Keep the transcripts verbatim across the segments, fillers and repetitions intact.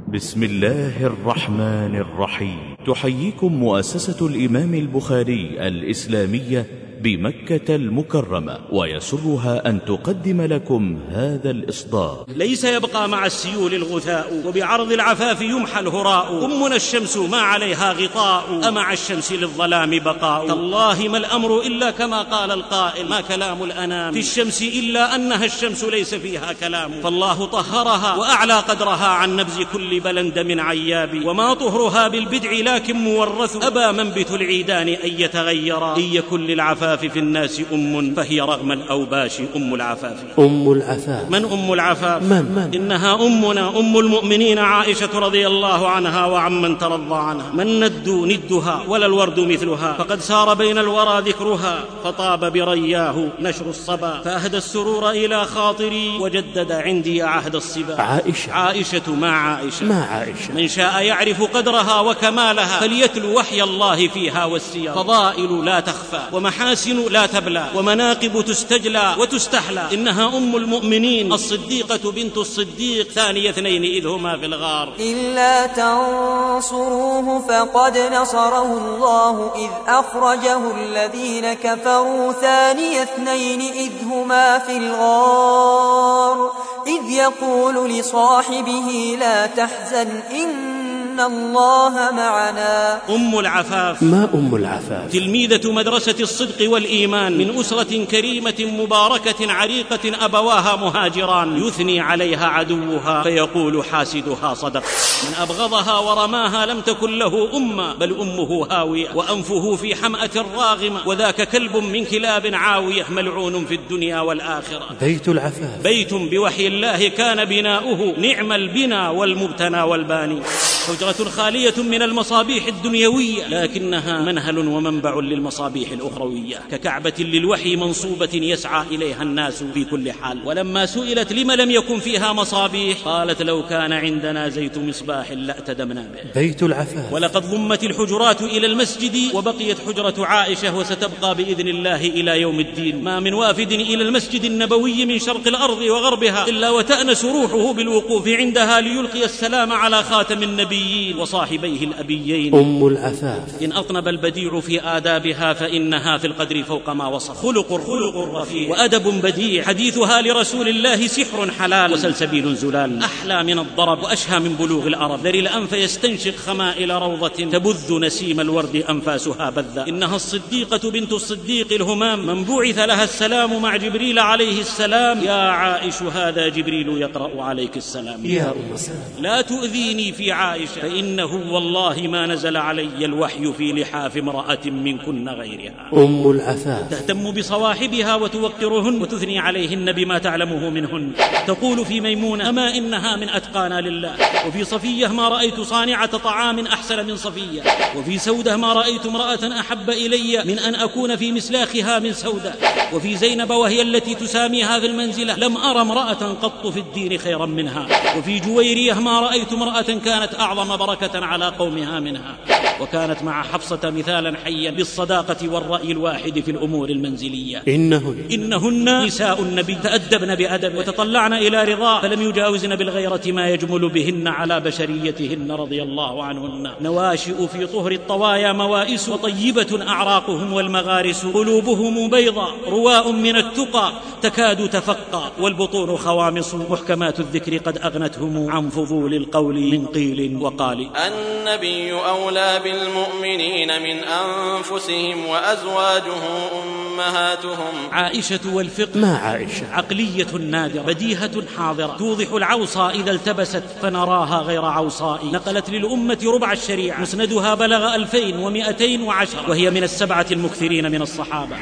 بسم الله الرحمن الرحيم. تحييكم مؤسسة الإمام البخاري الإسلامية بمكة المكرمة، ويسرها أن تقدم لكم هذا الإصدار. ليس يبقى مع السيول الغثاء، وبعرض العفاف يمحى الهراء. أمنا الشمس ما عليها غطاء، أمع الشمس للظلام بقاء. تالله ما الأمر إلا كما قال القائل، ما كلام الأنام في الشمس إلا أنها الشمس ليس فيها كلام. فالله طهرها وأعلى قدرها عن نبز كل بلند من عياب، وما طهرها بالبدع لكن مورث، أبى منبت العيدان أن يتغيرا. إن يكن للعفاف في الناس أم فهي رغم الأوباش أم العفاف. أم العفاف. من أم العفاف؟ من من؟ إنها أمنا أم المؤمنين عائشة رضي الله عنها وعمن ترضى عنها. من ند ندها ولا الورد مثلها، فقد سار بين الورى ذكرها، فطاب برياه نشر الصبا، فأهدى السرور إلى خاطري وجدد عندي عهد الصبا. عائشة. عائشة ما عائشة. ما عائشة. من شاء يعرف قدرها وكمالها فليتلو وحي الله فيها والسير. فضائل لا تخفى ومحاسن لا تبلى ومناقب تستجلى وتستحلى. إنها أم المؤمنين الصديقة بنت الصديق، ثاني اثنين إذ هما في الغار. إلا تنصروه فقد نصره الله إذ أخرجه الذين كفروا ثاني اثنين إذ هما في الغار إذ يقول لصاحبه لا تحزن إن الله معنا. أم العفاف. ما أم العفاف؟ تلميذة مدرسة الصدق والإيمان من أسرة كريمة مباركة عريقة أبواها مهاجران، يثني عليها عدوها فيقول حاسدها صدق. من أبغضها ورماها لم تكن له أمة، بل أمه هاوية وأنفه في حمأة راغمة، وذاك كلب من كلاب عاوية ملعون في الدنيا والآخرة. بيت العفاف. بيت بوحي الله كان بناؤه، نعم البنا والمبتنى والباني. حجرة خالية من المصابيح الدنيوية، لكنها منهل ومنبع للمصابيح الأخروية، ككعبة للوحي منصوبة يسعى إليها الناس في كل حال. ولما سئلت لما لم يكن فيها مصابيح قالت لو كان عندنا زيت مصباح لأتدمنا به. بيت العفاف. ولقد ضمت الحجرات إلى المسجد، وبقيت حجرة عائشة وستبقى بإذن الله إلى يوم الدين. ما من وافد إلى المسجد النبوي من شرق الأرض وغربها إلا وتأنس روحه بالوقوف عندها ليلقي السلام على خاتم النبي وصاحبيه الأبيين. أم العفاف. إن أطنب البديع في آدابها فإنها في القدر فوق ما وصف. خلق خلق رفيع وأدب بديع، حديثها لرسول الله سحر حلال وسلسبيل زلال، أحلى من الضرب وأشهى من بلوغ الأرب. ذري الأنف يستنشق خمائل روضة، تبذ نسيم الورد أنفاسها بذا. إنها الصديقة بنت الصديق الهمام، من بعث لها السلام مع جبريل عليه السلام. يا عائش هذا جبريل يقرأ عليك السلام. يا أم السلام. لا تؤذيني في عائشة فإنه والله ما نزل علي الوحي في لحاف امرأة منكن غيرها. أم العفاف. تهتم بصواحبها وتوقرهن وتثني عليهن بما تعلمه منهن. تقول في ميمونة أما إنها من أتقانا لله، وفي صفية ما رأيت صانعة طعام أحسن من صفية، وفي سودة ما رأيت امرأة أحب إلي من أن أكون في مسلاخها من سودة، وفي زينب وهي التي تساميها في المنزلة لم أرى امرأة قط في الدين خيرا منها، وفي جويرية ما رأيت امرأة كانت أعظم بركة على قومها منها. وكانت مع حفصة مثالا حيا بالصداقة والرأي الواحد في الأمور المنزلية. إنهن إنهن نساء النبي تأدبن بأدب وتطلعن إلى رضاه، فلم يجاوزن بالغيرة ما يجمل بهن على بشريتهن رضي الله عنهن. نواشئ في طهر الطوايا موائس، وطيبة أعراقهم والمغارس، قلوبهم بيضاء رواء من التقى تكاد تفقى، والبطون خوامص، محكمات الذكر قد أغنتهم عن فضول القول من قيل وقال. النبي أولى بالمؤمنين من أنفسهم وأزواجه أمهاتهم. عائشة والفقه. ما عائشة؟ عقلية نادرة بديهة حاضرة، توضح العوصى إذا التبست فنراها غير عوصاء. نقلت للأمة ربع الشريعة، مسندها بلغ ألفين ومئتين وعشرة، وهي من السبعة المكثرين من الصحابة.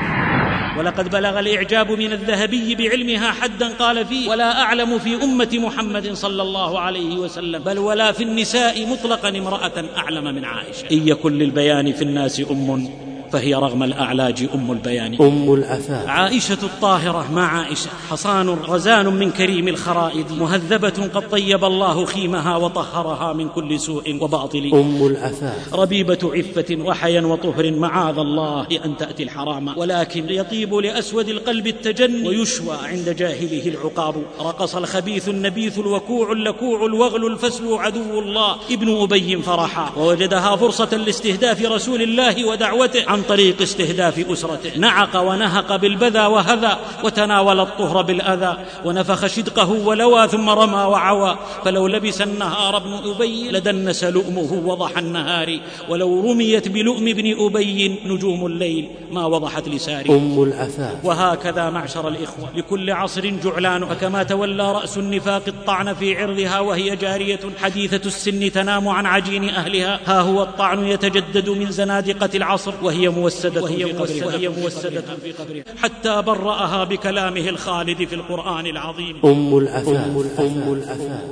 ولقد بلغ الإعجاب من الذهبي بعلمها حدا قال فيه ولا أعلم في أمة محمد صلى الله عليه وسلم بل ولا في النساء مطلقا امرأة أعلم من عائشة. إن يكن للبيان في الناس أم فهي رغم الأعلاج أم البيان. أم العفاف. عائشة الطاهرة مع عائشة حصان رزان من كريم الخرائد، مهذبة قد طيب الله خيمها وطهرها من كل سوء وباطل. أم العفاف. ربيبة عفة وحيا وطهر، معاذ الله أن تأتي الحرام، ولكن يطيب لأسود القلب التجن ويشوى عند جاهله العقاب. رقص الخبيث النبيث الوكوع اللكوع الوغل الفسو عدو الله ابن أبي فرحا، ووجدها فرصة لاستهداف رسول الله ودعوته عن طريق استهداف أسرته. نعق ونهق بالبذى وهذا، وتناول الطهر بالأذى، ونفخ شدقه ولوى ثم رمى وعوى. فلو لبس النهار ابن أبي لدنس لؤمه وضح النهار، ولو رميت بلؤم ابن أبي نجوم الليل ما وضحت لساري. أم العفاف. وهكذا معشر الإخوة لكل عصر جعلان، فكما تولى رأس النفاق الطعن في عرضها وهي جارية حديثة السن تنام عن عجين أهلها، ها هو الطعن يتجدد من زنادقة العصر وهي موسدة, وهي موسدة, وهي موسدة في قبرها، حتى برأها بكلامه الخالد في القرآن العظيم. أم العفاف. أم العفاف.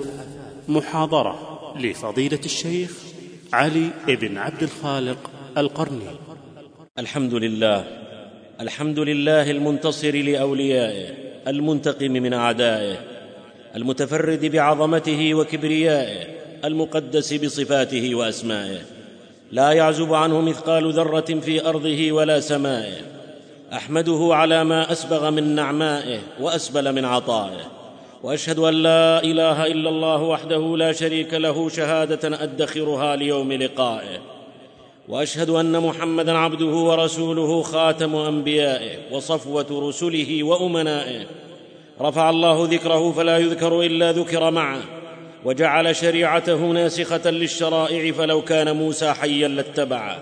محاضرة لفضيلة الشيخ علي بن عبد الخالق القرني. الحمد لله، الحمد لله المنتصر لأوليائه، المنتقم من أعدائه، المتفرد بعظمته وكبريائه، المقدس بصفاته وأسمائه، لا يعزب عنه مثقال ذرة في أرضه ولا سمائه. أحمده على ما أسبغ من نعمائه وأسبل من عطائه، وأشهد أن لا إله إلا الله وحده لا شريك له شهادة أدخرها ليوم لقائه، وأشهد أن محمدًا عبده ورسوله خاتم أنبيائه وصفوة رسله وأمنائه. رفع الله ذكره فلا يذكر إلا ذكر معه، وجعل شريعته ناسخة للشرائع، فلو كان موسى حيا لاتبعه.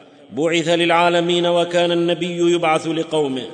بعث للعالمين وكان النبي يبعث لقومه،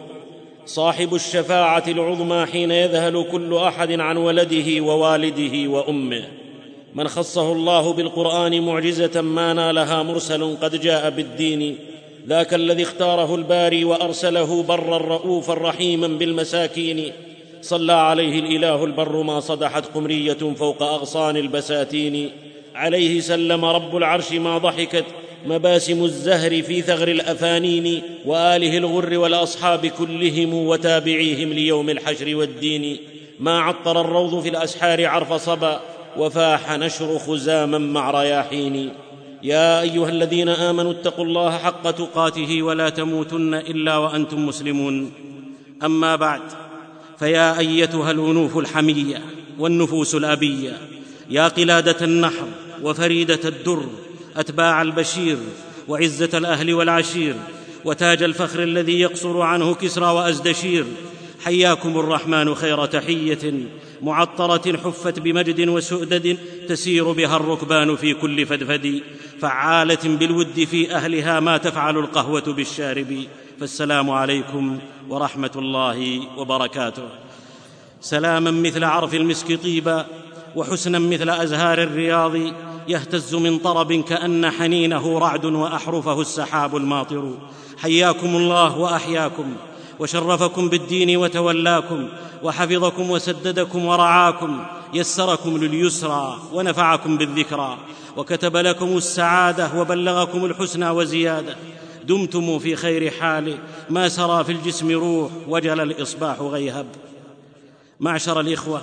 صاحب الشفاعة العظمى حين يذهل كل أحد عن ولده ووالده وأمه، من خصه الله بالقرآن معجزة ما نالها مرسل قد جاء بالدين، ذاك الذي اختاره الباري وأرسله برا رؤوفا رحيما بالمساكين. صلى عليه الإله البر ما صدحت قمرية فوق أغصان البساتين، عليه سلم رب العرش ما ضحكت مباسم الزهر في ثغر الأفانين، وآله الغر والأصحاب كلهم وتابعيهم ليوم الحشر والدين. ما عطر الروض في الأسحار عرف صبا، وفاح نشر خزاما مع رياحين. يا أيها الذين آمنوا اتقوا الله حق تقاته ولا تموتن إلا وأنتم مسلمون. أما بعد، فيا أيتها الأنوف الحمية والنفوس الأبية، يا قلادة النحر وفريدة الدر، أتباع البشير وعزة الأهل والعشير، وتاج الفخر الذي يقصر عنه كسرى وأزدشير، حياكم الرحمن خير تحية معطرة حفت بمجد وسؤدد، تسير بها الركبان في كل فدفد، فعالة بالود في أهلها ما تفعل القهوة بالشارب. فالسلام عليكم ورحمة الله وبركاته. سلاما مثل عرف المسك طيبا، وحسنا مثل أزهار الرياض، يهتز من طرب كأن حنينه رعد وأحرفه السحاب الماطر. حياكم الله وأحياكم، وشرفكم بالدين وتولاكم، وحفظكم وسددكم ورعاكم، يسركم لليسرى ونفعكم بالذكرى، وكتب لكم السعادة وبلغكم الحسنى وزيادة. دمتم في خير حال، ما سرى في الجسم روح، وجل الإصباح غيهب. معشر الإخوة،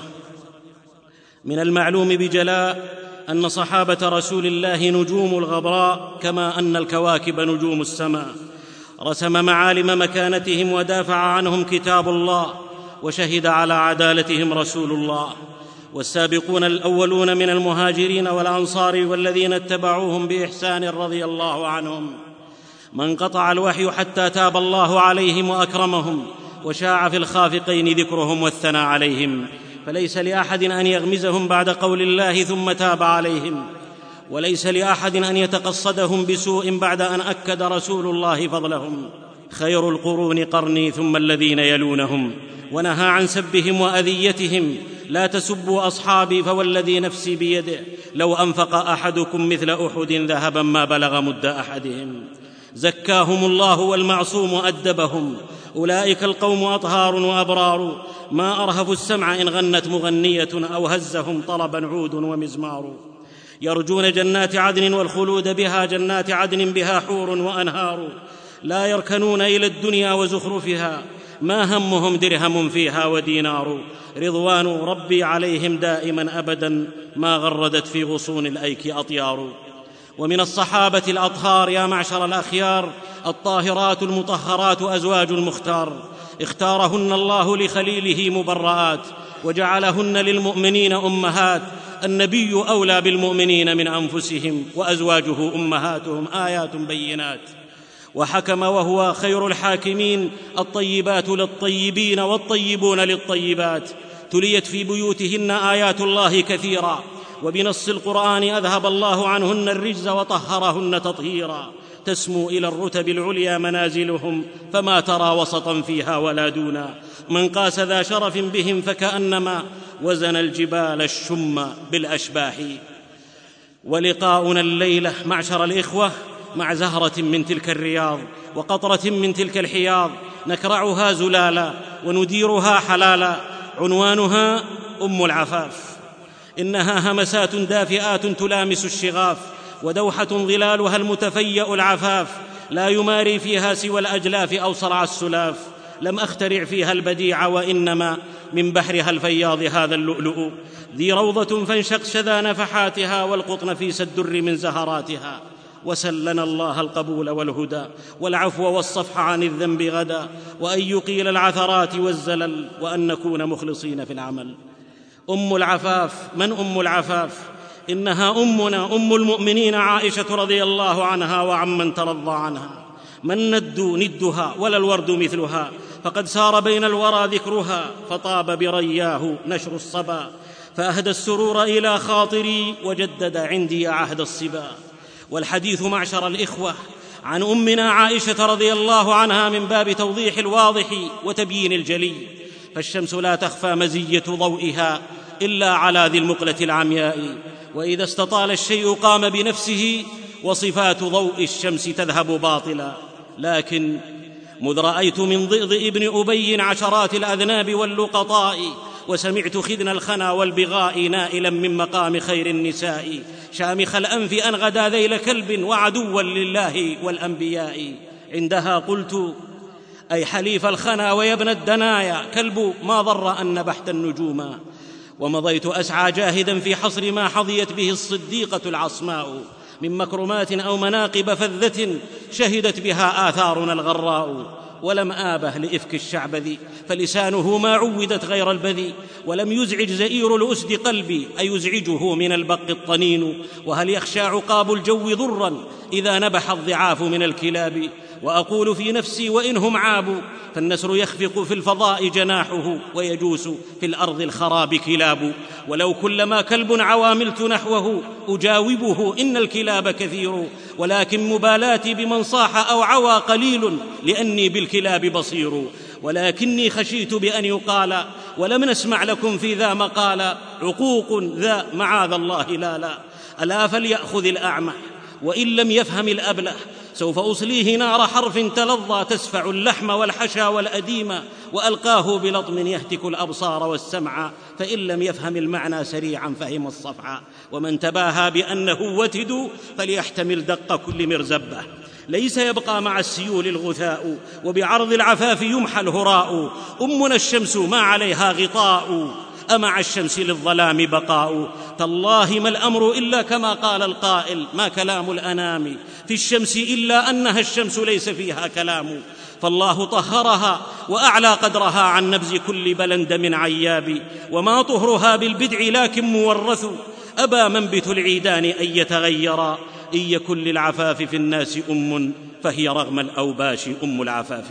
من المعلوم بجلاء أن صحابة رسول الله نجوم الغبراء، كما أن الكواكب نجوم السماء. رسم معالم مكانتهم ودافع عنهم كتاب الله، وشهد على عدالتهم رسول الله. والسابقون الأولون من المهاجرين والأنصار والذين اتبعوهم بإحسان رضي الله عنهم، من قطع الوحي حتى تاب الله عليهم وأكرمهم، وشاع في الخافقين ذكرهم والثناء عليهم، فليس لأحد أن يغمزهم بعد قول الله ثم تاب عليهم، وليس لأحد أن يتقصدهم بسوء بعد أن أكد رسول الله فضلهم. خير القرون قرني ثم الذين يلونهم، ونهى عن سبهم وأذيتهم. لا تسبوا أصحابي فوالذي نفسي بيده، لو أنفق أحدكم مثل أحد ذهبا ما بلغ مد أحدهم. زكاهم الله والمعصوم أدبهم، أولئك القوم أطهار وأبرار، ما أرهفوا السمع إن غنت مغنية، أو هزهم طربا عود ومزمار. يرجون جنات عدن والخلود بها، جنات عدن بها حور وأنهار، لا يركنون إلى الدنيا وزخرفها، ما همهم درهم فيها ودينار، رضوان ربي عليهم دائما أبدا، ما غردت في غصون الأيك أطيار. ومن الصحابة الأطهار يا معشر الأخيار الطاهرات المطهرات أزواج المختار، اختارهن الله لخليله مبرآت، وجعلهن للمؤمنين أمهات. النبي أولى بالمؤمنين من أنفسهم، وأزواجه أمهاتهم، آيات بينات. وحكم وهو خير الحاكمين، الطيبات للطيبين والطيبون للطيبات، تليت في بيوتهن آيات الله كثيرا، وبنص القرآن أذهب الله عنهن الرجز وطهرهن تطهيرا، تسمو إلى الرتب العليا منازلهم، فما ترى وسطا فيها ولا دونا، من قاس ذا شرف بهم فكأنما وزن الجبال الشم بالأشباح. ولقاؤنا الليلة معشر الإخوة مع زهرة من تلك الرياض وقطرة من تلك الحياض، نكرعها زلالا ونديرها حلالا، عنوانها أم العفاف. إنها همسات دافئات تلامس الشغاف، ودوحة ظلالها المتفيأ العفاف، لا يماري فيها سوى الأجلاف أو صرع السلاف. لم أخترع فيها البديع، وإنما من بحرها الفياض هذا اللؤلؤ، ذي روضة فانشق شذا نفحاتها، والقطن في الدر من زهراتها. وسلنا الله القبول والهدى والعفو والصفح عن الذنب غدا، وأن يقيل العثرات والزلل، وأن نكون مخلصين في العمل. أم العفاف. من أم العفاف؟ إنها أمنا أم المؤمنين عائشة رضي الله عنها وعمن ترضى عنها. من ند ندها ولا الورد مثلها، فقد سار بين الورى ذكرها، فطاب برياه نشر الصبا، فأهدى السرور إلى خاطري، وجدد عندي عهد الصبا. والحديث معشر الإخوة عن أمنا عائشة رضي الله عنها من باب توضيح الواضح وتبيين الجلي، فالشمس لا تخفى مزية ضوئها إلا على ذي المقلة العمياء، وإذا استطال الشيء قام بنفسه، وصفات ضوء الشمس تذهب باطلا. لكن مذ رأيت من ضئضئ ابن أبي عشرات الأذناب واللقطاء، وسمعت خدن الخنا والبغاء نائلا من مقام خير النساء، شامخ الأنف أن غدا ذيل كلب وعدوا لله والأنبياء. عندها قلت أي حليف الخنا ويا ابن الدنايا، كلب ما ضر أن نبحت النجوما. ومضيت أسعى جاهدا في حصر ما حظيت به الصديقة العصماء من مكرمات أو مناقب فذة، شهدت بها آثارنا الغراء. ولم آبه لإفك الشعبذي، فلسانه ما عودت غير البذي، ولم يزعج زئير الأسد قلبي، أيزعجه من البق الطنين. وهل يخشى عقاب الجو ضرا إذا نبح الضعاف من الكلاب؟ وأقول في نفسي وإنهم عابوا، فالنسر يخفق في الفضاء جناحه، ويجوس في الأرض الخراب كلاب. ولو كلما كلب عواملت نحوه، أجاوبه إن الكلاب كثير، ولكن مبالاتي بمن صاح أو عوى قليل، لأني بالكلاب بصير. ولكني خشيت بأن يقال ولم نسمع لكم في ذا مقال، عقوق ذا معاذ الله لا لا. ألا فليأخذ الأعمى وإن لم يفهم الأبله، سوف أصليه نار حرف تلظى، تسفع اللحم والحشا والأديم، وألقاه بلطم يهتك الأبصار والسمع، فإن لم يفهم المعنى سريعا فهم الصفع. ومن تباهى بأنه وتد، فليحتمل دق كل مرزبة. ليس يبقى مع السيول الغثاء، وبعرض العفاف يمحى الهراء. أمنا الشمس ما عليها غطاء، أمع الشمس للظلام بقاء. تالله ما الأمر إلا كما قال القائل، ما كلام الأنام في الشمس إلا أنها الشمس ليس فيها كلام. فالله طهرها وأعلى قدرها عن نبذ كل بلند من عياب، وما طهرها بالبدع لكن مورث، أبى منبت العيدان أن يتغيرا. إن يكن للعفاف في الناس أم، فهي رغم الأوباش أم العفاف.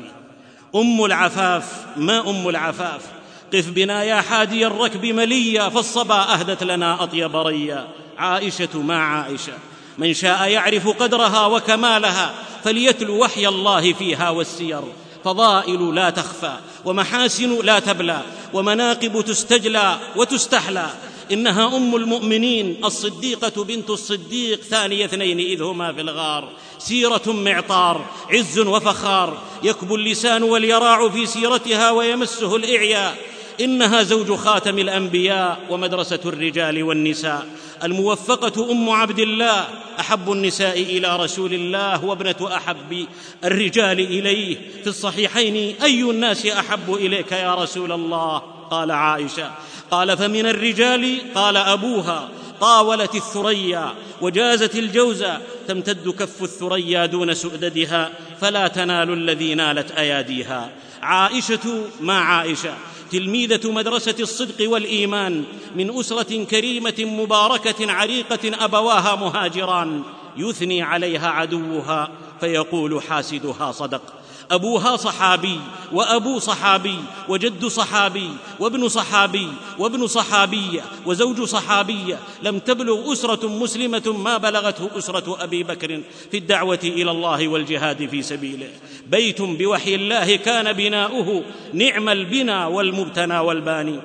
أم العفاف. ما أم العفاف؟ قف بنا يا حادي الركب مليا، فالصبا أهدت لنا أطيب ريا. عائشة مع عائشة، من شاء يعرف قدرها وكمالها، فليتلو وحي الله فيها والسير. فضائل لا تخفى، ومحاسن لا تبلى، ومناقب تستجلى وتستحلى. إنها أم المؤمنين الصديقة بنت الصديق، ثاني اثنين إذ هما في الغار. سيرة معطار، عز وفخار، يكبو اللسان واليراع في سيرتها، ويمسه الإعياء. إنها زوج خاتم الأنبياء ومدرسة الرجال والنساء، الموفقة أم عبد الله، أحب النساء إلى رسول الله وابنة أحب الرجال إليه. في الصحيحين: أي الناس أحب إليك يا رسول الله؟ قال: عائشة. قال: فمن الرجال؟ قال: أبوها. طاولت الثريا وجازت الجوزة، تمتد كف الثريا دون سؤددها فلا تنال الذي نالت أياديها. عائشة ما عائشة، تلميذة مدرسة الصدق والإيمان، من أسرة كريمة مباركة عريقة أبواها مهاجران، يثني عليها عدوها فيقول حاسدها صدق. أبوها صحابي وأبو صحابي وجد صحابي وابن صحابي وابن صحابية وزوج صحابية، لم تبلغ أسرة مسلمة ما بلغته أسرة أبي بكر في الدعوة إلى الله والجهاد في سبيله. بيت بوحي الله كان بناؤه نعم البنا والمبتنى والباني.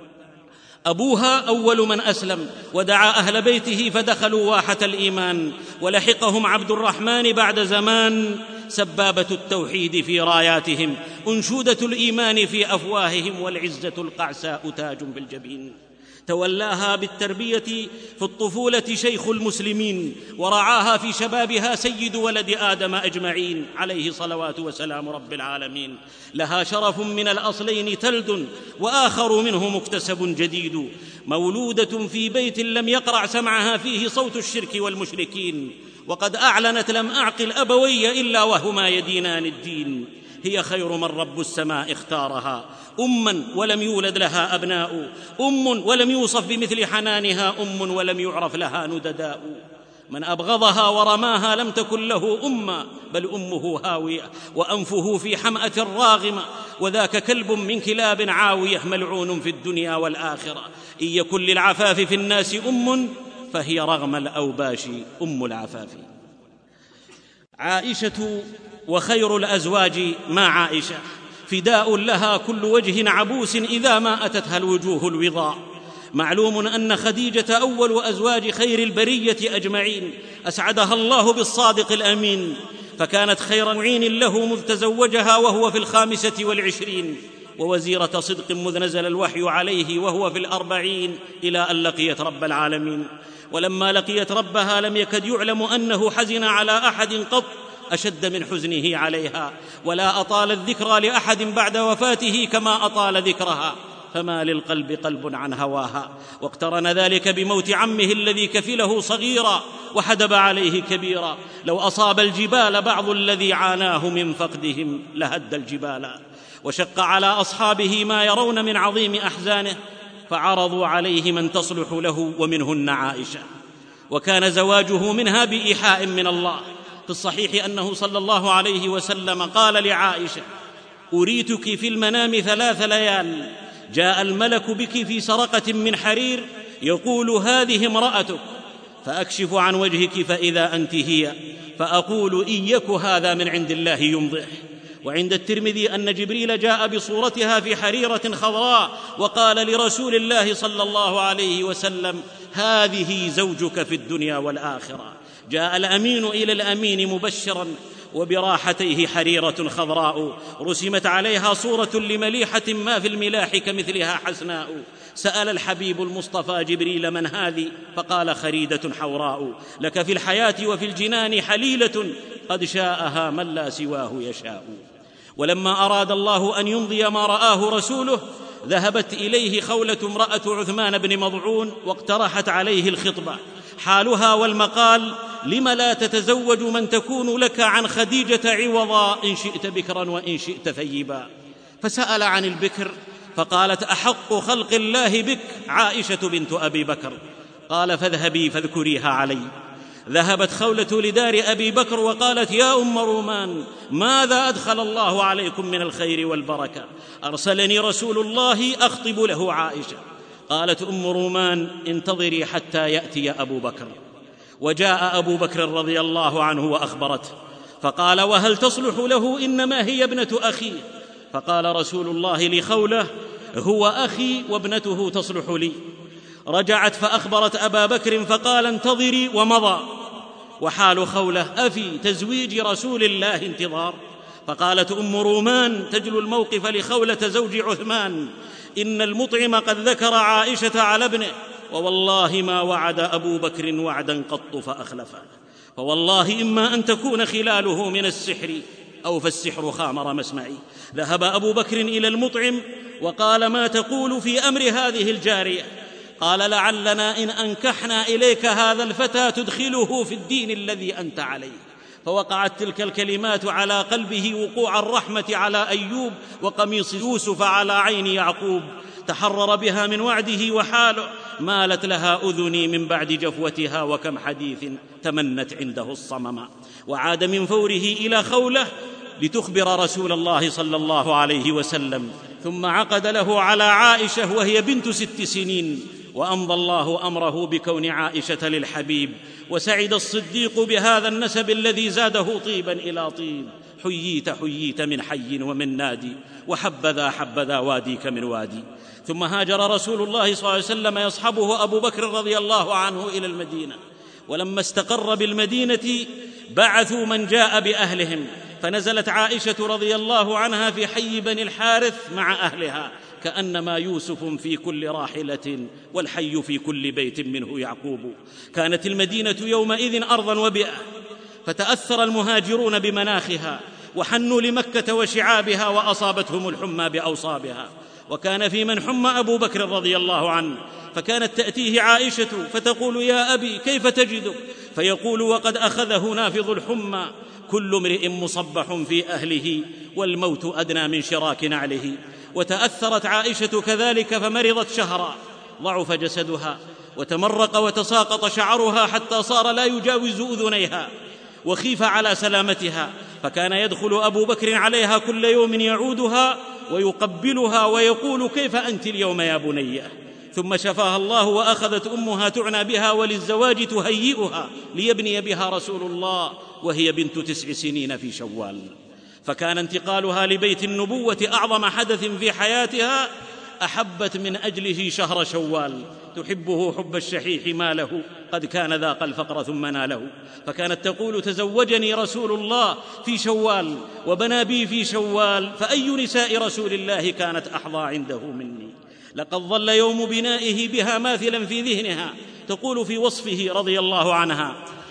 أبوها أول من أسلم ودعا أهل بيته فدخلوا واحة الإيمان، ولحقهم عبد الرحمن بعد زمان، سبابة التوحيد في راياتهم، أنشودة الإيمان في أفواههم، والعزة القعساء تاج بالجبين. تولاها بالتربية في الطفولة شيخ المسلمين، ورعاها في شبابها سيد ولد آدم أجمعين عليه صلوات وسلام رب العالمين. لها شرف من الأصلين تلد، وآخر منه مكتسب جديد، مولودة في بيت لم يقرع سمعها فيه صوت الشرك والمشركين، وقد أعلنت: لم أعقل أبوي إلا وهما يدينان الدين. هي خير من رب السماء اختارها، أماً ولم يولد لها أبناء، أم ولم يوصف بمثل حنانها، أم ولم يعرف لها ندداء. من أبغضها ورماها لم تكن له أمة، بل أمه هاوية وأنفه في حمأة راغمة، وذاك كلب من كلاب عاوية ملعون في الدنيا والآخرة. إن يكن للعفاف في الناس أم فهي رغم الأوباش أم العفاف. عائشة وخير الأزواج ما عائشة، فداء لها كل وجه عبوس إذا ما أتتها الوجوه الوضاء. معلوم أن خديجة أول أزواج خير البرية أجمعين، أسعدها الله بالصادق الأمين، فكانت خير معين له مذ تزوجها وهو في الخامسة والعشرين، ووزيرة صدق مذ نزل الوحي عليه وهو في الأربعين، إلى أن لقيت رب العالمين. ولما لقيت ربها لم يكد يعلم أنه حزن على أحد قط أشد من حزنه عليها، ولا أطال الذكرى لأحد بعد وفاته كما أطال ذكرها، فما للقلب قلب عن هواها. واقترن ذلك بموت عمه الذي كفله صغيرا وحدب عليه كبيرا. لو أصاب الجبال بعض الذي عاناه من فقدهم لهد الجبال. وشق على أصحابه ما يرون من عظيم أحزانه، فعرضوا عليه من تصلح له، ومنهن عائشة، وكان زواجه منها بإيحاء من الله. في الصحيح أنه صلى الله عليه وسلم قال لعائشة: أريتك في المنام ثلاث ليال، جاء الملك بك في سرقة من حرير يقول: هذه امرأتك، فأكشف عن وجهك فإذا أنت هي، فأقول: إن يك هذا من عند الله يمضح. وعند الترمذي أن جبريل جاء بصورتها في حريرة خضراء وقال لرسول الله صلى الله عليه وسلم: هذه زوجك في الدنيا والآخرة. جاء الأمين إلى الأمين مبشرا، وبراحتيه حريرة خضراء رسمت عليها صورة لمليحة ما في الملاح كمثلها حسناء. سأل الحبيب المصطفى جبريل: من هذه؟ فقال: خريدة حوراء، لك في الحياة وفي الجنان حليلة، قد شاءها من لا سواه يشاء. ولما أراد الله أن يمضي ما رآه رسوله، ذهبت إليه خولة امرأة عثمان بن مضعون واقترحت عليه الخطبة. حالها والمقال: لم لا تتزوج من تكون لك عن خديجة عوضا، إن شئت بكرا وإن شئت ثيبا. فسأل عن البكر، فقالت: أحق خلق الله بك عائشة بنت أبي بكر. قال: فاذهبي فاذكريها علي. ذهبت خولة لدار أبي بكر وقالت: يا أم رومان، ماذا أدخل الله عليكم من الخير والبركة؟ أرسلني رسول الله أخطب له عائشة. قالت أم رومان: انتظري حتى يأتي أبو بكر. وجاء أبو بكر رضي الله عنه وأخبرته، فقال: وهل تصلح له؟ إنما هي ابنة أخيه. فقال رسول الله لخولة: هو أخي وابنته تصلح لي. رجعت فأخبرت أبا بكر فقال: انتظري، ومضى. وحال خولة: أفي تزويج رسول الله انتظار؟ فقالت أم رومان تجلو الموقف لخولة زوج عثمان: إن المطعم قد ذكر عائشة على ابنه، ووالله ما وعد أبو بكر وعدا قط فأخلفه، فوالله إما أن تكون خلاله من السحر أو فالسحر خامر مسمعي. ذهب أبو بكر إلى المطعم وقال: ما تقول في أمر هذه الجارية؟ قال: لعلنا إن أنكحنا إليك هذا الفتى تدخله في الدين الذي أنت عليه. فوقعت تلك الكلمات على قلبه وقوع الرحمة على أيوب وقميص يوسف على عين يعقوب، تحرر بها من وعده وحاله. مالت لها أذني من بعد جفوتها، وكم حديث تمنت عنده الصمم. وعاد من فوره إلى خولة لتخبر رسول الله صلى الله عليه وسلم، ثم عقد له على عائشة وهي بنت ست سنين، وأمضى الله أمره بكون عائشة للحبيب. وسعد الصديق بهذا النسب الذي زاده طيبا إلى طيب. حييت حييت من حي ومن نادي، وحبذا حبذا واديك من وادي. ثم هاجر رسول الله صلى الله عليه وسلم يصحبه أبو بكر رضي الله عنه إلى المدينة. ولما استقر بالمدينة بعثوا من جاء بأهلهم، فنزلت عائشة رضي الله عنها في حي بني الحارث مع أهلها، كأنما يوسف في كل راحلة والحي في كل بيت منه يعقوب. كانت المدينة يومئذ أرضا وبئة، فتأثر المهاجرون بمناخها وحنوا لمكة وشعابها، وأصابتهم الحمى بأوصابها. وكان في من حمى أبو بكر رضي الله عنه، فكانت تأتيه عائشة فتقول: يا أبي كيف تجدك؟ فيقول: وقد أخذه نافذ الحمى، كل امرئ مصبح في أهله، والموت أدنى من شراك نعله. وتأثرت عائشة كذلك فمرضت شهرا، ضعف جسدها وتمرق وتساقط شعرها حتى صار لا يجاوز أذنيها، وخيف على سلامتها. فكان يدخل أبو بكر عليها كل يوم يعودها ويقبلها ويقول: كيف أنت اليوم يا بنية؟ ثم شفاها الله، وأخذت أمها تعنى بها وللزواج تهيئها ليبني بها رسول الله، وهي بنت تسع سنين في شوال. فكان انتقالها لبيت النبوة أعظم حدث في حياتها، أحبت من أجله شهر شوال، تحبه حب الشحيح ما له، قد كان ذاق الفقر ثم ناله. فكانت تقول: تزوجني رسول الله في شوال وبنى بي في شوال، فأي نساء رسول الله كانت أحظى عنده مني؟ لقد ظل يوم بنائه بها ماثلا في ذهنها. تقول في وصفه رضي الله عنها: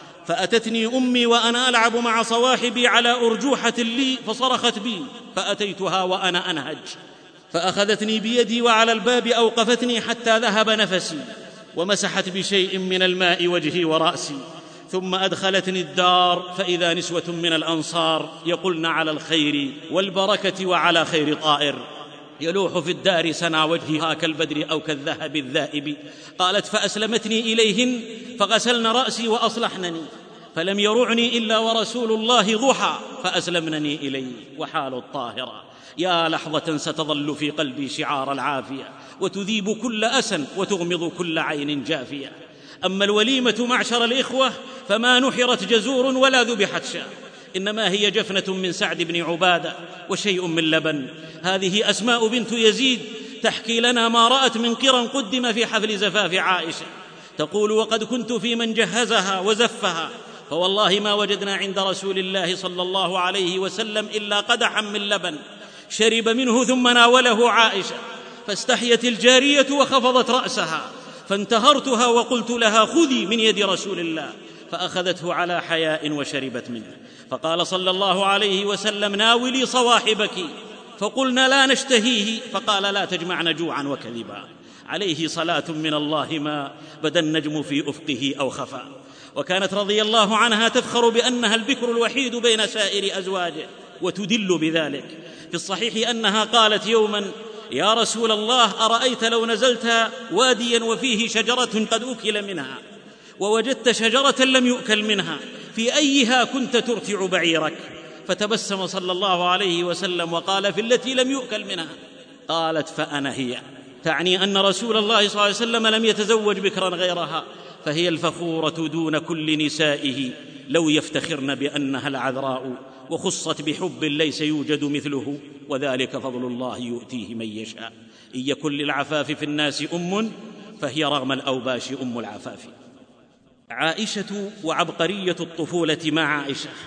فأتتني أمي وأنا ألعب مع صواحبي على أرجوحة لي، فصرخت بي فأتيتها وأنا أنهج، فأخذتني بيدي وعلى الباب أوقفتني حتى ذهب نفسي، ومسحت بشيء من الماء وجهي ورأسي، ثم أدخلتني الدار، فإذا نسوة من الأنصار يقولن على الخير والبركة وعلى خير طائر، يلوح في الدار سنا وجهها كالبدر أو كالذهب الذائب. قالت: فأسلمتني إليهن فغسلن رأسي وأصلحنني، فلم يرعني إلا ورسول الله ضحى، فأسلمنني إليه وحال الطاهرة. يا لحظة ستظل في قلبي شعار العافية، وتذيب كل أسى وتغمض كل عين جافية. أما الوليمة معشر الإخوة فما نحرت جزور ولا ذبحت شاة، إنما هي جفنة من سعد بن عبادة وشيء من لبن. هذه أسماء بنت يزيد تحكي لنا ما رأت من قرى قدم في حفل زفاف عائشة. تقول: وقد كنت في من جهزها وزفها، فوالله ما وجدنا عند رسول الله صلى الله عليه وسلم إلا قدحا من لبن، شرب منه ثم ناوله عائشة، فاستحيت الجارية وخفضت رأسها، فانتهرتها وقلت لها: خذي من يد رسول الله، فأخذته على حياء وشربت منه. فقال صلى الله عليه وسلم: ناولي صواحبك، فقلنا: لا نشتهيه، فقال: لا تجمعن جوعا وكذبا. عليه صلاة من الله ما بدا النجم في أفقه أو خفى. وكانت رضي الله عنها تفخر بأنها البكر الوحيد بين سائر أزواجه، وتدل بذلك. في الصحيح أنها قالت يوما: يا رسول الله، أرأيت لو نزلت واديا وفيه شجرة قد أكل منها، ووجدت شجرة لم يؤكل منها، في أيها كنت ترتع بعيرك؟ فتبسم صلى الله عليه وسلم وقال: في التي لم يؤكل منها. قالت: فأنا هي. تعني أن رسول الله صلى الله عليه وسلم لم يتزوج بكرا غيرها، فهي الفخورة دون كل نسائه لو يفتخرن بأنها العذراء، وخصت بحب ليس يوجد مثله، وذلك فضل الله يؤتيه من يشاء. إن يكن للعفاف في الناس أم فهي رغم الأوباش أم العفاف. عائشة وعبقرية الطفولة مع عائشة.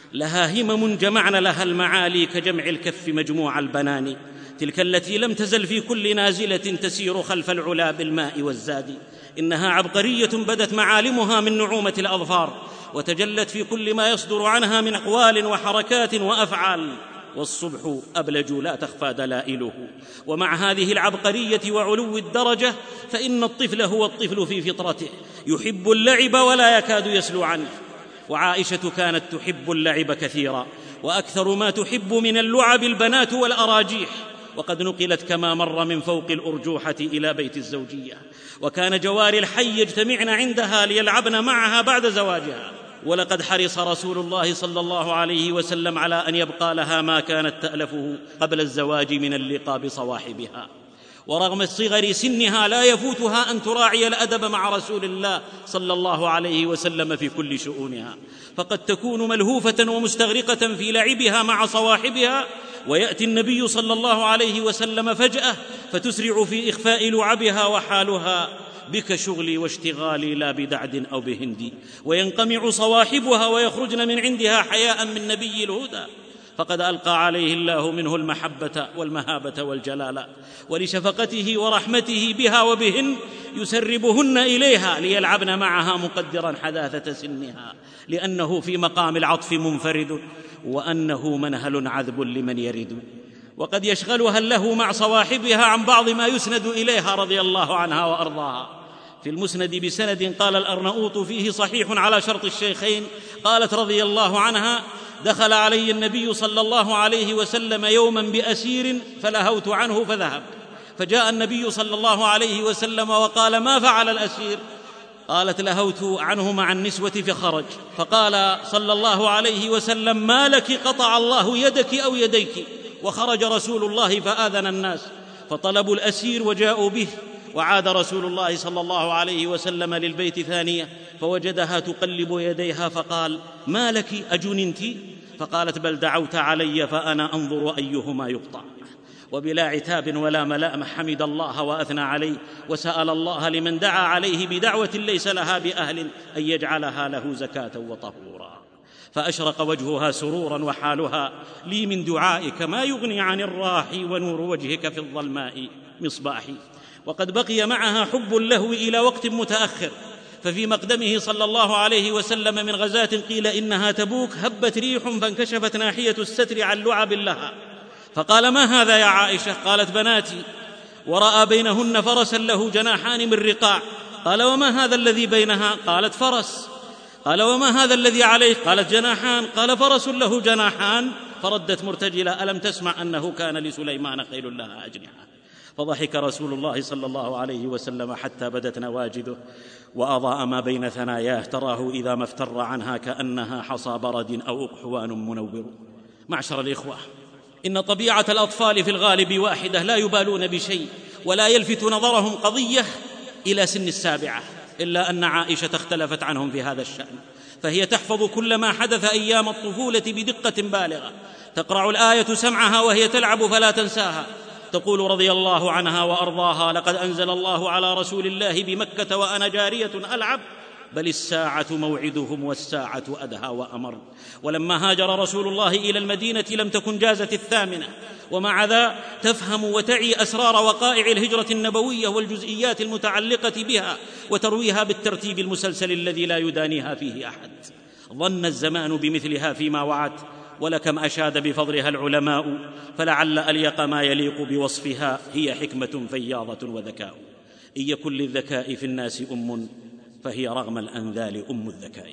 لها همم جمعن لها المعالي كجمع الكف مجموع البنان، تلك التي لم تزل في كل نازلة تسير خلف العلا بالماء والزاد. إنها عبقرية بدت معالمها من نعومة الأظفار، وتجلت في كل ما يصدر عنها من أقوال وحركات وأفعال، والصبح أبلج لا تخفى دلائله. ومع هذه العبقرية وعلو الدرجة فإن الطفل هو الطفل في فطرته، يحب اللعب ولا يكاد يسلو عنه. وعائشة كانت تحب اللعب كثيرا، وأكثر ما تحب من اللعب البنات والأراجيح، وقد نقلت كما مر من فوق الأرجوحة إلى بيت الزوجية، وكان جواري الحي يجتمعن عندها ليلعبن معها بعد زواجها. ولقد حرص رسول الله صلى الله عليه وسلم على أن يبقى لها ما كانت تألفه قبل الزواج من اللقاء بصواحبها، ورغم صغر سنها لا يفوتها أن تراعي الأدب مع رسول الله صلى الله عليه وسلم في كل شؤونها، فقد تكون ملهوفة ومستغرقة في لعبها مع صواحبها، ويأتي النبي صلى الله عليه وسلم فجأة فتسرع في إخفاء لعبها وحالها بك شغلي واشتغالي لا بدعد أو بهندي، وينقمع صواحبها ويخرجن من عندها حياء من نبي الهدى، فقد ألقى عليه الله منه المحبة والمهابة والجلال، ولشفقته ورحمته بها وبهن يسربهن إليها ليلعبن معها مقدرا حداثة سنها، لأنه في مقام العطف منفرد، وأنه منهل عذب لمن يرد. وقد يشغلها اللهو مع صواحبها عن بعض ما يسند إليها رضي الله عنها وأرضاها. في المسند بسند قال الأرنؤوط فيه صحيح على شرط الشيخين، قالت رضي الله عنها: دخل علي النبي صلى الله عليه وسلم يوما بأسير فلهوت عنه فذهب، فجاء النبي صلى الله عليه وسلم وقال: ما فعل الأسير؟ قالت: لهوت عنه مع النسوة فخرج. فقال صلى الله عليه وسلم: ما لك؟ قطع الله يدك أو يديك. وخرج رسول الله فآذن الناس، فطلبوا الأسير وجاءوا به، وعاد رسول الله صلى الله عليه وسلم للبيت ثانية فوجدها تقلب يديها، فقال: ما لك؟ أجننت؟ فقالت: بل دعوت علي فأنا أنظر أيهما يقطع. وبلا عتاب ولا ملام حمد الله وأثنى عليه، وسأل الله لمن دعا عليه بدعوة ليس لها بأهل أن يجعلها له زكاة وطهورا. فأشرق وجهها سرورا، وحالها: لي من دعائك ما يغني عن الراحي، ونور وجهك في الظلماء مصباحي. وقد بقي معها حب اللهو إلى وقت متأخر، ففي مقدمه صلى الله عليه وسلم من غزاة قيل إنها تبوك هبت ريح فانكشفت ناحية الستر عن لعب لها، فقال: ما هذا يا عائشة؟ قالت: بناتي. ورأى بينهن فرسا له جناحان من رقاع. قال: وما هذا الذي بينها؟ قالت: فرس. قال: وما هذا الذي عليه؟ قالت: جناحان. قال: فرس له جناحان. فردت مرتجلة: ألم تسمع أنه كان لسليمان خيل لها أجنحة؟ فضحك رسول الله صلى الله عليه وسلم حتى بدت نواجذه، وأضاء ما بين ثناياه، تراه إذا ما افتر عنها كأنها حصى برد أو أقحوان منور. معشر الإخوة، إن طبيعة الأطفال في الغالب واحدة، لا يبالون بشيء، ولا يلفت نظرهم قضية إلى سن السابعة، إلا أن عائشة اختلفت عنهم في هذا الشأن، فهي تحفظ كل ما حدث أيام الطفولة بدقة بالغة، تقرع الآية سمعها وهي تلعب فلا تنساها. تقول رضي الله عنها وأرضاها: لقد أنزل الله على رسول الله بمكة وأنا جارية ألعب، بل الساعة موعدهم والساعة أدهى وأمر. ولما هاجر رسول الله إلى المدينة لم تكن جازت الثامنة، ومع ذا تفهم وتعي أسرار وقائع الهجرة النبوية والجزئيات المتعلقة بها، وترويها بالترتيب المسلسل الذي لا يدانيها فيه أحد. ظن الزمان بمثلها فيما وعت، ولكم أشاد بفضلها العلماء، فلعل أليق ما يليق بوصفها هي حكمة فياضة وذكاء. إن يكن للذكاء في الناس أم، فهي رغم الأنذال أم الذكاء.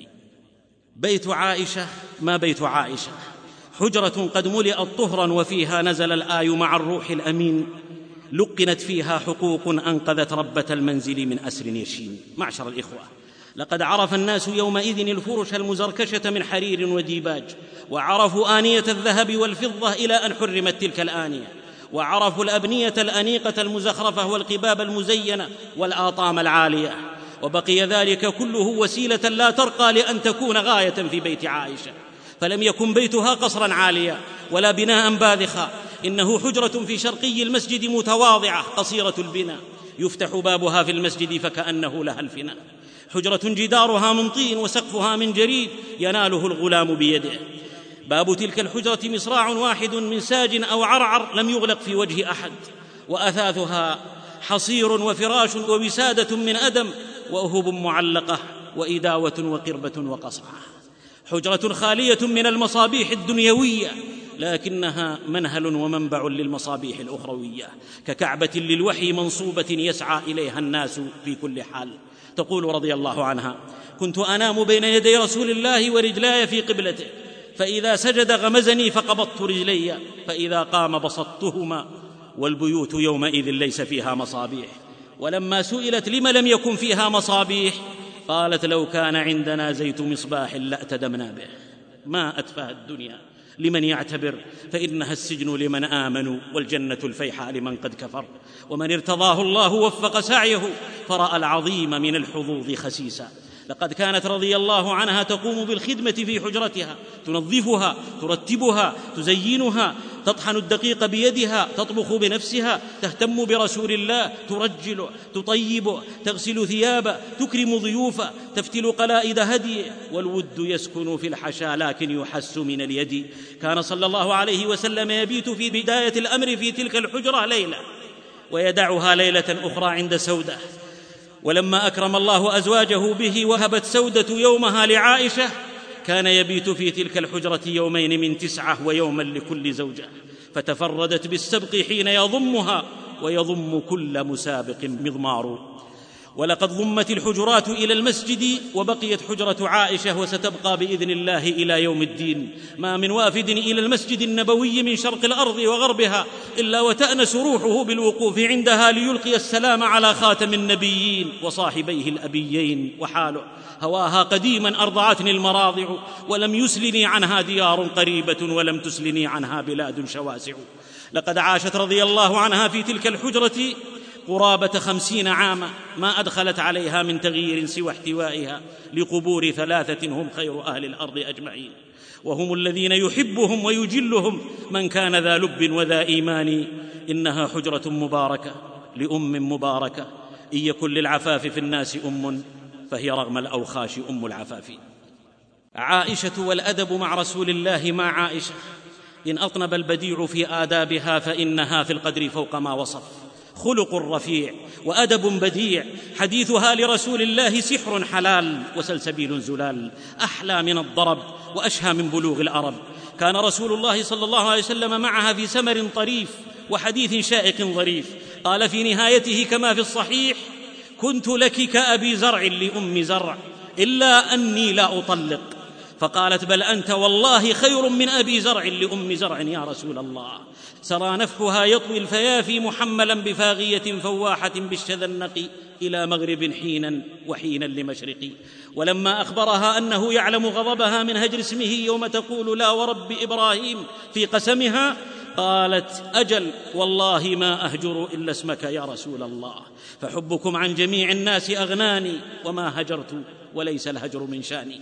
بيت عائشة ما بيت عائشة، حجرة قد ملئت طهرا، وفيها نزل الآي مع الروح الأمين، لقنت فيها حقوق أنقذت ربة المنزل من أسر يشين. معشر الإخوة، لقد عرف الناس يومئذ الفرش المزركشة من حرير وديباج، وعرفوا آنية الذهب والفضة إلى أن حرمت تلك الآنية، وعرفوا الأبنية الأنيقة المزخرفة والقباب المزينة والآطام العالية، وبقي ذلك كله وسيلة لا ترقى لأن تكون غاية في بيت عائشة. فلم يكن بيتها قصرا عاليا ولا بناء باذخا، إنه حجرة في شرقي المسجد متواضعة قصيرة البناء، يفتح بابها في المسجد فكأنه لها الفناء. حجرة جدارها من طين وسقفها من جريد يناله الغلام بيده. باب تلك الحجرة مصراع واحد من ساج أو عرعر لم يغلق في وجه أحد، وأثاثها حصير وفراش ووسادة من أدم وأهب معلقة وإداوة وقربة وقصعة. حجرة خالية من المصابيح الدنيوية، لكنها منهل ومنبع للمصابيح الأخروية، ككعبة للوحي منصوبة يسعى إليها الناس في كل حال. تقول رضي الله عنها: كنت أنام بين يدي رسول الله ورجلاي في قبلته، فإذا سجد غمزني فقبضت رجلي، فإذا قام بسطتهما، والبيوت يومئذ ليس فيها مصابيح. ولما سئلت لم لم يكن فيها مصابيح قالت: لو كان عندنا زيت مصباح لأتدمنا به. ما أتفه الدنيا لمن يعتبر، فإنها السجن لمن آمنوا، والجنة الفيحاء لمن قد كفر. ومن ارتضاه الله وفق سعيه، فرأى العظيم من الحظوظ خسيسا. لقد كانت رضي الله عنها تقوم بالخدمة في حجرتها، تنظفها، ترتبها، تزينها، تطحن الدقيق بيدها، تطبخ بنفسها، تهتم برسول الله، ترجله، تطيبه، تغسل ثيابه، تكرم ضيوفه، تفتل قلائد هديه. والود يسكن في الحشا لكن يحس من اليد. كان صلى الله عليه وسلم يبيت في بداية الأمر في تلك الحجرة ليلة، ويدعها ليلة أخرى عند سودة. ولما أكرم الله أزواجه به وهبت سودة يومها لعائشة، كان يبيت في تلك الحجرة يومين من تسعة، ويوما لكل زوجة، فتفردت بالسبق حين يضمها، ويضم كل مسابق مضمار. ولقد ضمت الحجرات إلى المسجد، وبقيت حجرة عائشة وستبقى بإذن الله إلى يوم الدين. ما من وافد إلى المسجد النبوي من شرق الأرض وغربها إلا وتأنس روحه بالوقوف عندها ليلقي السلام على خاتم النبيين وصاحبيه الأبيين. وحاله: هواها قديما أرضعتني المراضع، ولم يسلني عنها ديار قريبة، ولم تسلني عنها بلاد شواسع. لقد عاشت رضي الله عنها في تلك الحجرة قرابة خمسين عاما، ما أدخلت عليها من تغيير سوى احتوائها لقبور ثلاثة هم خير أهل الأرض أجمعين، وهم الذين يحبهم ويجلهم من كان ذا لب وذا إيمان. إنها حجرة مباركة لأم مباركة، إن يكن للعفاف في الناس أم فهي رغم الأوخاش أم العفاف. عائشة والأدب مع رسول الله. مع عائشة: إن أطنب البديع في آدابها فإنها في القدر فوق ما وصف. خلق رفيع وأدب بديع، حديثها لرسول الله سحر حلال وسلسبيل زلال، أحلى من الضرب وأشهى من بلوغ الأرب. كان رسول الله صلى الله عليه وسلم معها في سمر طريف وحديث شائق ظريف. قال في نهايته كما في الصحيح: كنت لك كأبي زرع لأم زرع، إلا أني لا أطلق. فقالت: بل أنت والله خير من أبي زرع لأم زرع يا رسول الله. سرى نفحها يطوي الفيافي محملا بفاغية فواحة بالشذنق إلى مغرب حينا وحينا لمشرق. ولما أخبرها أنه يعلم غضبها من هجر اسمه يوم تقول لا ورب إبراهيم في قسمها، قالت: أجل والله ما أهجر إلا اسمك يا رسول الله، فحبكم عن جميع الناس أغناني، وما هجرت وليس الهجر من شاني.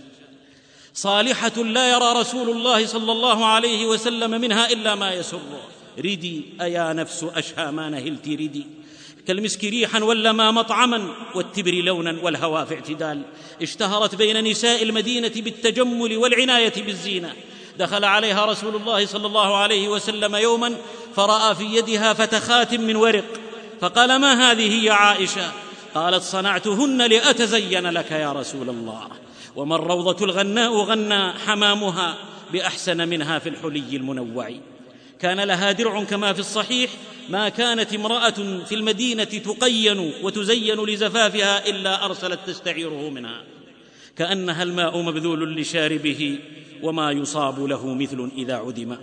صالحة لا يرى رسول الله صلى الله عليه وسلم منها إلا ما يسره. ردي أيا نفس أشهى ما نهلت ردي، كالمسك ريحا ولما مطعما، والتبر لونا والهوى في اعتدال. اشتهرت بين نساء المدينة بالتجمل والعناية بالزينة. دخل عليها رسول الله صلى الله عليه وسلم يوما فرأى في يدها فتخات من ورق، فقال: ما هذه يا عائشة؟ قالت: صنعتهن لأتزين لك يا رسول الله. وما الروضة الغناء غنى حمامها بأحسن منها في الحلي المنوع. كان لها درع كما في الصحيح: ما كانت امرأة في المدينة تقين وتزين لزفافها إلا أرسلت تستعيره منها، كأنها الماء مبذول لشاربه وما يصاب له مثل إذا عدم.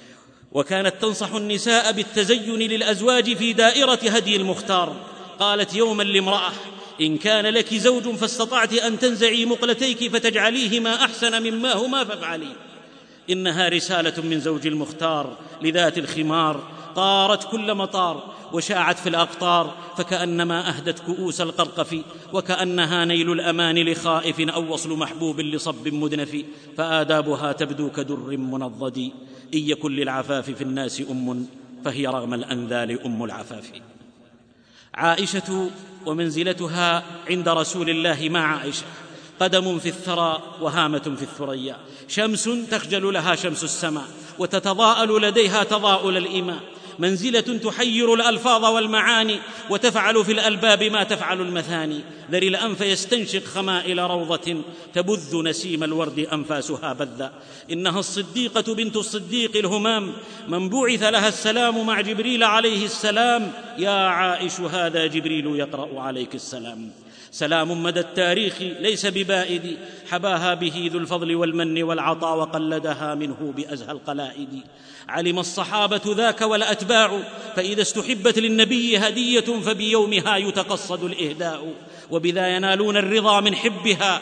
وكانت تنصح النساء بالتزين للأزواج في دائرة هدي المختار. قالت يوما لامرأة: إن كان لك زوج فاستطعت أن تنزعي مقلتيك فتجعليهما أحسن مما هما فافعلي. إنها رسالة من زوج المختار لذات الخمار، طارت كل مطار وشاعت في الأقطار، فكأنما أهدت كؤوس القرقف، وكأنها نيل الأمان لخائف أو وصل محبوب لصب مدنف. فآدابها تبدو كدر منضد، إن يكن للعفاف في الناس أم فهي رغم الأنذال أم العفاف. عائشة ومنزلتها عند رسول الله. مع عائشة: قدم في الثرى وهامة في الثريا، شمس تخجل لها شمس السماء وتتضاءل لديها تضاؤل الإيماء، منزلة تحير الألفاظ والمعاني وتفعل في الألباب ما تفعل المثاني، ذري الأنف يستنشق خمائل روضة تبث نسيم الورد أنفاسها بذا، إنها الصديقة بنت الصديق الهمام من بعث لها السلام مع جبريل عليه السلام، يا عائش هذا جبريل يقرأ عليك السلام، سلام مدى التاريخ ليس ببائد، حباها به ذو الفضل والمن والعطاء وقلدها منه بأزهى القلائد، علم الصحابة ذاك والأتباع، فإذا استحبت للنبي هدية فبيومها يتقصد الإهداء، وبذا ينالون الرضا من حبها،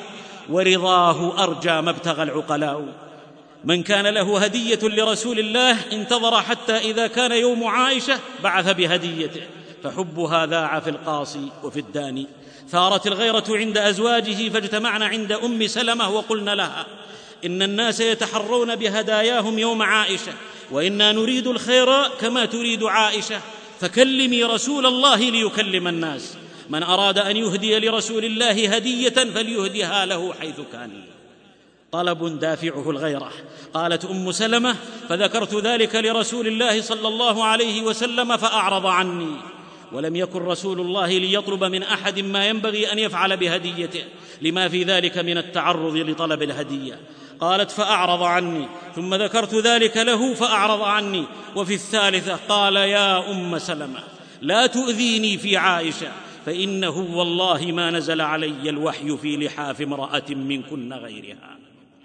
ورضاه أرجى ما ابتغى العقلاء. من كان له هدية لرسول الله انتظر حتى إذا كان يوم عائشة بعث بهديته، فحبها ذاع في القاصي وفي الداني، ثارت الغيرة عند أزواجه فاجتمعن عند أم سلمة وقلن لها إن الناس يتحرون بهداياهم يوم عائشة، وإنا نريد الخير كما تريد عائشة، فكلمي رسول الله ليكلم الناس، من أراد أن يهدي لرسول الله هدية فليهديها له حيث كان. طلب دافعه الغيرة. قالت أم سلمة فذكرت ذلك لرسول الله صلى الله عليه وسلم فأعرض عني، ولم يكن رسول الله ليطلب من أحد ما ينبغي أن يفعل بهديته لما في ذلك من التعرض لطلب الهدية. قالت فأعرض عني، ثم ذكرت ذلك له فأعرض عني، وفي الثالثة قال يا أم سلمة لا تؤذيني في عائشة، فإنه والله ما نزل علي الوحي في لحاف امرأة منكن غيرها.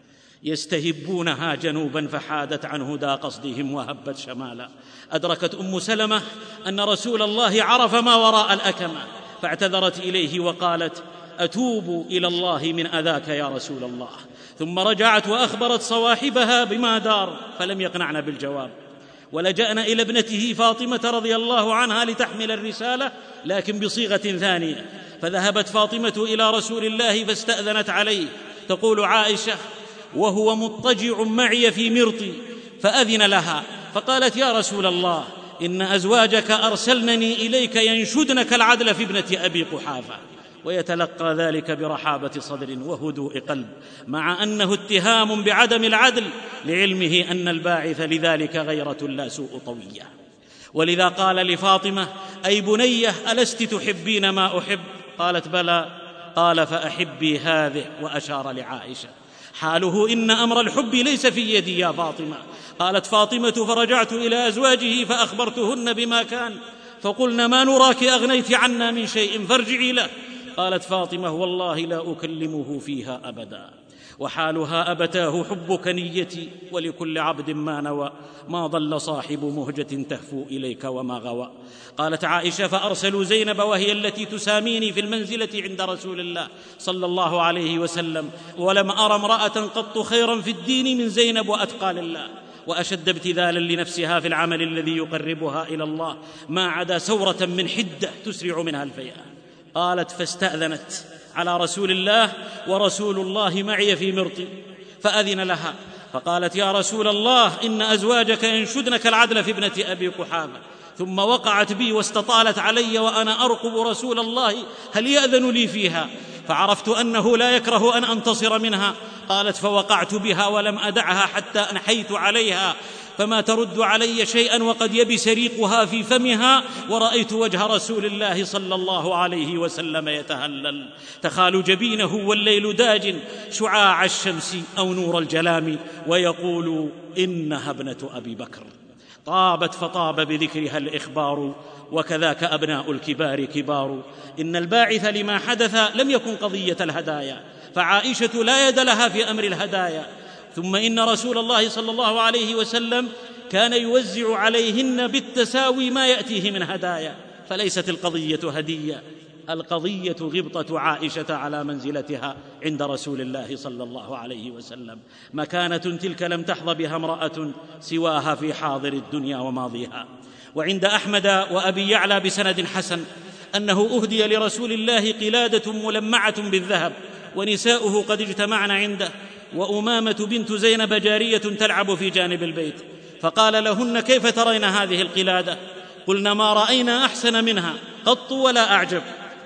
يستهبونها جنوبا فحادت عن هدى قصدهم وهبت شمالا. أدركت أم سلمة أن رسول الله عرف ما وراء الأكمة، فاعتذرت إليه وقالت أتوب إلى الله من أذاك يا رسول الله، ثم رجعت وأخبرت صواحبها بما دار فلم يقنعن بالجواب، ولجأن إلى ابنته فاطمة رضي الله عنها لتحمل الرسالة لكن بصيغة ثانية، فذهبت فاطمة إلى رسول الله فاستأذنت عليه، تقول عائشة وهو مضطجع معي في مرطي، فأذن لها فقالت يا رسول الله إن أزواجك أرسلنني إليك ينشدنك العدل في ابنة أبي قحافة، ويتلقى ذلك برحابة صدر وهدوء قلب، مع أنه اتهام بعدم العدل لعلمه أن الباعث لذلك غيرة لا سوء طوية. ولذا قال لفاطمة أي بنية ألست تحبين ما أحب؟ قالت بلى. قال فأحبي هذه، وأشار لعائشة حاله إن أمر الحب ليس في يدي يا فاطمة. قالت فاطمة فرجعت إلى أزواجه فأخبرتهن بما كان، فقلن ما نراك أغنيت عنا من شيء فارجعي له. قالت فاطمة والله لا أكلمه فيها أبدا، وحالها أبتاه حبك نيتي، ولكل عبد ما نوى، ما ضل صاحب مهجة تهفو إليك وما غوى. قالت عائشة فأرسلوا زينب وهي التي تساميني في المنزلة عند رسول الله صلى الله عليه وسلم، ولم أرى امرأة قط خيرا في الدين من زينب وأتقى لله، وأشد ابتذالا لنفسها في العمل الذي يقربها إلى الله، ما عدا سورة من حدة تسرع منها الفيئة. قالت فاستأذنت على رسول الله ورسول الله معي في مرطي، فأذن لها فقالت يا رسول الله إن أزواجك ينشدنك العدل في ابنة أبي قحافة، ثم وقعت بي واستطالت علي وأنا أرقب رسول الله هل يأذن لي فيها، فعرفت أنه لا يكره أن أنتصر منها. قالت فوقعت بها ولم أدعها حتى أنحيت عليها، فما ترد علي شيئا وقد يبس ريقها في فمها، ورأيت وجه رسول الله صلى الله عليه وسلم يتهلل، تخال جبينه والليل داج شعاع الشمس أو نور الجلام، ويقول إنها ابنة أبي بكر. طابت فطاب بذكرها الإخبار، وكذاك أبناء الكبار كبار. إن الباعث لما حدث لم يكن قضية الهدايا، فعائشة لا يد لها في أمر الهدايا، ثم إن رسول الله صلى الله عليه وسلم كان يوزع عليهن بالتساوي ما يأتيه من هدايا، فليست القضية هدية، القضية غبطة عائشة على منزلتها عند رسول الله صلى الله عليه وسلم، مكانة تلك لم تحظ بها امرأة سواها في حاضر الدنيا وماضيها. وعند أحمد وأبي يعلى بسند حسن أنه أهدي لرسول الله قلادة ملمعة بالذهب، ونساؤه قد اجتمعن عنده، وأمامة بنت زينب جارية تلعب في جانب البيت، فقال لهن كيف ترين هذه القلادة؟ قلنا ما رأينا أحسن منها قط ولا أعجب.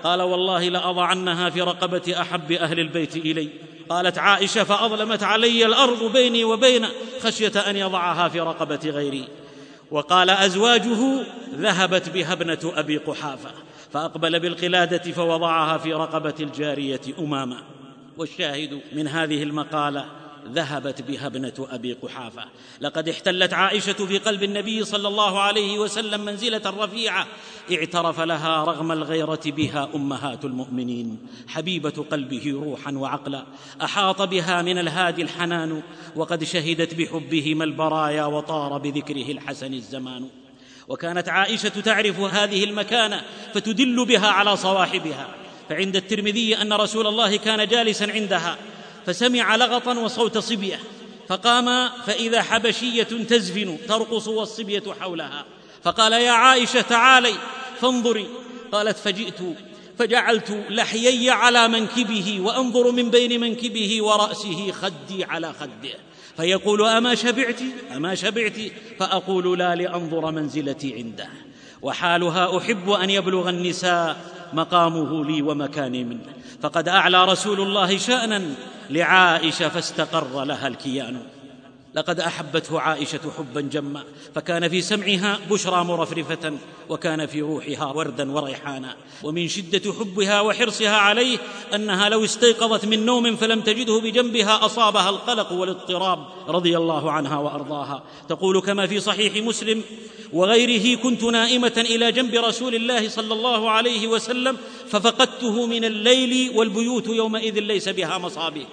قال والله لأضعنها في رقبة أحب أهل البيت إلي. قالت عائشة فأظلمت علي الأرض بيني وبين خشية أن يضعها في رقبة غيري. وقال أزواجه ذهبت بها ابنة أبي قحافة، فأقبل بالقلادة فوضعها في رقبة الجارية أمامة. والشاهد من هذه المقالة ذهبت بها ابنة أبي قحافة. لقد احتلت عائشة في قلب النبي صلى الله عليه وسلم منزلة رفيعة اعترف لها رغم الغيرة بها أمهات المؤمنين، حبيبة قلبه روحا وعقلا، أحاط بها من الهادي الحنان، وقد شهدت بحبهما البرايا وطار بذكره الحسن الزمان. وكانت عائشة تعرف هذه المكانة فتدل بها على صواحبها. فعند الترمذي أن رسول الله كان جالسا عندها فسمع لغطا وصوت صبية، فقام فإذا حبشية تزفن ترقص والصبية حولها، فقال يا عائشة تعالي فانظري. قالت فجئت فجعلت لحيي على منكبه وأنظر من بين منكبه ورأسه خدي على خده، فيقول أما شبعت أما شبعت فأقول لا لأنظر منزلتي عنده. وحالها أحب أن يبلغ النساء مقامه لي ومكاني منه، فقد أعلى رسول الله شأنا لعائشة فاستقر لها الكيان. لقد أحبته عائشة حبا جما، فكان في سمعها بشرى مرفرفة، وكان في روحها وردا وريحانا. ومن شدة حبها وحرصها عليه أنها لو استيقظت من نوم فلم تجده بجنبها أصابها القلق والاضطراب رضي الله عنها وأرضاها. تقول كما في صحيح مسلم وغيره كنت نائمة إلى جنب رسول الله صلى الله عليه وسلم ففقدته من الليل والبيوت يومئذ ليس بها مصابيح،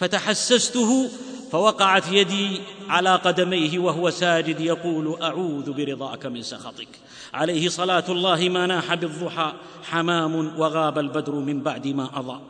فتحسسته فوقعت يدي على قدميه وهو ساجد يقول أعوذ برضاك من سخطك. عليه صلاة الله ما ناح بالضحى حمام وغاب البدر من بعد ما أضاء.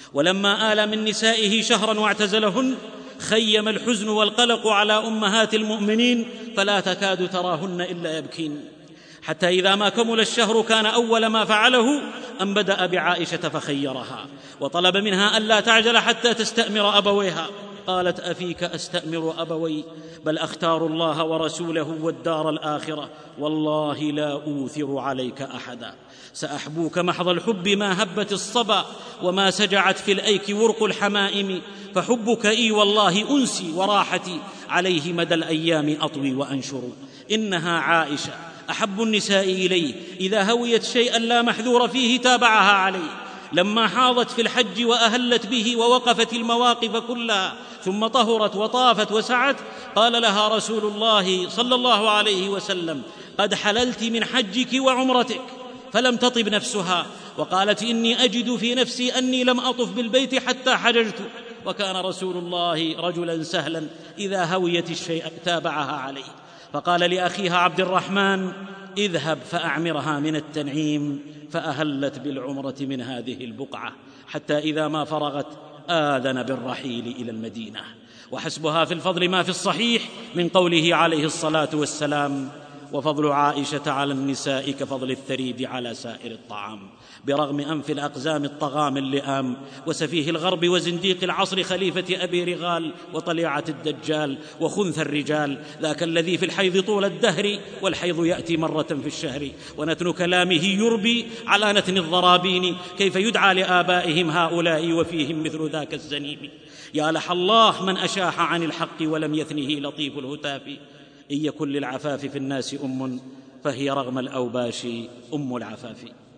ولما آل من نسائه شهرا واعتزلهن خيم الحزن والقلق على أمهات المؤمنين فلا تكاد تراهن إلا يبكين، حتى إذا ما كمل الشهر كان أول ما فعله أن بدأ بعائشة فخيرها وطلب منها ألا تعجل حتى تستأمر أبويها. قالت أفيك أستأمر أبوي؟ بل أختار الله ورسوله والدار الآخرة، والله لا أوثر عليك أحدا. سأحبوك محض الحب ما هبت الصبا وما سجعت في الأيك ورق الحمائم، فحبك إي والله أنسي وراحتي عليه مدى الأيام أطوي وأنشر. إنها عائشة أحب النساء إليه، إذا هويت شيئا لا محذور فيه تابعها عليه. لما حاضت في الحج وأهلت به ووقفت المواقف كلها ثم طهرت وطافت وسعت قال لها رسول الله صلى الله عليه وسلم قد حللت من حجك وعمرتك، فلم تطب نفسها وقالت إني أجد في نفسي أني لم أطف بالبيت حتى حججت. وكان رسول الله رجلا سهلا إذا هويت الشيء تابعها عليه. فقال لأخيها عبد الرحمن اذهب فأعمرها من التنعيم، فأهلت بالعمرة من هذه البقعة حتى إذا ما فرغت آذن بالرحيل إلى المدينة. وحسبها في الفضل ما في الصحيح من قوله عليه الصلاة والسلام وفضل عائشة على النساء كفضل الثريد على سائر الطعام، برغم أنف الأقزام الطغام اللئام وسفيه الغرب وزنديق العصر خليفة أبي رغال وطليعة الدجال وخنث الرجال، ذاك الذي في الحيض طول الدهر والحيض يأتي مرة في الشهر، ونتن كلامه يربي على نتن الضرابين، كيف يدعى لآبائهم هؤلاء وفيهم مثل ذاك الزنيم. يا لح الله من أشاح عن الحق ولم يثنه لطيف الهتاف. إن يكن للعفاف في الناس أم فهي رغم الأوباش أم العفاف.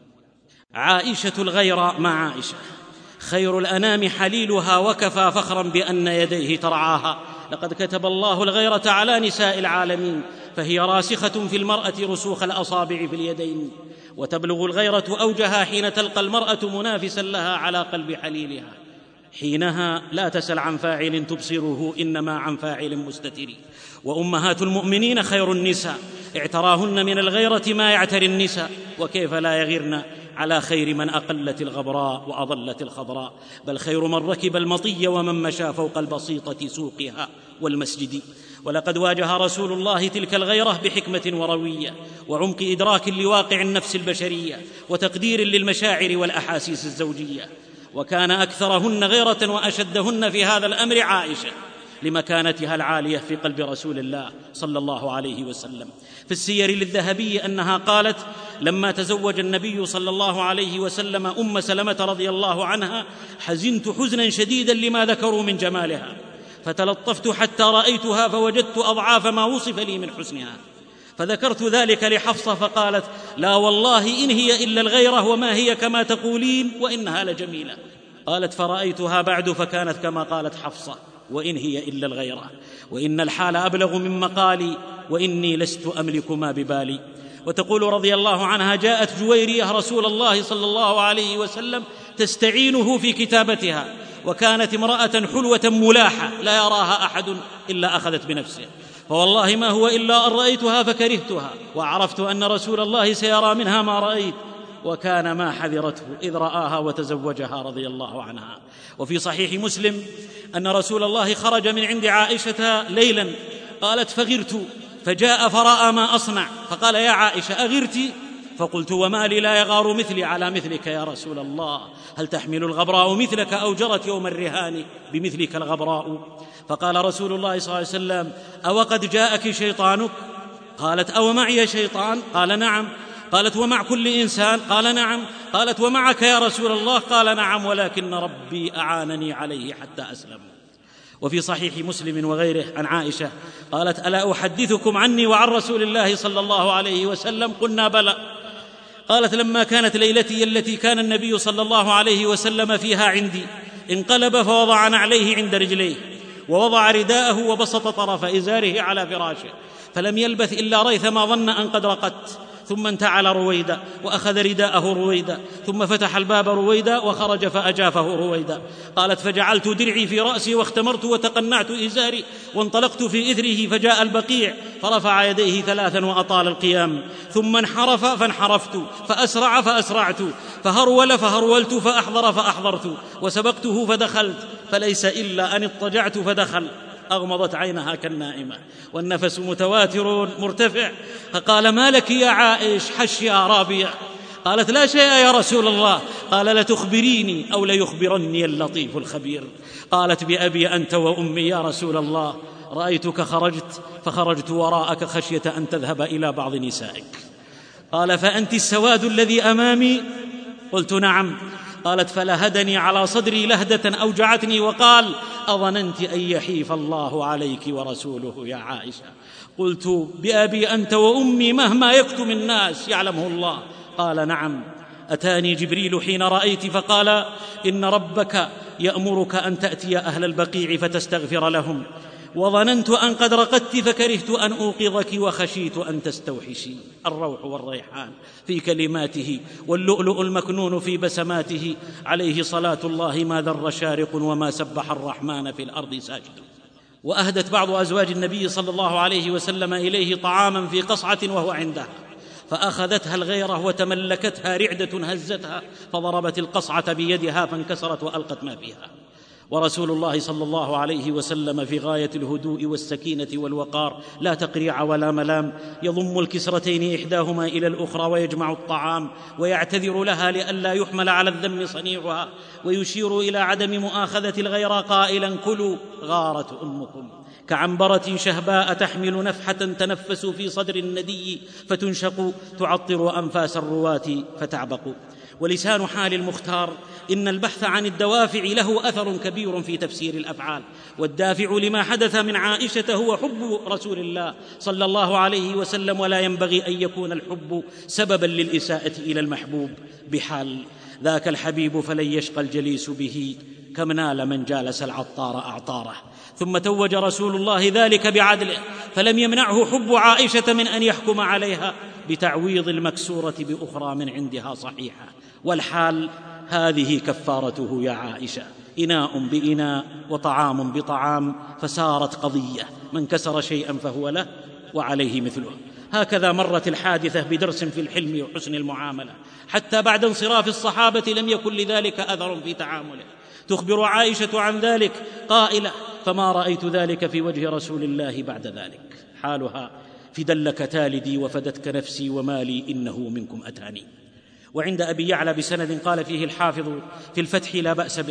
عائشة الغير مع عائشة خير الأنام حليلها، وكفى فخرا بأن يديه ترعاها. لقد كتب الله الغيرة على نساء العالمين، فهي راسخة في المرأة رسوخ الأصابع في اليدين، وتبلغ الغيرة أوجها حين تلقى المرأة منافسا لها على قلب حليلها. حينها لا تسل عن فاعل تبصره، إنما عن فاعل مستتر. وأمهات المؤمنين خير النساء، اعتراهن من الغيرة ما يعتري النساء، وكيف لا يغيرن على خير من أقلت الغبراء وأضلت الخضراء، بل خير من ركب المطي ومن مشى فوق البسيطة سوقها والمسجد. ولقد واجه رسول الله تلك الغيرة بحكمة وروية وعمق إدراك لواقع النفس البشرية وتقدير للمشاعر والأحاسيس الزوجية. وكان أكثرهن غيرة وأشدهن في هذا الأمر عائشة، لمكانتها العالية في قلب رسول الله صلى الله عليه وسلم. في السير للذهبي أنها قالت: لما تزوج النبي صلى الله عليه وسلم أم سلمة رضي الله عنها حزنت حزنا شديدا لما ذكروا من جمالها، فتلطفت حتى رأيتها فوجدت أضعاف ما وصف لي من حسنها، فذكرت ذلك لحفصة فقالت: لا والله إن هي إلا الغيرة وما هي كما تقولين وإنها لجميلة. قالت: فرأيتها بعد فكانت كما قالت حفصة: وإن هي إلا الغيرة، وإن الحال أبلغ من مقالي، وإني لست أملك ما ببالي. وتقول رضي الله عنها: جاءت جويرية رسول الله صلى الله عليه وسلم تستعينه في كتابتها، وكانت امرأة حلوة ملاحة لا يراها أحد إلا أخذت بنفسه، فوالله ما هو إلا أن رأيتها فكرهتها، وعرفت أن رسول الله سيرى منها ما رأيت، وكان ما حذرته إذ رآها وتزوجها رضي الله عنها. وفي صحيح مسلم أن رسول الله خرج من عند عائشة ليلا، قالت: فغرت، فجاء فرأى ما أصنع، فقال: يا عائشة أغرت؟ فقلت: وما لي لا يغار مثلي على مثلك يا رسول الله، هل تحمل الغبراء مثلك أو جرت يوم الرهان بمثلك الغبراء؟ فقال رسول الله صلى الله عليه وسلم: أوقد جاءك شيطانك؟ قالت: أو معي شيطان؟ قال: نعم. قالت: ومع كل إنسان؟ قال: نعم. قالت: ومعك يا رسول الله؟ قال: نعم، ولكن ربي أعانني عليه حتى أسلم. وفي صحيح مسلم وغيره عن عائشة قالت: ألا أحدثكم عني وعن رسول الله صلى الله عليه وسلم؟ قلنا: بلى. قالت: لما كانت ليلتي التي كان النبي صلى الله عليه وسلم فيها عندي، انقلب فوضع نعليه عند رجليه، ووضع رداءه وبسط طرف إزاره على فراشه، فلم يلبث إلا ريثما ظن أن قد رقدت، ثم انتعل رويدا وأخذ رداءه رويدا، ثم فتح الباب رويدا وخرج فأجافه رويدا. قالت: فجعلت درعي في رأسي واختمرت وتقنعت إزاري وانطلقت في إثره، فجاء البقيع فرفع يديه ثلاثا وأطال القيام، ثم انحرف فانحرفت، فأسرع فأسرعت، فهرول فهرولت، فأحضر فأحضرت، وسبقته فدخلت، فليس إلا أن اضطجعت فدخل. أغمضت عينها كالنائمة والنفس متواتر مرتفع، فقال: ما لك يا عائش؟ حش يا رابية. قالت: لا شيء يا رسول الله. قال: لتخبريني أو ليخبرني اللطيف الخبير. قالت: بأبي أنت وأمي يا رسول الله، رأيتك خرجت فخرجت وراءك خشية أن تذهب إلى بعض نسائك. قال: فأنت السواد الذي أمامي؟ قلت: نعم. قالت: فلهدني على صدري لهدة أوجعتني وقال: أظننت أن يحيف الله عليك ورسوله يا عائشة؟ قلت: بأبي أنت وأمي مهما يكتم الناس يعلمه الله. قال: نعم. أتاني جبريل حين رأيت فقال: إن ربك يأمرك أن تأتي أهل البقيع فتستغفر لهم، وظننت أن قد رقدت فكرهت أن أوقظك وخشيت أن تستوحشي. الروح والريحان في كلماته، واللؤلؤ المكنون في بسماته، عليه صلاة الله ما ذر شارق وما سبح الرحمن في الأرض ساجد. وأهدت بعض أزواج النبي صلى الله عليه وسلم إليه طعاما في قصعة وهو عندها، فأخذتها الغيرة وتملكتها رعدة هزتها، فضربت القصعة بيدها فانكسرت وألقت ما فيها. ورسول الله صلى الله عليه وسلم في غاية الهدوء والسكينة والوقار، لا تقريع ولا ملام، يضم الكسرتين إحداهما إلى الأخرى ويجمع الطعام ويعتذر لها لئلا يحمل على الذم صنيعها، ويشير إلى عدم مؤاخذة الغير قائلا: كلوا، غارت أمكم. كعنبرة شهباء تحمل نفحة تنفس في صدر الندي فتنشق، تعطر أنفاس الرواة فتعبق. ولسان حال المختار إن البحث عن الدوافع له أثر كبير في تفسير الأفعال، والدافع لما حدث من عائشة هو حب رسول الله صلى الله عليه وسلم، ولا ينبغي أن يكون الحب سببا للإساءة إلى المحبوب بحال. ذاك الحبيب فلن يشقى الجليس به، كم نال من جالس العطار أعطاره. ثم توج رسول الله ذلك بعدله، فلم يمنعه حب عائشة من أن يحكم عليها بتعويض المكسورة بأخرى من عندها صحيحة. والحال هذه كفارته يا عائشة: إناء بإناء وطعام بطعام، فسارت قضية: من كسر شيئا فهو له وعليه مثله. هكذا مرت الحادثة بدرس في الحلم وحسن المعاملة، حتى بعد انصراف الصحابة لم يكن لذلك أثر في تعامله. تخبر عائشة عن ذلك قائلة: فما رأيت ذلك في وجه رسول الله بعد ذلك. حالها: فدلك تالدي وفدتك نفسي ومالي إنه منكم أتاني. وعند أبي يعلى بسند قال فيه الحافظ في الفتح: لا بأس به،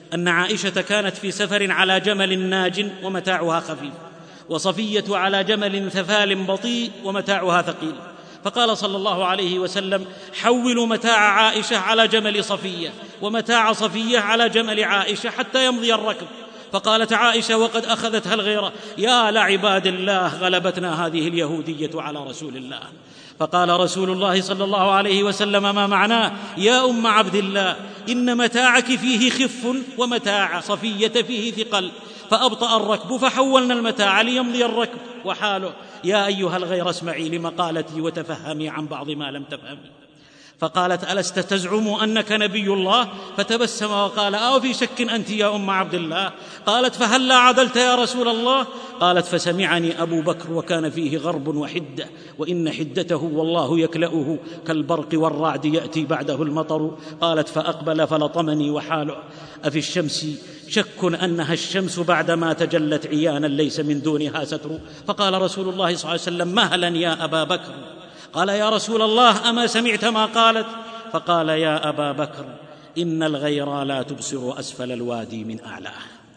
أن عائشة كانت في سفر على جمل ناج ومتاعها خفيف، وصفية على جمل ثفال بطيء ومتاعها ثقيل، فقال صلى الله عليه وسلم: حولوا متاع عائشة على جمل صفية، ومتاع صفية على جمل عائشة حتى يمضي الركب. فقالت عائشة وقد أخذتها الغيرة: يا لعباد الله، غلبتنا هذه اليهودية على رسول الله. فقال رسول الله صلى الله عليه وسلم: ما معناه يا أم عبد الله؟ إن متاعك فيه خف ومتاع صفية فيه ثقل، فأبطأ الركب فحولنا المتاع ليمضي الركب وحاله. يا أيها الغير، اسمعي لمقالتي وتفهمي عن بعض ما لم تفهمي. فقالت: ألست تزعم أنك نبي الله؟ فتبسم وقال: أو في شك أنت يا أم عبد الله؟ قالت: فهلا عدلت يا رسول الله؟ قالت: فسمعني أبو بكر وكان فيه غرب وحدة، وإن حدته والله يكلأه كالبرق والرعد يأتي بعده المطر. قالت: فأقبل فلطمني وحاله. أفي الشمس شك أنها الشمس بعدما تجلت عيانا ليس من دونها ستر؟ فقال رسول الله صلى الله عليه وسلم: مهلا يا أبا بكر. قال: يا رسول الله، أما سمعت ما قالت؟ فقال: يا أبا بكر، إن الغيرى لا تبصر أسفل الوادي من أعلاه.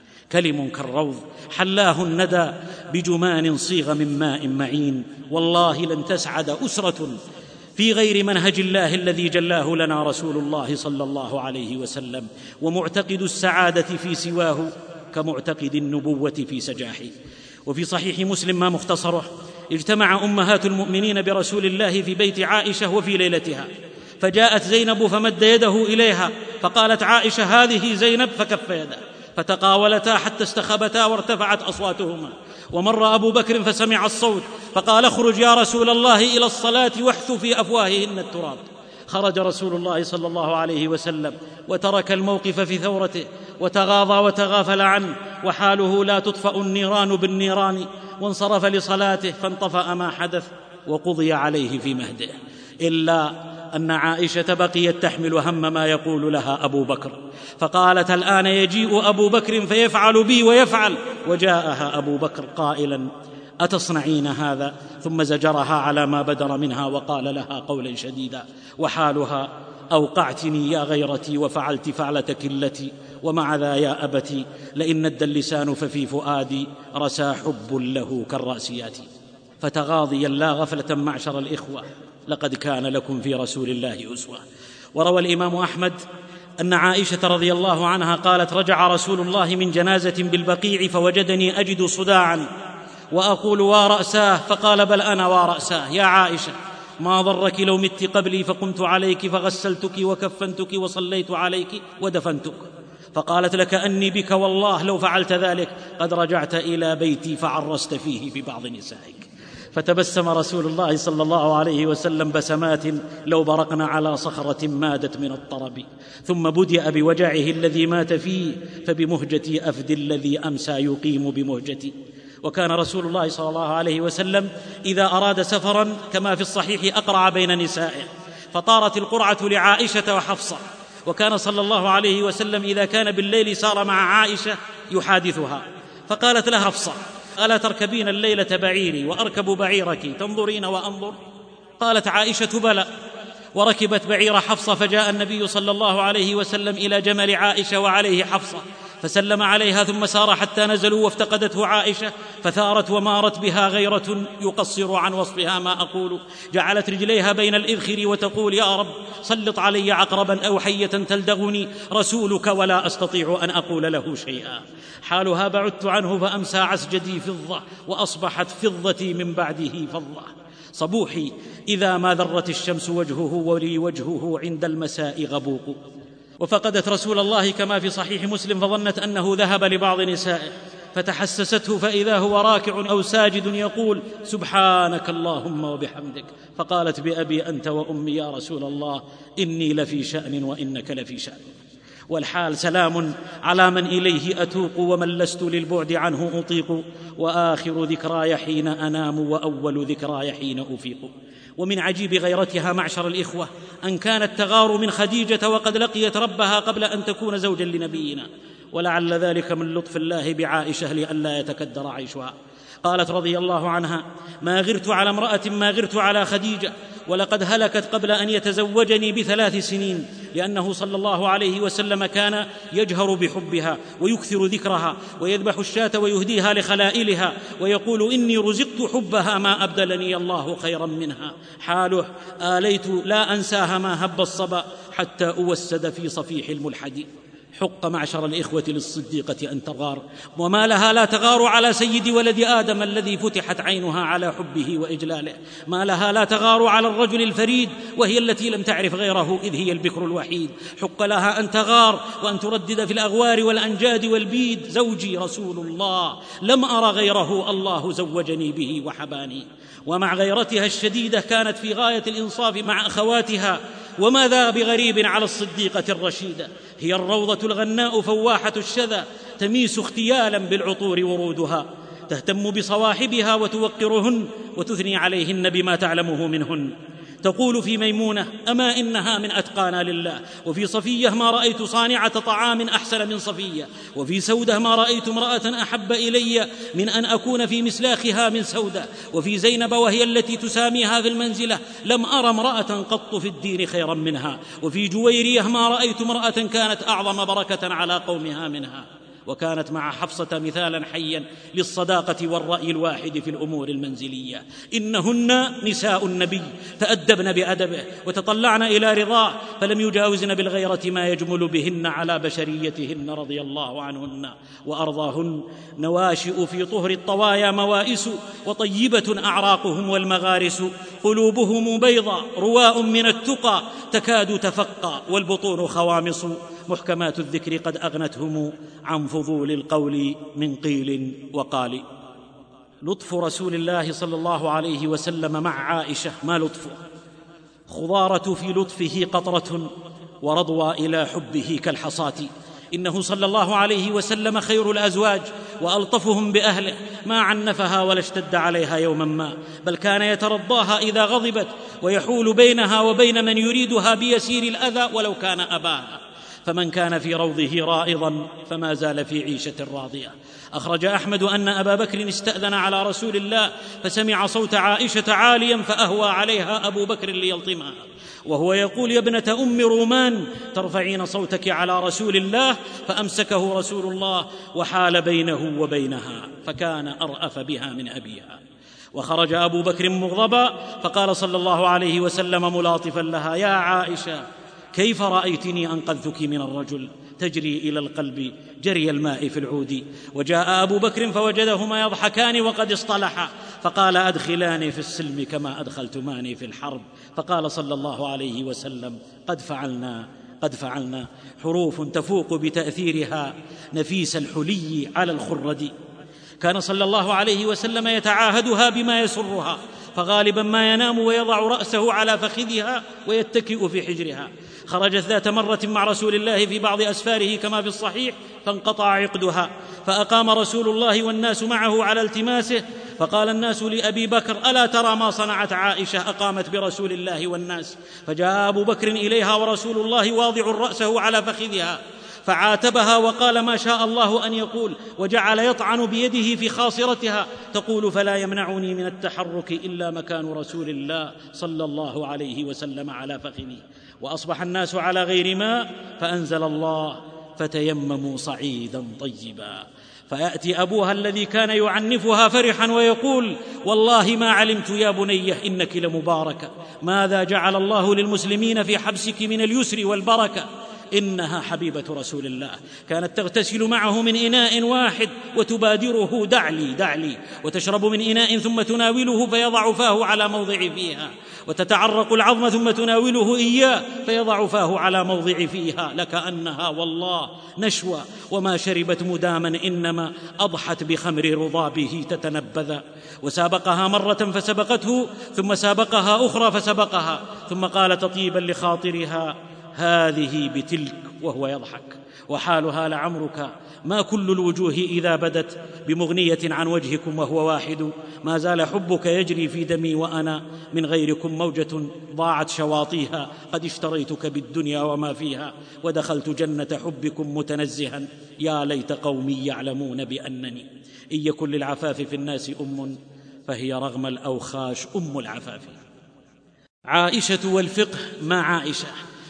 كلم كالروض حلاه الندى بجمان صيغ من ماء معين. والله لن تسعد أسرة في غير منهج الله الذي جلاه لنا رسول الله صلى الله عليه وسلم، ومعتقد السعادة في سواه كمعتقد النبوة في سجاحه. وفي صحيح مسلم ما مختصره: اجتمع أمهات المؤمنين برسول الله في بيت عائشة وفي ليلتها، فجاءت زينب فمد يده إليها، فقالت عائشة: هذه زينب، فكف يده، فتقاولتا حتى استخبتا وارتفعت أصواتهما. ومر أبو بكر فسمع الصوت فقال: اخرج يا رسول الله إلى الصلاة واحث في أفواههن التراب. خرج رسول الله صلى الله عليه وسلم وترك الموقف في ثورته، وتغاضى وتغافل عنه، وحاله لا تطفأ النيران بالنيران، وانصرف لصلاته، فانطفأ ما حدث وقضي عليه في مهده. إلا أن عائشة بقيت تحمل هم ما يقول لها أبو بكر، فقالت: الآن يجيء أبو بكر فيفعل بي ويفعل. وجاءها أبو بكر قائلا: أتصنعين هذا؟ ثم زجرها على ما بدر منها وقال لها قولا شديدا، وحالها: أوقعتني يا غيرتي وفعلت فعلتك التي، ومع ذا يا أبتي لئن ند اللسان ففي فؤادي رسى حب له كالراسيات. فتغاضيا لا غفلة معشر الإخوة، لقد كان لكم في رسول الله أسوة. وروى الإمام أحمد أن عائشة رضي الله عنها قالت: رجع رسول الله من جنازة بالبقيع فوجدني أجد صداعا وأقول: ورأساه. فقال: بل أنا ورأساه يا عائشة، ما ضرك لو مت قبلي فقمت عليك فغسلتك وكفنتك وصليت عليك ودفنتك. فقالت: لكأني بك والله لو فعلت ذلك قد رجعت إلى بيتي فعرست فيه ببعض نسائك. فتبسم رسول الله صلى الله عليه وسلم بسمات لو برقن على صخرة مادت من الطرب، ثم بدأ بوجعه الذي مات فيه، فبمهجتي أفدي الذي أمسى يقيم بمهجتي. وكان رسول الله صلى الله عليه وسلم إذا أراد سفرا كما في الصحيح أقرع بين نسائه، فطارت القرعة لعائشة وحفصة. وكان صلى الله عليه وسلم إذا كان بالليل سار مع عائشة يحادثها، فقالت لها حفصة: ألا تركبين الليلة بعيري وأركب بعيرك تنظرين وأنظر؟ قالت عائشة: بلى. وركبت بعير حفصة، فجاء النبي صلى الله عليه وسلم إلى جمل عائشة وعليه حفصة، فسلم عليها ثم سار حتى نزلوا، وافتقدته عائشة فثارت ومارت بها غيرة يقصر عن وصفها ما أقول. جعلت رجليها بين الإذخر وتقول: يا رب سلط علي عقربا أو حية تلدغني رسولك ولا أستطيع أن أقول له شيئا. حالها: بعدت عنه فأمسى عسجدي فضة وأصبحت فضتي من بعده فضة. صبوحي إذا ما ذرت الشمس وجهه ولي وجهه عند المساء غبوق. وفقدت رسول الله كما في صحيح مسلم، فظنت أنه ذهب لبعض نسائه، فتحسسته فإذا هو راكع أو ساجد يقول: سبحانك اللهم وبحمدك. فقالت: بأبي أنت وأمي يا رسول الله، إني لفي شأن وإنك لفي شأن. والحال سلام على من إليه أتوق، ومن لست للبعد عنه أطيق. وآخر ذكراي حين أنام، وأول ذكراي حين أفيق. ومن عجيب غيرتها معشر الإخوة أن كانت تغار من خديجة وقد لقيت ربها قبل أن تكون زوجا لنبينا، ولعل ذلك من لطف الله بعائشة لئلا يتكدر عيشها. قالت رضي الله عنها: ما غرت على امرأة ما غرت على خديجة، ولقد هلكت قبل أن يتزوجني بثلاث سنين، لأنه صلى الله عليه وسلم كان يجهر بحبها ويكثر ذكرها ويذبح الشاة ويهديها لخلائلها ويقول إني رزقت حبها ما أبدلني الله خيرا منها. حاله آليت لا أنساها ما هب الصبا حتى أوسد في صفيح الملحد. حق معشر الإخوة للصديقة أن تغار، وما لها لا تغار على سيد ولد آدم الذي فتحت عينها على حبه وإجلاله. ما لها لا تغار على الرجل الفريد وهي التي لم تعرف غيره إذ هي البكر الوحيد. حق لها أن تغار وأن تردد في الأغوار والأنجاد والبيد: زوجي رسول الله لم أر غيره، الله زوجني به وحباني. ومع غيرتها الشديدة كانت في غاية الإنصاف مع أخواتها، وما ذا بغريب على الصديقة الرشيدة. هي الروضة الغناء فواحة الشذا، تميس اختيالا بالعطور ورودها، تهتم بصواحبها وتوقرهن وتثني عليهن بما تعلمه منهن. تقول في ميمونة: أما إنها من أتقانا لله. وفي صفية: ما رأيت صانعة طعام أحسن من صفية. وفي سودة: ما رأيت امرأة أحب إلي من أن أكون في مسلاخها من سودة. وفي زينب وهي التي تساميها في المنزلة: لم أرى امرأة قط في الدين خيرا منها. وفي جويرية: ما رأيت امرأة كانت أعظم بركة على قومها منها. وكانت مع حفصة مثالا حيا للصداقة والرأي الواحد في الأمور المنزلية. إنهن نساء النبي تأدبن بأدبه وتطلعن إلى رضاه، فلم يجاوزن بالغيرة ما يجمل بهن على بشريتهن رضي الله عنهن وأرضاهن. نواشئ في طهر الطوايا موائس، وطيبة أعراقهم والمغارس. قلوبهم بيضاء رواء من التقى، تكاد تفقى والبطون خوامص. محكمات الذكر قد أغنتهم عن فضول القول من قيل وقال. لطف رسول الله صلى الله عليه وسلم مع عائشة ما لطفه. خضارة في لطفه قطرة، ورضوى إلى حبه كالحصاة. إنه صلى الله عليه وسلم خير الأزواج وألطفهم بأهله، ما عنفها ولا اشتد عليها يوما ما، بل كان يترضاها إذا غضبت ويحول بينها وبين من يريدها بيسير الأذى ولو كان أباها. فمن كان في روضه رائضا فما زال في عيشة راضية. أخرج أحمد أن أبا بكر استأذن على رسول الله فسمع صوت عائشة عاليا فأهوى عليها أبو بكر ليلطمها وهو يقول: يا ابنة أم رومان ترفعين صوتك على رسول الله، فأمسكه رسول الله وحال بينه وبينها، فكان أرأف بها من أبيها. وخرج أبو بكر مغضبا فقال صلى الله عليه وسلم ملاطفا لها: يا عائشة، كيف رأيتني أنقذتك من الرجل؟ تجري إلى القلب جري الماء في العود. وجاء أبو بكر فوجدهما يضحكان وقد اصطلحا، فقال: أدخلاني في السلم كما أدخلتماني في الحرب. فقال صلى الله عليه وسلم: قد فعلنا قد فعلنا. حروف تفوق بتأثيرها نفيس الحلي على الخرد. كان صلى الله عليه وسلم يتعاهدها بما يسرها، فغالبا ما ينام ويضع رأسه على فخذها ويتكئ في حجرها. خرجت ذات مرة مع رسول الله في بعض أسفاره كما في الصحيح، فانقطع عقدها، فأقام رسول الله والناس معه على التماسه، فقال الناس لأبي بكر: ألا ترى ما صنعت عائشة؟ أقامت برسول الله والناس. فجاء أبو بكر إليها ورسول الله واضع رأسه على فخذها، فعاتبها وقال: ما شاء الله أن يقول، وجعل يطعن بيده في خاصرتها. تقول: فلا يمنعني من التحرك إلا مكان رسول الله صلى الله عليه وسلم على فخذي. وأصبح الناس على غير ماء، فأنزل الله: فتيمموا صعيدا طيبا. فيأتي أبوها الذي كان يعنفها فرحا ويقول: والله ما علمت يا بنيه إنك لمباركة، ماذا جعل الله للمسلمين في حبسك من اليسر والبركة. إنها حبيبة رسول الله، كانت تغتسل معه من إناء واحد وتبادره: دعلي دعلي، وتشرب من إناء ثم تناوله فيضع فاه على موضع فيها، وتتعرق العظم ثم تناوله إياه فيضع فاه على موضع فيها، لكأنها والله نشوى، وما شربت مداما إنما أضحت بخمر رضابه تتنبذا. وسابقها مرة فسبقته، ثم سابقها أخرى فسبقها، ثم قال تطيبا لخاطرها: هذه بتلك، وهو يضحك. وحالها لعمرك ما كل الوجوه إذا بدت بمغنية عن وجهكم وهو واحد. ما زال حبك يجري في دمي وأنا من غيركم موجة ضاعت شواطيها. قد اشتريتك بالدنيا وما فيها، ودخلت جنة حبكم متنزها. يا ليت قومي يعلمون بأنني إن يكن للعفاف في الناس أم، فهي رغم الأوخاش أم العفاف. عائشة والفقه مع عائشة.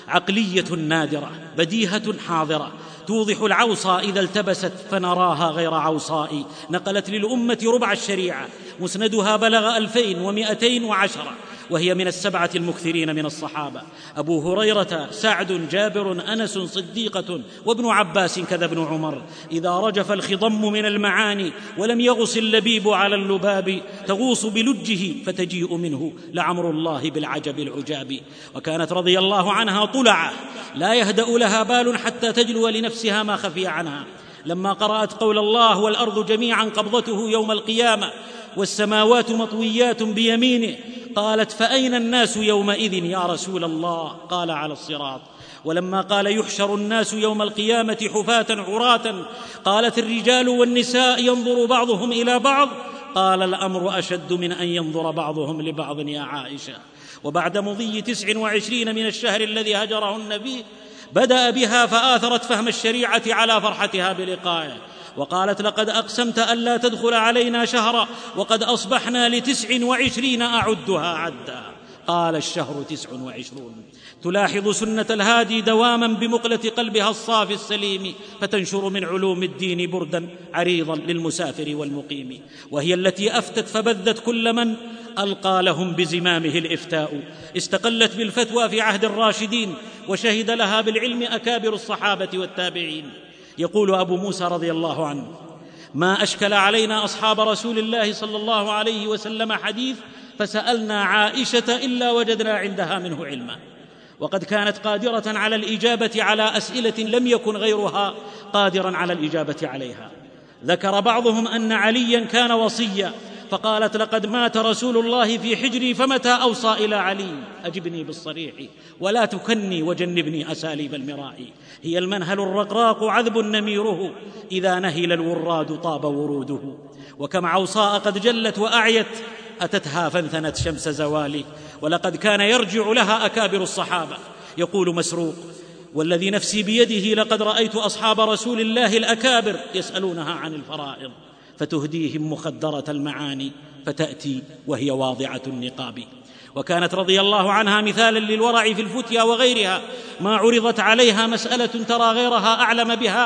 عقلية نادرة، بديهة حاضرة، توضح العوصى إذا التبست فنراها غير عوصاء. نقلت للأمة ربع الشريعة، مسندها بلغ ألفين ومئتين وعشرة، وهي من السبعة المكثرين من الصحابة: أبو هريرة، سعد، جابر، أنس، صديقة، وابن عباس كذا ابن عمر. إذا رجف الخضم من المعاني ولم يغص اللبيب على اللباب، تغوص بلجه فتجيء منه لعمر الله بالعجب العجاب. وكانت رضي الله عنها طلعة لا يهدأ لها بال حتى تجلو لنفسها ما خفي عنها. لما قرأت قول الله: والأرض جميعا قبضته يوم القيامة والسماوات مطويات بيمينه، قالت: فأين الناس يومئذ يا رسول الله؟ قال: على الصراط. ولما قال: يحشر الناس يوم القيامة حفاة عراة، قالت: الرجال والنساء ينظر بعضهم إلى بعض، قال: الأمر أشد من أن ينظر بعضهم لبعض يا عائشة. وبعد مضي تسع وعشرين من الشهر الذي هجره النبي، بدأ بها فآثرت فهم الشريعة على فرحتها بلقائه، وقالت: لقد أقسمت ألا تدخل علينا شهرا وقد أصبحنا لتسع وعشرين أعدها عدا. قال: الشهر تسع وعشرون. تلاحظ سنة الهادي دواما بمقلة قلبها الصافي السليم، فتنشر من علوم الدين بردا عريضا للمسافر والمقيم. وهي التي أفتت فبذت كل من ألقى لهم بزمامه الإفتاء. استقلت بالفتوى في عهد الراشدين، وشهد لها بالعلم أكابر الصحابة والتابعين. يقول أبو موسى رضي الله عنه: ما أشكل علينا أصحاب رسول الله صلى الله عليه وسلم حديث فسألنا عائشة إلا وجدنا عندها منه علما. وقد كانت قادرة على الإجابة على أسئلة لم يكن غيرها قادرا على الإجابة عليها. ذكر بعضهم أن عليا كان وصيا، فقالت: لقد مات رسول الله في حجري فمتى أوصى إلى علي؟ أجبني بالصريح ولا تكني وجنبني أساليب المراء. هي المنهل الرقراق عذب نميره، إذا نهل الوراد طاب وروده. وكم عوصاء قد جلت وأعيت، أتتها فانثنت شمس زوالي. ولقد كان يرجع لها أكابر الصحابة. يقول مسروق: والذي نفسي بيده لقد رأيت أصحاب رسول الله الأكابر يسألونها عن الفرائض فتهديهم مخدرة المعاني، فتأتي وهي واضعة النقاب. وكانت رضي الله عنها مثالا للورع في الفتيا وغيرها، ما عرضت عليها مسألة ترى غيرها أعلم بها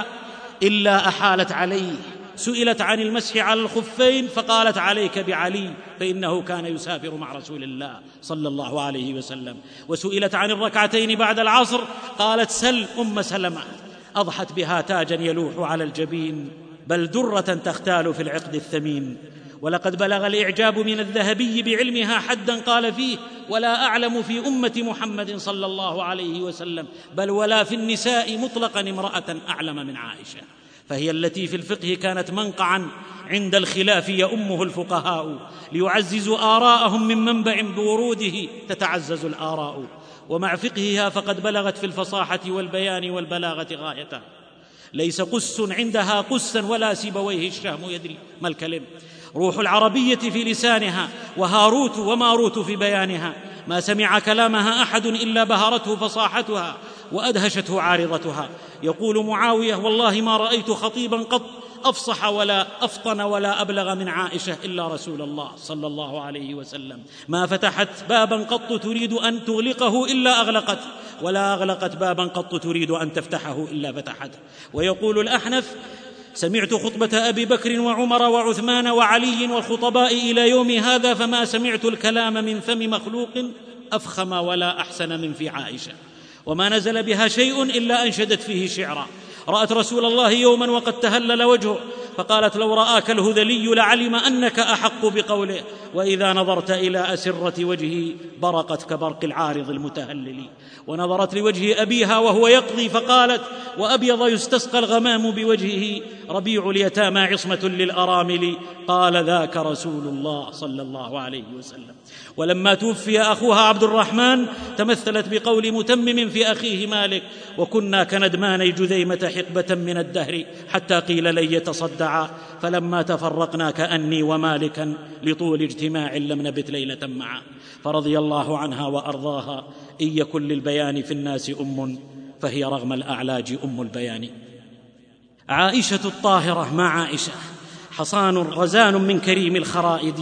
إلا أحالت عليه. سئلت عن المسح على الخفين فقالت: عليك بعلي فإنه كان يسافر مع رسول الله صلى الله عليه وسلم. وسئلت عن الركعتين بعد العصر قالت: سل أم سلمة. أضحت بها تاجا يلوح على الجبين، بل درة تختال في العقد الثمين. ولقد بلغ الإعجاب من الذهبي بعلمها حدا قال فيه: ولا أعلم في أمة محمد صلى الله عليه وسلم بل ولا في النساء مطلقا امرأة أعلم من عائشة. فهي التي في الفقه كانت منقعا عند الخلاف يؤمه الفقهاء، ليعززوا آراءهم من منبع بوروده تتعزز الآراء. ومع فقهها فقد بلغت في الفصاحة والبيان والبلاغة غايته. ليس قس عندها قسا ولا سيبويه الشهم يدري ما الكلم. روح العربية في لسانها، وهاروت وماروت في بيانها. ما سمع كلامها أحد إلا بهرته فصاحتها وأدهشته عارضتها. يقول معاوية: والله ما رأيت خطيبا قط أفصح ولا أفطن ولا أبلغ من عائشة إلا رسول الله صلى الله عليه وسلم. ما فتحت بابا قط تريد أن تغلقه إلا أغلقت، ولا أغلقت بابا قط تريد أن تفتحه إلا فتحته. ويقول الأحنف: سمعت خطبة أبي بكر وعمر وعثمان وعلي والخطباء إلى يوم هذا فما سمعت الكلام من فم مخلوق أفخم ولا أحسن من في عائشة. وما نزل بها شيء إلا أنشدت فيه شعرا. رأت رسول الله يوما وقد تهلل وجهه، فقالت: لو رآك الهذلي لعلم أنك أحق بقوله، وإذا نظرت إلى أسرة وجهه برقت كبرق العارض المتهلل. ونظرت لوجه أبيها وهو يقضي فقالت: وأبيض يستسقى الغمام بوجهه، ربيع اليتامى عصمة للأرامل. قال: ذاك رسول الله صلى الله عليه وسلم. ولما توفي أخوها عبد الرحمن تمثلت بقول متمم في أخيه مالك: وكنا كندمان جذيمة حقبة من الدهر حتى قيل لن يتصدعا، فلما تفرقنا كأني ومالكا لطول اجتماع لم نبت ليلة معا. فرضي الله عنها وأرضاها. إن يكن للبيان في الناس أم فهي رغم الأعلاج أم البيان. عائشة الطاهرة مع عائشة حصان رزان من كريم الخرائد،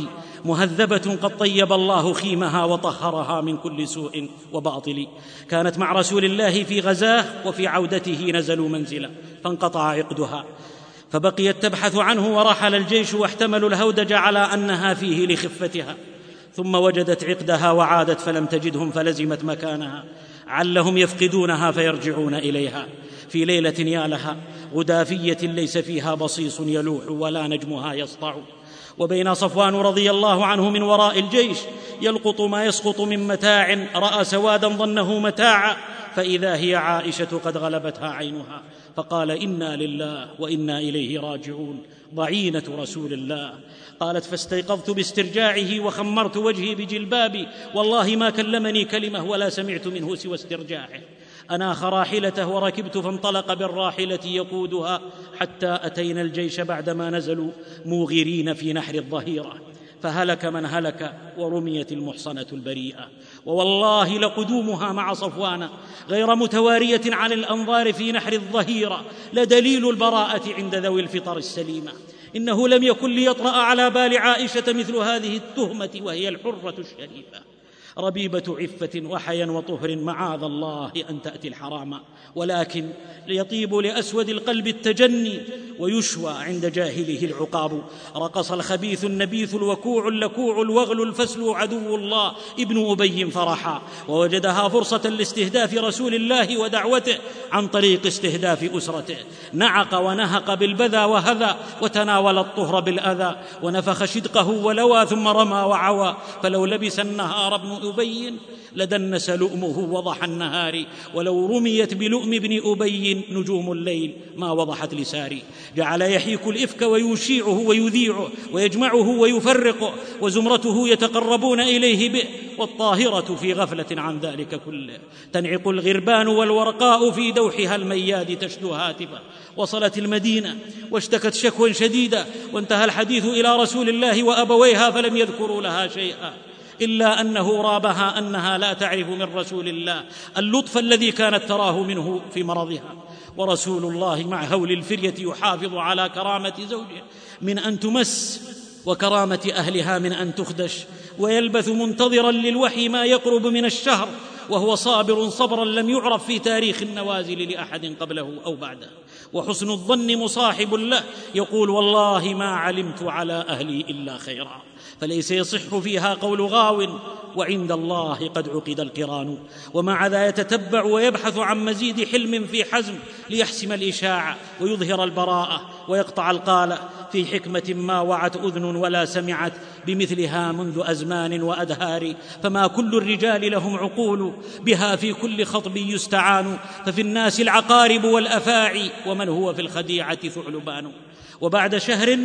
مهذبة قد طيب الله خيمها وطهرها من كل سوء وباطل. كانت مع رسول الله في غزاه، وفي عودته نزلوا منزلا فانقطع عقدها، فبقيت تبحث عنه، ورحل الجيش واحتملوا الهودج على أنها فيه لخفتها، ثم وجدت عقدها وعادت فلم تجدهم فلزمت مكانها، علهم يفقدونها فيرجعون إليها. في ليلة يا لها غدافية ليس فيها بصيص يلوح ولا نجمها يسطع، وبين صفوان رضي الله عنه من وراء الجيش يلقط ما يسقط من متاع، رأى سوادا ظنه متاعا، فإذا هي عائشة قد غلبتها عينها، فقال: إنا لله وإنا إليه راجعون، ضعينة رسول الله. قالت: فاستيقظت باسترجاعه وخمرت وجهي بجلبابي، والله ما كلمني كلمة ولا سمعت منه سوى استرجاعه. أناخ راحلته وركبت فانطلق بالراحلة يقودها حتى أتينا الجيش بعدما نزلوا موغرين في نحر الظهيرة، فهلك من هلك ورميت المحصنة البريئة. ووالله لقدومها مع صفوان غير متوارية عن الأنظار في نحر الظهيرة لدليل البراءة عند ذوي الفطر السليمة. إنه لم يكن ليطرأ على بال عائشة مثل هذه التهمة، وهي الحرة الشريفة ربيبة عفة وحيا وطهر، معاذ الله أن تأتي الحرام، ولكن ليطيب لأسود القلب التجني ويشوى عند جاهله العقاب. رقص الخبيث النبيث الوكوع اللكوع الوغل الفسل عدو الله ابن أبي فرحا، ووجدها فرصة لاستهداف رسول الله ودعوته عن طريق استهداف أسرته. نعق ونهق بالبذى وهذا، وتناول الطهر بالأذى، ونفخ شدقه ولوى ثم رمى وعوى. فلو لبس النهار ابن أبي لدنس لؤمه وضح النهار، ولو رميت بلؤم ابن أبي نجوم الليل ما وضحت لساري. جعل يحيك الإفك ويشيعه ويذيعه ويجمعه ويفرقه، وزمرته يتقربون إليه به، والطاهرة في غفلة عن ذلك كله. تنعق الغربان والورقاء في دوحها المياد تشدو هاتفا. وصلت المدينة واشتكت شكوى شديدة، وانتهى الحديث إلى رسول الله وأبويها فلم يذكروا لها شيئا، إلا أنه رابها أنها لا تعرف من رسول الله اللطف الذي كانت تراه منه في مرضها. ورسول الله مع هول الفرية يحافظ على كرامة زوجه من أن تمس، وكرامة أهلها من أن تخدش، ويلبث منتظرا للوحي ما يقرب من الشهر، وهو صابر صبرا لم يعرف في تاريخ النوازل لأحد قبله أو بعده. وحسن الظن مصاحب له، يقول: والله ما علمت على أهلي إلا خيرا، فليس يصح فيها قول غاو، وعند الله قد عقد القران. ومع ذا يتتبع ويبحث عن مزيد حلم في حزم ليحسم الإشاعة ويظهر البراءة ويقطع القالة، في حكمة ما وعت أذن ولا سمعت بمثلها منذ أزمان وأدهار. فما كل الرجال لهم عقول بها في كل خطب يستعان، ففي الناس العقارب والأفاعي، ومن هو في الخديعة ثعلبان. وبعد شهر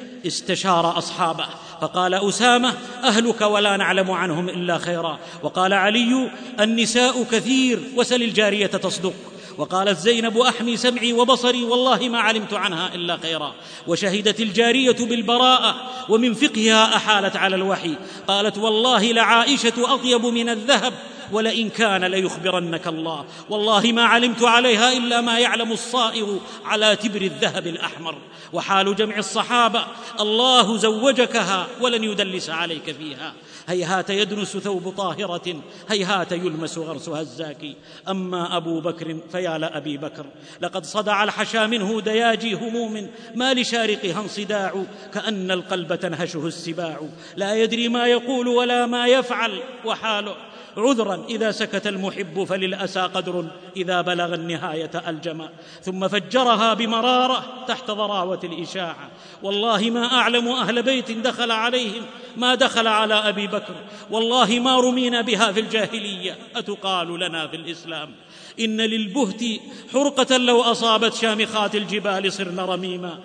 استشار أصحابه فقال: أسامة أهلك ولا نعلم عنهم إلا خيرا. وقال علي: النساء كثير وسل الجارية تصدق. وقالت زينب: أحمي سمعي وبصري والله ما علمت عنها إلا خيرا. وشهدت الجارية بالبراءة، ومن فقهها أحالت على الوحي. قالت: والله لعائشة أطيب من الذهب، ولئن كان ليخبرنك الله، والله ما علمت عليها إلا ما يعلم الصائغ على تبر الذهب الأحمر. وحال جمع الصحابة: الله زوجكها ولن يدلس عليك فيها، هيهات يدنس ثوب طاهرة، هيهات يلمس غرسها الزاكي. أما أبو بكر فيا لأبي بكر، لقد صدع الحشا منه دياجي هموم، ما لشارقها انصداع، كأن القلب تنهشه السباع، لا يدري ما يقول ولا ما يفعل، وحاله عذرا إذا سكت المحب، فللأسى قدر إذا بلغ النهاية ألجما. ثم فجرها بمرارة تحت ضراوة الإشاعة. والله ما أعلم أهل بيت دخل عليهم ما دخل على أبي بكر، والله ما رمينا بها في الجاهلية، أتقال لنا في الإسلام. إن للبهت حرقة لو أصابت شامخات الجبال صرن رميما.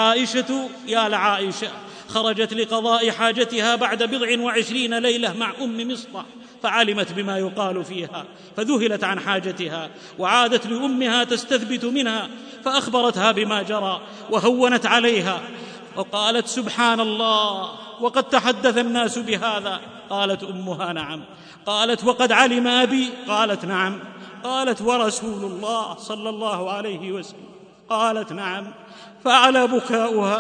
عائشة يا لعائشة خرجت لقضاء حاجتها بعد بضع وعشرين ليلة مع أم مصطح، فعلمت بما يقال فيها فذهلت عن حاجتها، وعادت لأمها تستثبت منها فأخبرتها بما جرى وهونت عليها، وقالت: سبحان الله، وقد تحدث الناس بهذا. قالت أمها: نعم. قالت: وقد علم أبي؟ قالت: نعم. قالت: ورسول الله صلى الله عليه وسلم؟ قالت: نعم. فعلى بكاؤها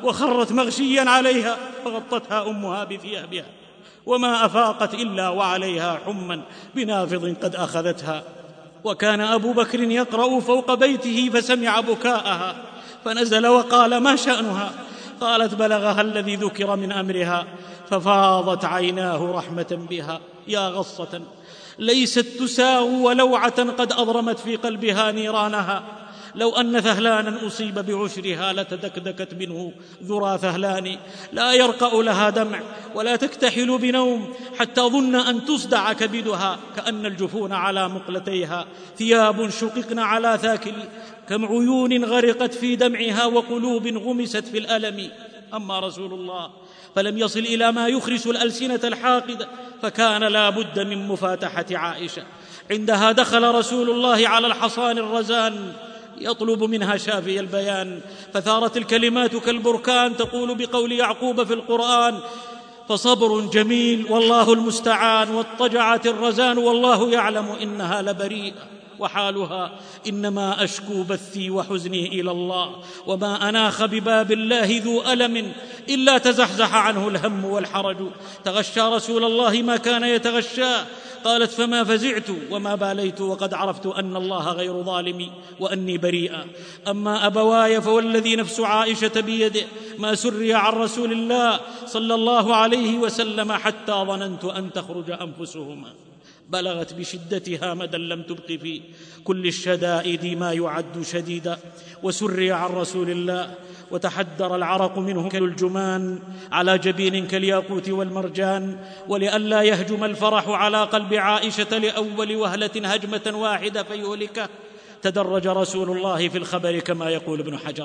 وخرت مغشيا عليها فغطتها أمها بثيابها، وما أفاقت إلا وعليها حمى بنافض قد أخذتها. وكان أبو بكر يقرأ فوق بيته فسمع بكاءها فنزل وقال: ما شأنها؟ قالت: بلغها الذي ذكر من أمرها. ففاضت عيناه رحمة بها. يا غصة ليست تساغ ولوعة قد أضرمت في قلبها نيرانها. لو أن ثهلانا أصيب بعشرها لتدكدكت منه ذرى ثهلان. لا يرقأ لها دمع ولا تكتحل بنوم حتى ظن أن تصدع كبدها، كأن الجفون على مقلتيها ثياب شققن على ثاكل، كم عيون غرقت في دمعها وقلوب غمست في الألم. أما رسول الله فلم يصل إلى ما يخرس الألسنة الحاقدة، فكان لا بد من مفاتحة عائشة. عندها دخل رسول الله على الحصان الرزان يطلب منها شافي البيان، فثارت الكلمات كالبركان تقول بقول يعقوب في القرآن: فصبر جميل والله المستعان، واضطجعت الرزان والله يعلم إنها لبريئة، وحالها: إنما أشكو بثي وحزني إلى الله، وما أناخ بباب الله ذو ألم إلا تزحزح عنه الهم والحرج. تغشى رسول الله ما كان يتغشاه. قالت: فما فزعت وما باليت وقد عرفت أن الله غير ظالم وأني بريئة. أما أبواي فوالذي نفس عائشة بيده ما سري عن رسول الله صلى الله عليه وسلم حتى ظننت أن تخرج أنفسهما. بلغت بشدتها مدى لم تبق في كل الشدائد ما يعد شديدا. وسري عن رسول الله وتحدر العرق منه كالجمان على جبين كالياقوت والمرجان. ولئلا يهجم الفرح على قلب عائشة لأول وهلة هجمة واحدة فيهلكه، تدرج رسول الله في الخبر كما يقول ابن حجر: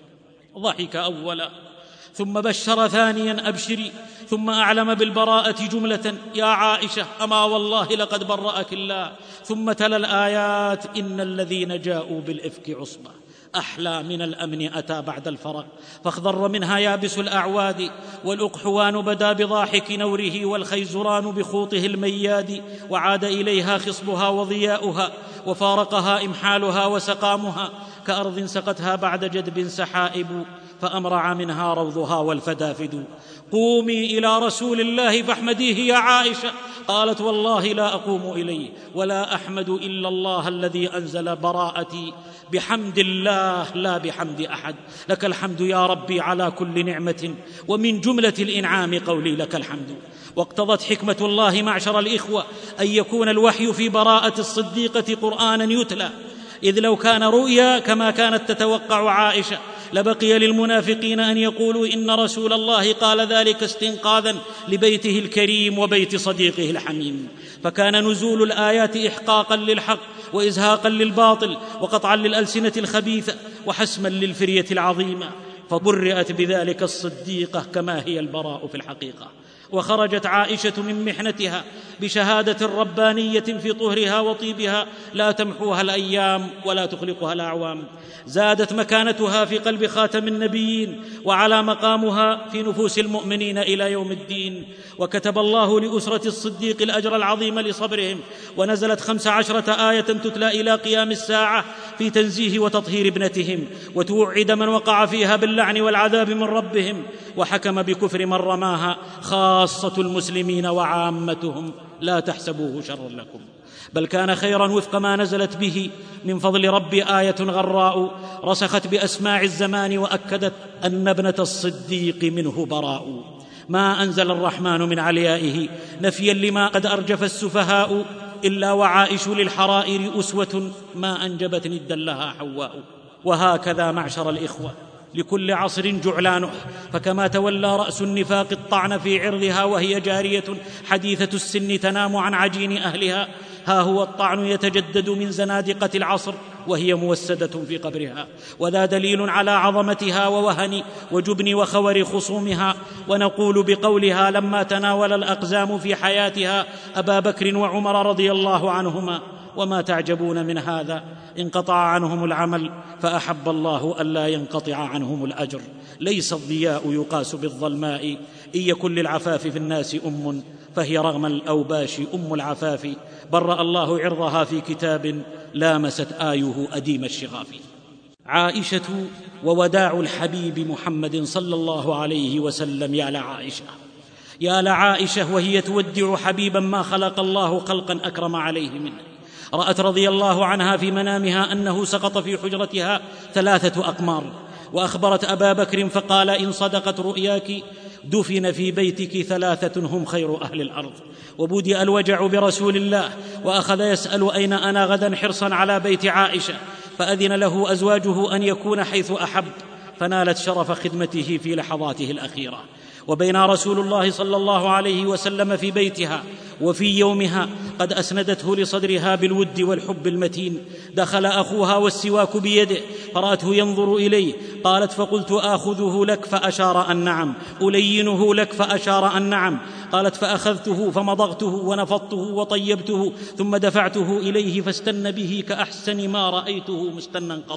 ضحك أولا ثم بشر ثانيا: أبشري، ثم أعلم بالبراءة جملة: يا عائشة أما والله لقد برأك الله. ثم تلا الآيات: إن الذين جاءوا بالإفك عصبة أحلى من الأمن أتى بعد الفرق. فاخضر منها يابس الأعواد، والأقحوان بدا بضاحك نوره، والخيزران بخوطه المياد. وعاد إليها خصبها وضياؤها، وفارقها إمحالها وسقامها، كأرض سقتها بعد جدب سحائب، فأمرع منها روضها والفدافد. قومي إلى رسول الله فاحمديه يا عائشة. قالت: والله لا أقوم إليه ولا أحمد إلا الله الذي أنزل براءتي، بحمد الله لا بحمد أحد. لك الحمد يا ربي على كل نعمة، ومن جملة الإنعام قولي لك الحمد. واقتضت حكمة الله معشر الإخوة أن يكون الوحي في براءة الصديقة قرآنا يتلى، إذ لو كان رؤيا كما كانت تتوقع عائشة لبقي للمنافقين أن يقولوا إن رسول الله قال ذلك استنقاذا لبيته الكريم وبيت صديقه الحميم. فكان نزول الآيات إحقاقا للحق وإزهاقا للباطل وقطعا للألسنة الخبيثة وحسما للفرية العظيمة، فبرئت بذلك الصديقة كما هي البراء في الحقيقة. وخرجت عائشة من محنتها بشهادة ربانية في طهرها وطيبها لا تمحوها الأيام ولا تخلقها الأعوام. زادت مكانتها في قلب خاتم النبيين وعلى مقامها في نفوس المؤمنين إلى يوم الدين. وكتب الله لأسرة الصديق الأجر العظيم لصبرهم، ونزلت خمس عشرة آية تتلى إلى قيام الساعة في تنزيه وتطهير ابنتهم، وتوعد من وقع فيها باللعن والعذاب من ربهم، وحكم بكفر من رماها، خاصة المسلمين وعامتهم. لا تحسبوه شرا لكم، بل كان خيرا وفق ما نزلت به من فضل ربي. آية غراء رسخت بأسماع الزمان وأكدت أن ابنة الصديق منه براء. ما أنزل الرحمن من عليائه نفيا لما قد أرجف السفهاء، إلا وعائش للحرائر أسوة ما أنجبت ندا لها حواء. وهكذا معشر الإخوة لكل عصر جعلانه، فكما تولى رأس النفاق الطعن في عرضها وهي جارية حديثة السن تنام عن عجين أهلها، ها هو الطعن يتجدد من زنادقة العصر وهي موسدة في قبرها. وذا دليل على عظمتها ووهن وجبن وخور خصومها. ونقول بقولها لما تناول الأقزام في حياتها أبا بكر وعمر رضي الله عنهما: وما تعجبون من هذا؟ انقطع عنهم العمل فأحب الله ألا ينقطع عنهم الأجر. ليس الضياء يقاس بالظلماء، إن يكن للعفاف في الناس أم فهي رغم الأوباش أم العفاف. برأ الله عرضها في كتاب لامست آيه أديم الشغاف. عائشة ووداع الحبيب محمد صلى الله عليه وسلم. يا لعائشة يا لعائشة وهي تودع حبيبا ما خلق الله خلقا أكرم عليه منه. رأت رضي الله عنها في منامها أنه سقط في حجرتها ثلاثة أقمار، وأخبرت أبا بكر فقال: إن صدقت رؤياك دفن في بيتك ثلاثة هم خير أهل الأرض. وبدأ الوجع برسول الله، وأخذ يسأل: أين أنا غدا؟ حرصا على بيت عائشة، فأذن له أزواجه أن يكون حيث أحب، فنالت شرف خدمته في لحظاته الأخيرة. وبين رسول الله صلى الله عليه وسلم في بيتها وفي يومها قد أسندته لصدرها بالود والحب المتين، دخل أخوها والسواك بيده فرأته ينظر إليه، قالت: فقلت: آخذه لك؟ فأشار أن نعم. ألينه لك؟ فأشار أن نعم. قالت: فأخذته فمضغته ونفضته وطيبته، ثم دفعته إليه فاستن به كأحسن ما رأيته مستنا قط.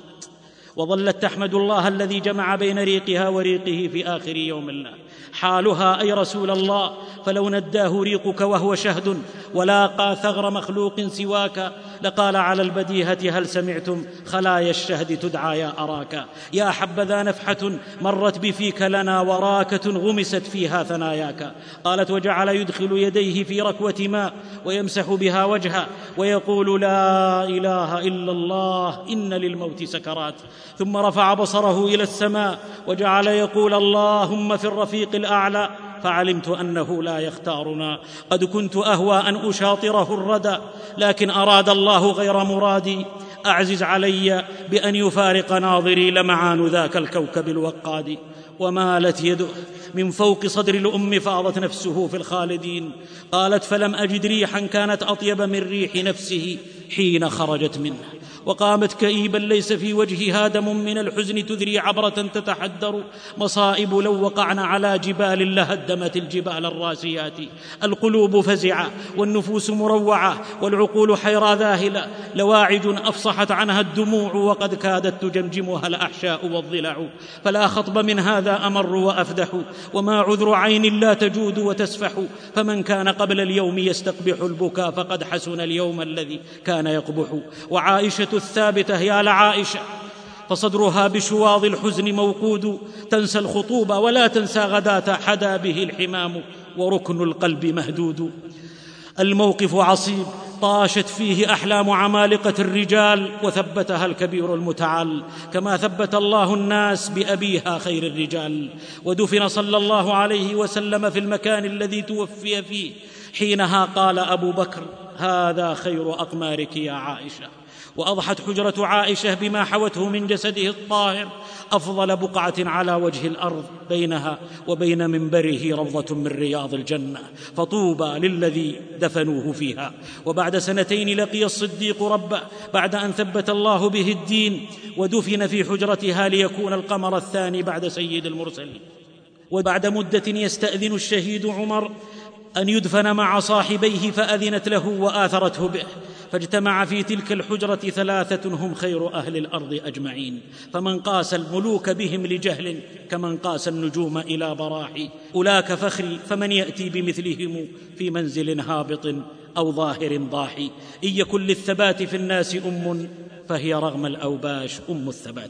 وظلت تحمد الله الذي جمع بين ريقها وريقه في آخر يوم الله. حالها: أي رسول الله، فلو نداه ريقك وهو شهد ولاقى ثغر مخلوق سواك لقال على البديهة: هل سمعتم خلايا الشهد تدعى يا أراك. يا حبذا نفحة مرت بفيك لنا وراكة غمست فيها ثناياك. قالت: وجعل يدخل يديه في ركوة ماء ويمسح بها وجهه ويقول: لا إله إلا الله، إن للموت سكرات. ثم رفع بصره إلى السماء وجعل يقول: اللهم في الرفيق الأعلى. فعلمت أنه لا يختارنا. قد كنت أهوى أن أشاطره الردى، لكن أراد الله غير مرادي. أعزز علي بأن يفارق ناظري لمعان ذاك الكوكب الوقاد. ومالت يده من فوق صدر الأم فاضت نفسه في الخالدين. قالت: فلم أجد ريحا كانت أطيب من ريح نفسه حين خرجت منه. وقامت كئيبا ليس في وجهها دم من الحزن تذري عبرة تتحدر. مصائب لو وقعن على جبال لهدمت الجبال الراسيات. القلوب فزعة والنفوس مروعة والعقول حيرى ذاهلة. لواعج أفصحت عنها الدموع وقد كادت تجمجمها الأحشاء والضلع. فلا خطب من هذا أمر وأفدح، وما عذر عين لا تجود وتسفح. فمن كان قبل اليوم يستقبح البكاء فقد حسن اليوم الذي كان يقبح. وعائشة الثابتة: يا لعائشة، فصدرها بشواظ الحزن موقود، تنسى الخطوبة ولا تنسى غداة حدا به الحمام وركن القلب مهدود. الموقف عصيب طاشت فيه أحلام عمالقة الرجال وثبتها الكبير المتعال، كما ثبت الله الناس بأبيها خير الرجال. ودفن صلى الله عليه وسلم في المكان الذي توفي فيه. حينها قال أبو بكر: هذا خير أقمارك يا عائشة. وأضحت حجرة عائشة بما حوته من جسده الطاهر أفضل بقعة على وجه الأرض، بينها وبين منبره روضة من رياض الجنة، فطوبى للذي دفنوه فيها. وبعد سنتين لقي الصديق ربه بعد أن ثبت الله به الدين، ودفن في حجرتها ليكون القمر الثاني بعد سيد المرسلين. وبعد مدة يستأذن الشهيد عمر أن يدفن مع صاحبيه، فأذنت له وآثرته به، فاجتمع في تلك الحجرة ثلاثة هم خير أهل الأرض أجمعين. فمن قاس الملوك بهم لجهل كمن قاس النجوم إلى براح. أولاك فخري، فمن يأتي بمثلهم في منزل هابط أو ظاهر ضاحي. إن يكن للثبات في الناس أم فهي رغم الأوباش أم الثبات.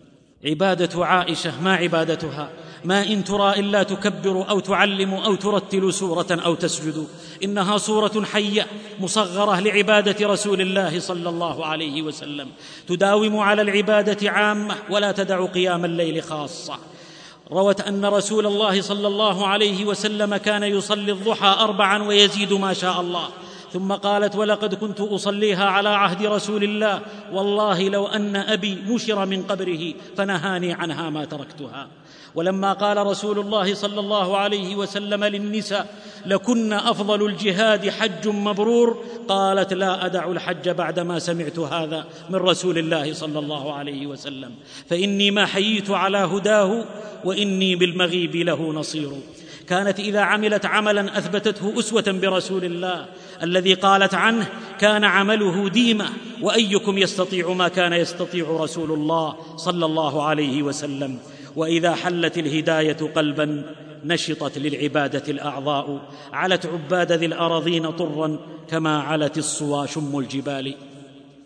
عبادة عائشة ما عبادتها؟ ما إن ترى إلا تكبر أو تعلم أو ترتل سورة أو تسجد. إنها سورة حية مصغرة لعبادة رسول الله صلى الله عليه وسلم، تداوم على العبادة عامة ولا تدع قيام الليل خاصة. روت أن رسول الله صلى الله عليه وسلم كان يصلي الضحى أربعا ويزيد ما شاء الله. ثم قالت: ولقد كنت أصليها على عهد رسول الله، والله لو أن أبي نشر من قبره فنهاني عنها ما تركتها. ولما قال رسول الله صلى الله عليه وسلم للنساء: لكن أفضل الجهاد حج مبرور، قالت: لا أدع الحج بعدما سمعت هذا من رسول الله صلى الله عليه وسلم، فإني ما حييت على هداه وإني بالمغيب له نصير. كانت إذا عملت عملا أثبتته أسوة برسول الله الذي قالت عنه: كان عمله ديمة، وأيكم يستطيع ما كان يستطيع رسول الله صلى الله عليه وسلم. وإذا حلت الهداية قلبا نشطت للعبادة الأعضاء، علت عباد ذي الأراضين طرا كما علت الصوى شم الجبال.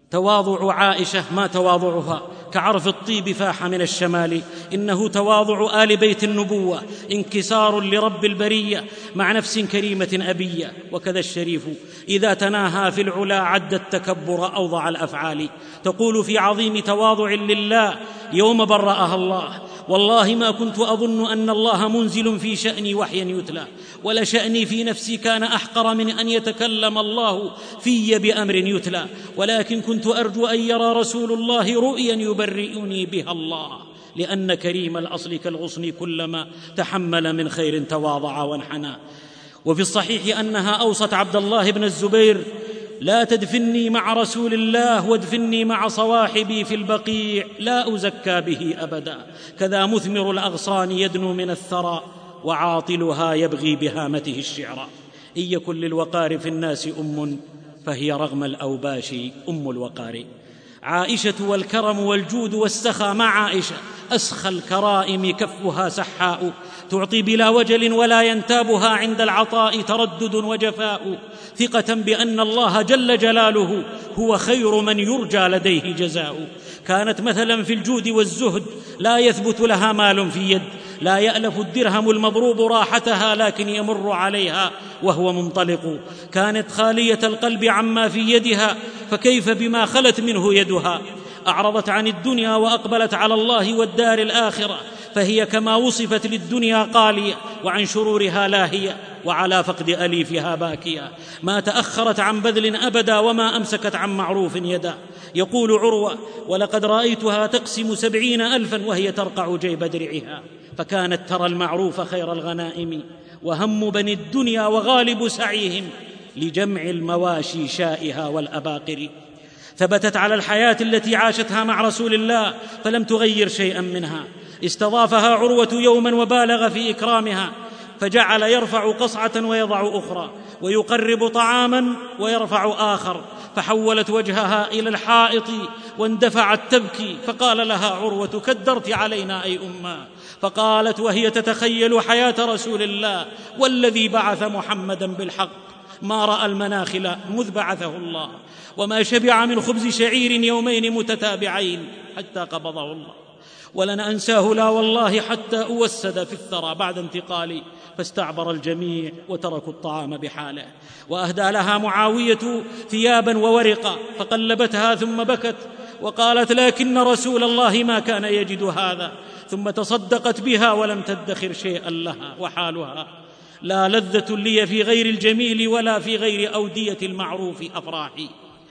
تواضع عائشة ما تواضعها، كعرف الطيب فاح من الشمال. إنه تواضع آل بيت النبوة، انكسار لرب البرية مع نفس كريمة أبية. وكذا الشريف إذا تناهى في العلا عد التكبر أوضع الأفعال. تقول في عظيم تواضع لله يوم برأها الله: والله ما كنت أظن أن الله منزل في شأني وحيا يتلى، ولا شأني في نفسي كان أحقر من أن يتكلم الله في بأمر يتلى، ولكن كنت أرجو أن يرى رسول الله رؤيا يبرئني بها الله، لأن كريم الأصل كالغصن كلما تحمل من خير تواضع وانحنى. وفي الصحيح أنها أوصت عبد الله بن الزبير: لا تدفني مع رسول الله وادفني مع صواحبي في البقيع لا أزكى به أبدا. كذا مثمر الأغصان يدنو من الثرى، وعاطلها يبغي بهامته الشعر. إن يكن للوقار في الناس أم فهي رغم الأوباش أم الوقار. عائشة والكرم والجود والسخا مع عائشة، أسخى الكرائم كفها سحاء، تعطي بلا وجل ولا ينتابها عند العطاء تردد وجفاء، ثقة بأن الله جل جلاله هو خير من يرجى لديه جزاء. كانت مثلا في الجود والزهد، لا يثبت لها مال في يد، لا يألف الدرهم المضروب راحتها لكن يمر عليها وهو منطلق. كانت خالية القلب عما في يدها، فكيف بما خلت منه يدها. أعرضت عن الدنيا وأقبلت على الله والدار الآخرة، فهي كما وصفت للدنيا قالية وعن شرورها لاهية، وعلى فقد أليفها باكية. ما تأخرت عن بذل أبدا، وما أمسكت عن معروف يدا. يقول عروة: ولقد رأيتها تقسم سبعين ألفا وهي ترقع جيب درعها، فكانت ترى المعروف خير الغنائم، وهم بني الدنيا وغالب سعيهم لجمع المواشي شائها والأباقر. ثبتت على الحياة التي عاشتها مع رسول الله فلم تغير شيئا منها. استضافها عروة يوما وبالغ في إكرامها، فجعل يرفع قصعة ويضع أخرى، ويقرب طعاما ويرفع آخر، فحولت وجهها إلى الحائط واندفعت تبكي، فقال لها عروة: كدرت علينا أي أمة. فقالت وهي تتخيل حياة رسول الله: والذي بعث محمدا بالحق ما رأى المناخل مذ بعثه الله، وما شبع من خبز شعير يومين متتابعين حتى قبضه الله، ولن أنساه لا والله حتى أوسد في الثرى بعد انتقالي، فاستعبر الجميع وتركوا الطعام بحاله. وأهدى لها معاوية ثيابا وورقا، فقلبتها ثم بكت وقالت: لكن رسول الله ما كان يجد هذا. ثم تصدقت بها ولم تدخر شيئا لها. وحالها: لا لذة لي في غير الجميل ولا في غير أودية المعروف أفراحي.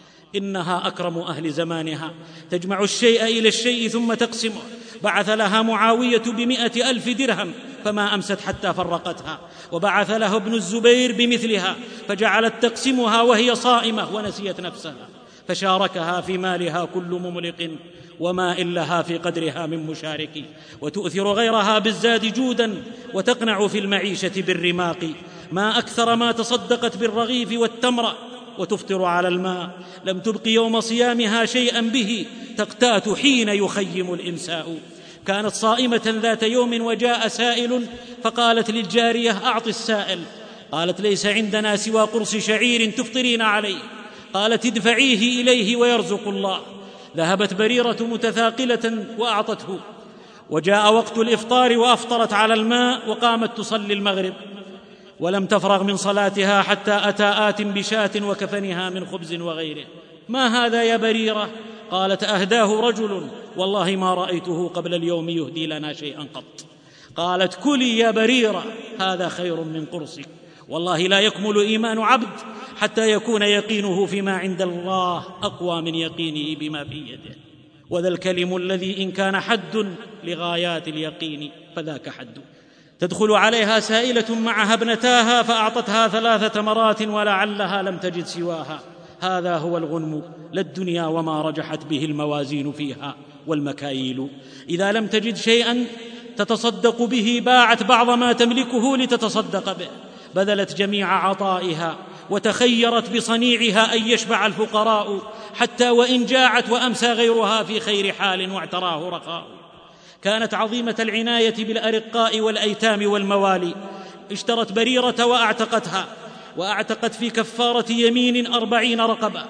إنها أكرم أهل زمانها، تجمع الشيء إلى الشيء ثم تقسمه. بعث لها معاوية بمئة ألف درهم فما أمست حتى فرقتها، وبعث له ابن الزبير بمثلها، فجعلت تقسمها وهي صائمة ونسيت نفسها، فشاركها في مالها كل مملق، وما إن لها في قدرها من مشارك. وتؤثر غيرها بالزاد جودا، وتقنع في المعيشة بالرماق. ما أكثر ما تصدقت بالرغيف والتمر، وتفطر على الماء. لم تبق يوم صيامها شيئا به تقتات حين يخيم الإمساء. كانت صائمة ذات يوم وجاء سائل، فقالت للجارية: أعط السائل. قالت: ليس عندنا سوى قرص شعير تفطرين عليه. قالت: ادفعيه إليه ويرزق الله. ذهبت بريرة متثاقلة وأعطته، وجاء وقت الإفطار وأفطرت على الماء، وقامت تصلي المغرب، ولم تفرغ من صلاتها حتى أتى آت بشاة وكفنها من خبز وغيره. ما هذا يا بريرة؟ قالت: أهداه رجل والله ما رأيته قبل اليوم يهدي لنا شيئا قط. قالت: كلي يا بريرة، هذا خير من قرصك. والله لا يكمل إيمان عبد حتى يكون يقينه فيما عند الله أقوى من يقينه بما في يده. وذا الكلم الذي إن كان حد لغايات اليقين فذاك حد. تدخل عليها سائلة معها ابنتاها، فأعطتها ثلاث تمرات ولعلها لم تجد سواها. هذا هو الغنم، لا الدنيا وما رجحت به الموازين فيها والمكاييل. إذا لم تجد شيئا تتصدق به باعت بعض ما تملكه لتتصدق به، بذلت جميع عطائها، وتخيرت بصنيعها أن يشبع الفقراء، حتى وإن جاعت وأمسى غيرها في خير حال واعتراه رخاء. كانت عظيمة العناية بالأرقاء والأيتام والموالي. اشترت بريرة وأعتقتها، وأعتقت في كفارة يمين أربعين رقبة،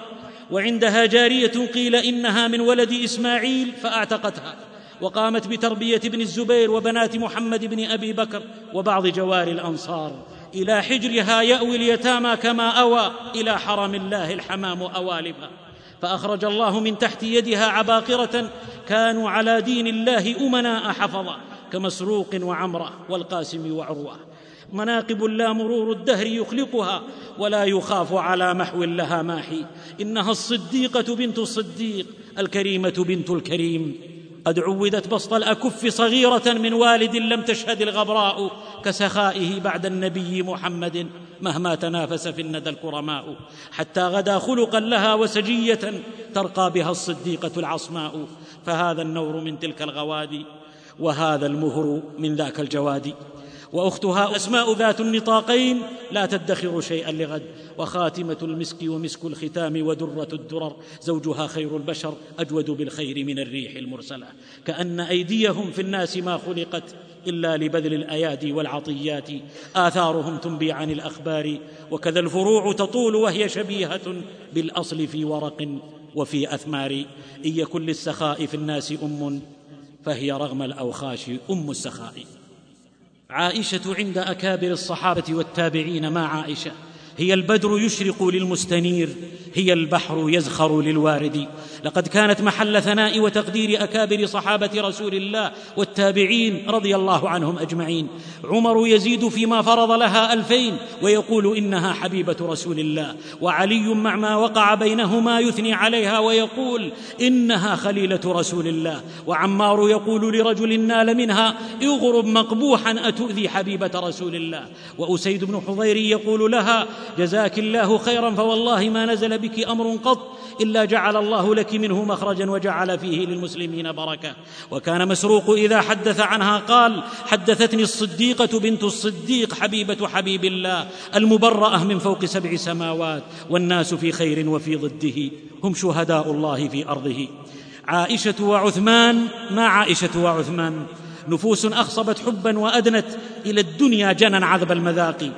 وعندها جارية قيل إنها من ولد إسماعيل فأعتقتها، وقامت بتربية ابن الزبير وبنات محمد بن أبي بكر وبعض جوار الأنصار. إلى حجرها يأوي اليتامى كما أوى إلى حرم الله الحمام أوالبها، فأخرج الله من تحت يدها عباقرة كانوا على دين الله أمناء حفظا كمسروق وعمرة والقاسم وعروة، مناقب لا مرور الدهر يخلقها ولا يخاف على محو لها ماحي. إنها الصديقة بنت الصديق الكريمة بنت الكريم، قد عودت بسط الأكف صغيرة من والد لم تشهد الغبراء كسخائه بعد النبي محمد مهما تنافس في الندى الكرماء، حتى غدا خلقا لها وسجية ترقى بها الصديقة العصماء. فهذا النور من تلك الغوادي وهذا المهر من ذاك الجواد. وأختها أسماء ذات النطاقين لا تدخر شيئا لغد، وخاتمة المسك ومسك الختام ودرة الدرر، زوجها خير البشر أجود بالخير من الريح المرسلة. كأن أيديهم في الناس ما خلقت إلا لبذل الأيادي والعطيات، آثارهم تنبي عن الأخبار، وكذا الفروع تطول وهي شبيهة بالأصل في ورق وفي أثمار. إن يكن للسخاء في الناس أم فهي رغم الأوخاش أم السخاء. عائشة عند أكابر الصحابة والتابعين ما عائشة، هي البدر يشرق للمستنير، هي البحر يزخر للوارد. لقد كانت محل ثناء وتقدير أكابر صحابة رسول الله والتابعين رضي الله عنهم أجمعين. عمر يزيد فيما فرض لها ألفين ويقول إنها حبيبة رسول الله، وعلي مع ما وقع بينهما يثني عليها ويقول إنها خليلة رسول الله، وعمار يقول لرجل نال منها اغرب مقبوحا أتؤذي حبيبة رسول الله، وأسيد بن حضير يقول لها جزاك الله خيرا فوالله ما نزل بك أمر قط إلا جعل الله لك منه مخرجا وجعل فيه للمسلمين بركة. وكان مسروق إذا حدث عنها قال حدثتني الصديقة بنت الصديق حبيبة حبيب الله المبرأة من فوق سبع سماوات، والناس في خير وفي ضده هم شهداء الله في أرضه. عائشة وعثمان ما عائشة وعثمان، نفوس أخصبت حبا وأدنت إلى الدنيا جنا عذب المذاق.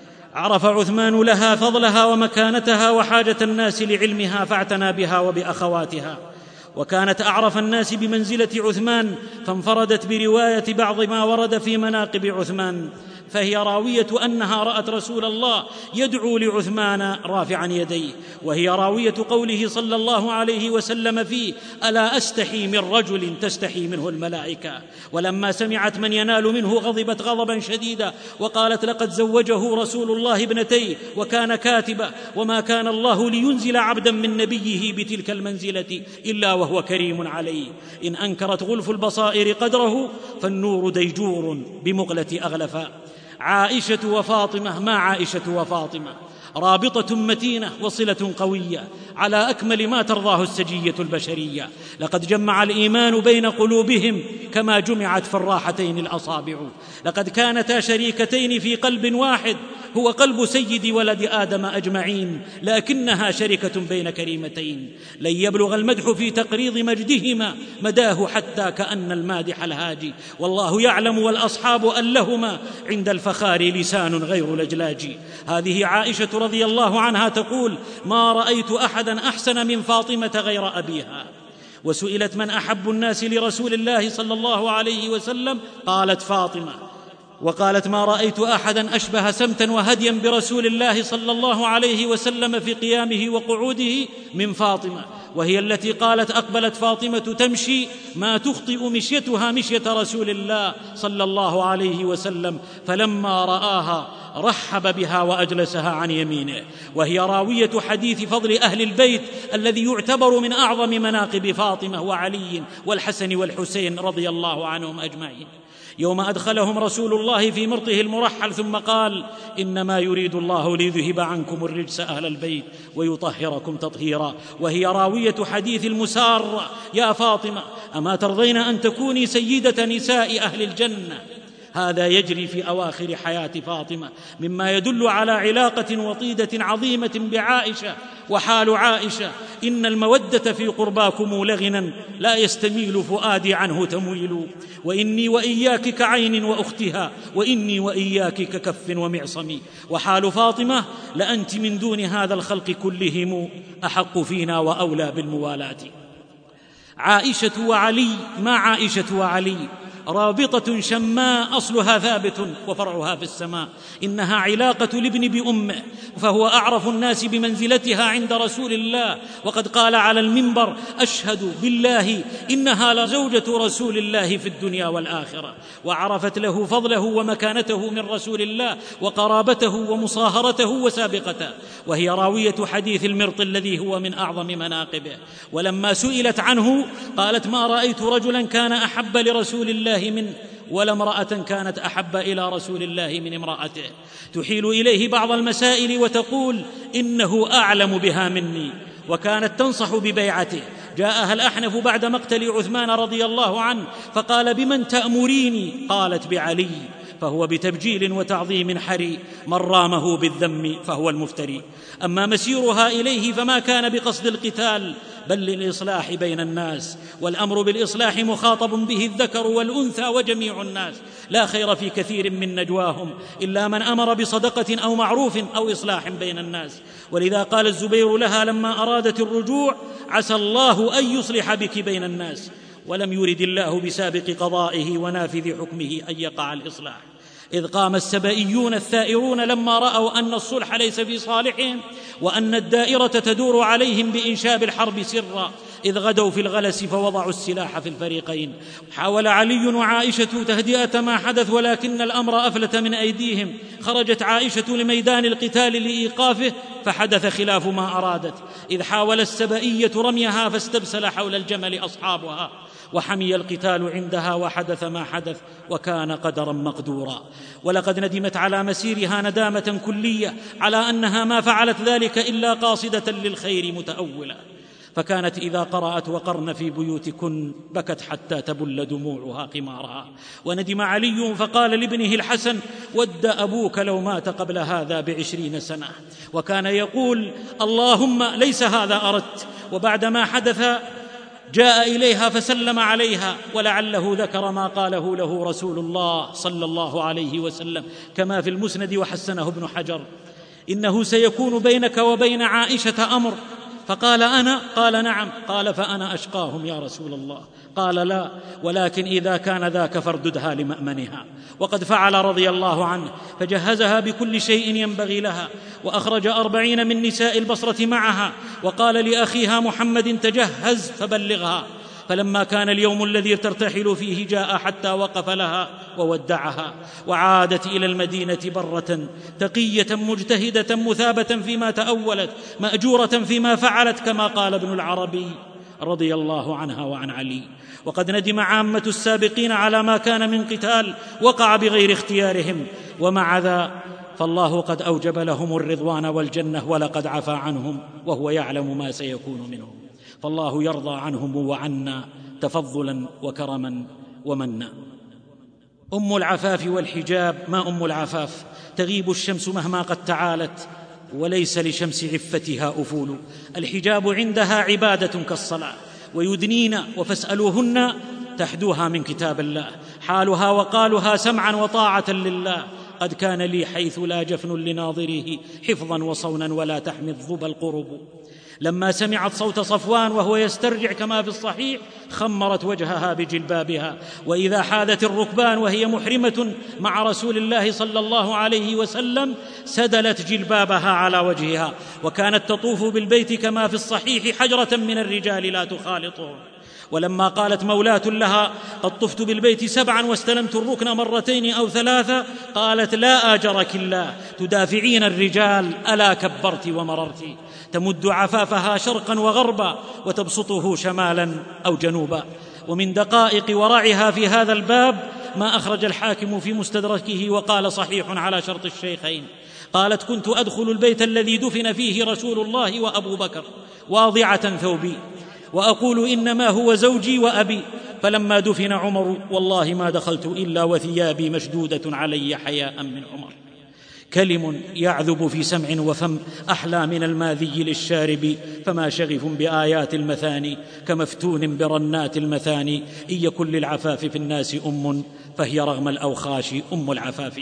عرف عثمان لها فضلها ومكانتها وحاجة الناس لعلمها فاعتنى بها وبأخواتها، وكانت أعرف الناس بمنزلة عثمان فانفردت برواية بعض ما ورد في مناقب عثمان، فهي راوية أنها رأت رسول الله يدعو لعثمان رافعا يديه، وهي راوية قوله صلى الله عليه وسلم فيه ألا أستحي من رجل تستحي منه الملائكة. ولما سمعت من ينال منه غضبت غضبا شديدا وقالت لقد زوجه رسول الله ابنتيه وكان كاتبا، وما كان الله لينزل عبدا من نبيه بتلك المنزلة إلا وهو كريم عليه. إن أنكرت غلف البصائر قدره فالنور ديجور بمغلة أغلفا. عائشة وفاطمة ما عائشة وفاطمة، رابطة متينة وصلة قوية على أكمل ما ترضاه السجية البشرية. لقد جمع الإيمان بين قلوبهم كما جمعت في الراحتين الأصابع. لقد كانتا شريكتين في قلب واحد هو قلب سيد ولد آدم أجمعين، لكنها شركة بين كريمتين. لن يبلغ المدح في تقريض مجدهما مداه حتى كأن المادح الهاجي، والله يعلم والأصحاب أن لهما عند الفخار لسان غير لجلاج. هذه عائشة رضي الله عنها تقول ما رأيت أحدا أحسن من فاطمة غير أبيها. وسئلت من أحب الناس لرسول الله صلى الله عليه وسلم قالت فاطمة، وقالت ما رأيت أحدا أشبه سمتا وهديا برسول الله صلى الله عليه وسلم في قيامه وقعوده من فاطمة، وهي التي قالت أقبلت فاطمة تمشي ما تخطئ مشيتها مشية رسول الله صلى الله عليه وسلم، فلما رآها رحب بها وأجلسها عن يمينه. وهي راوية حديث فضل أهل البيت الذي يعتبر من أعظم مناقب فاطمة وعلي والحسن والحسين رضي الله عنهم أجمعين. يوم أدخلهم رسول الله في مرطه المرحل ثم قال إنما يريد الله ليذهب عنكم الرجس أهل البيت ويطهركم تطهيرا. وهي راوية حديث المسار يا فاطمة أما ترضين أن تكوني سيدة نساء أهل الجنة؟ هذا يجري في أواخر حياة فاطمة، مما يدل على علاقة وطيدة عظيمة بعائشة. وحال عائشة: إن المودة في قرباكم لغنا لا يستميل فؤادي عنه تمويل، وإني وإياك كعين وأختها، وإني وإياك ككف ومعصم. وحال فاطمة: لأنت من دون هذا الخلق كلهم أحق فينا وأولى بالموالاة. عائشة وعلي، ما عائشة وعلي رابطة شماء أصلها ثابت وفرعها في السماء، إنها علاقة الابن بأمه، فهو أعرف الناس بمنزلتها عند رسول الله، وقد قال على المنبر: أشهد بالله إنها لزوجة رسول الله في الدنيا والآخرة. وعرفت له فضله ومكانته من رسول الله وقرابته ومصاهرته وسابقته، وهي راوية حديث المرط الذي هو من أعظم مناقبه. ولما سئلت عنه قالت: ما رأيت رجلا كان أحب لرسول الله منه، ولا امرأة كانت أحب إلى رسول الله من امرأته. تحيل إليه بعض المسائل وتقول: إنه أعلم بها مني، وكانت تنصح ببيعته. جاءها الأحنف بعد مقتل عثمان رضي الله عنه فقال: بمن تأمريني؟ قالت: بعلي. فهو بتبجيل وتعظيم حري، من رامه بالذم فهو المفتري. أما مسيرها إليه فما كان بقصد القتال، بل للإصلاح بين الناس، والأمر بالإصلاح مخاطب به الذكر والأنثى وجميع الناس. لا خير في كثير من نجواهم إلا من أمر بصدقة أو معروف أو إصلاح بين الناس. ولذا قال الزبير لها لما أرادت الرجوع: عسى الله أن يصلح بك بين الناس. ولم يرد الله بسابق قضائه ونافذ حكمه أن يقع الإصلاح. إذ قام السبئيون الثائرون لما رأوا أن الصلح ليس في صالحهم، وأن الدائرة تدور عليهم بإنشاب الحرب سرا، إذ غدوا في الغلس فوضعوا السلاح في الفريقين. حاول علي وعائشة تهدئة ما حدث، ولكن الأمر أفلت من أيديهم. خرجت عائشة لميدان القتال لإيقافه، فحدث خلاف ما أرادت، إذ حاول السبئية رميها فاستبسل حول الجمل أصحابها، وحمي القتال عندها وحدث ما حدث، وكان قدرا مقدورا. ولقد ندمت على مسيرها ندامة كلية على أنها ما فعلت ذلك إلا قاصدة للخير متأولة. فكانت إذا قرأت: وقرن في بيوتكن، بكت حتى تبل دموعها قمارها. وندم علي فقال لابنه الحسن: ود أبوك لو مات قبل هذا بعشرين سنة. وكان يقول: اللهم ليس هذا أردت. وبعدما حدث جاء إليها فسلم عليها، ولعله ذكر ما قاله له رسول الله صلى الله عليه وسلم كما في المسند وحسنه ابن حجر: إنه سيكون بينك وبين عائشة أمر. فقال: أنا؟ قال: نعم. قال: فأنا أشقاهم يا رسول الله. قال: لا، ولكن إذا كان ذاك فارددها لمأمنها. وقد فعل رضي الله عنه، فجهزها بكل شيء ينبغي لها، وأخرج أربعين من نساء البصرة معها، وقال لأخيها محمد: تجهز فبلغها. فلما كان اليوم الذي ترتحل فيه جاء حتى وقف لها وودعها، وعادت إلى المدينة برة تقية مجتهدة مثابة فيما تأولت، مأجورة فيما فعلت، كما قال ابن العربي رضي الله عنها وعن علي. وقد ندم عامة السابقين على ما كان من قتال وقع بغير اختيارهم، ومع ذا فالله قد أوجب لهم الرضوان والجنة، ولقد عفى عنهم وهو يعلم ما سيكون منهم. فالله يرضى عنهم وعنا تفضلا وكرما ومنا. أم العفاف والحجاب. ما أم العفاف؟ تغيب الشمس مهما قد تعالت، وليس لشمس عفتها أفول. الحجاب عندها عبادة كالصلاة، ويدنين وفاسألوهن تحدوها من كتاب الله. حالها وقالها سمعا وطاعة لله. قد كان لي حيث لا جفن لناظره حفظا وصونا، ولا تحمي الظبى القرب. لما سمعت صوت صفوان وهو يسترجع كما في الصحيح خمرت وجهها بجلبابها، وإذا حاذت الركبان وهي محرمة مع رسول الله صلى الله عليه وسلم سدلت جلبابها على وجهها، وكانت تطوف بالبيت كما في الصحيح حجرة من الرجال لا تخالطهم. ولما قالت مولاة لها: قد طفت بالبيت سبعا واستلمت الركن مرتين أو ثلاثة، قالت: لا آجرك الله، تدافعين الرجال، ألا كبرت ومررت. تمد عفافها شرقا وغربا، وتبسطه شمالا أو جنوبا. ومن دقائق ورعها في هذا الباب ما أخرج الحاكم في مستدركه وقال: صحيح على شرط الشيخين. قالت: كنت أدخل البيت الذي دفن فيه رسول الله وأبو بكر واضعة ثوبي، وأقول: إنما هو زوجي وأبي، فلما دفن عمر والله ما دخلت إلا وثيابي مشدودة علي حياء من عمر. كلم يعذب في سمع وفم أحلى من الماذي للشارب، فما شغف بآيات المثاني كمفتون برنات المثاني. إن يكن للعفاف في الناس أم فهي رغم الأوخاش أم العفاف.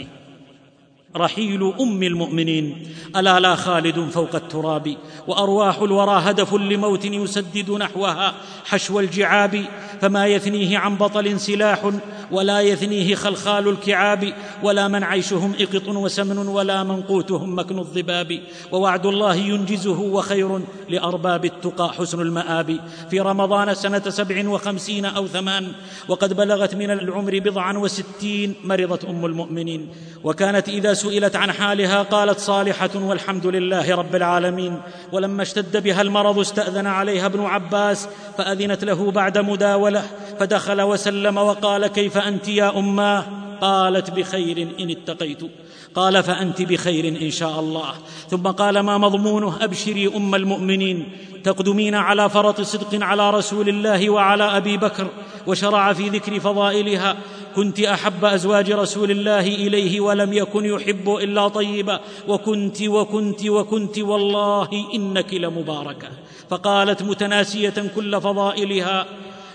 رحيل أم المؤمنين ألا لا خالد فوق التراب، وأرواح الورى هدف لموت يسدد نحوها حشو الجعاب. فما يثنيه عن بطل سلاح ولا يثنيه خلخال الكعاب، ولا من عيشهم إقط وسمن ولا من قوتهم مكن الضباب. ووعد الله ينجزه وخير لأرباب التقى حسن المآب. في رمضان سنة سبع وخمسين أو ثمان وقد بلغت من العمر بضعا وستين مرضت أم المؤمنين، وكانت إذا سئلت عن حالها قالت صالحة والحمد لله رب العالمين. ولما اشتد بها المرض استأذن عليها ابن عباس فأذنت له بعد مداولة، فدخل وسلم وقال كيف أنت يا أماه؟ قالت بخير إن اتقيت. قال فأنت بخير إن شاء الله. ثم قال ما مضمونه؟ أبشري أم المؤمنين تقدمين على فرط صدق على رسول الله وعلى أبي بكر. وشرع في ذكر فضائلها: كنت أحب أزواج رسول الله إليه ولم يكن يحب إلا طيبا، وكنت وكنت وكنت والله إنك لمباركة. فقالت متناسية كل فضائلها: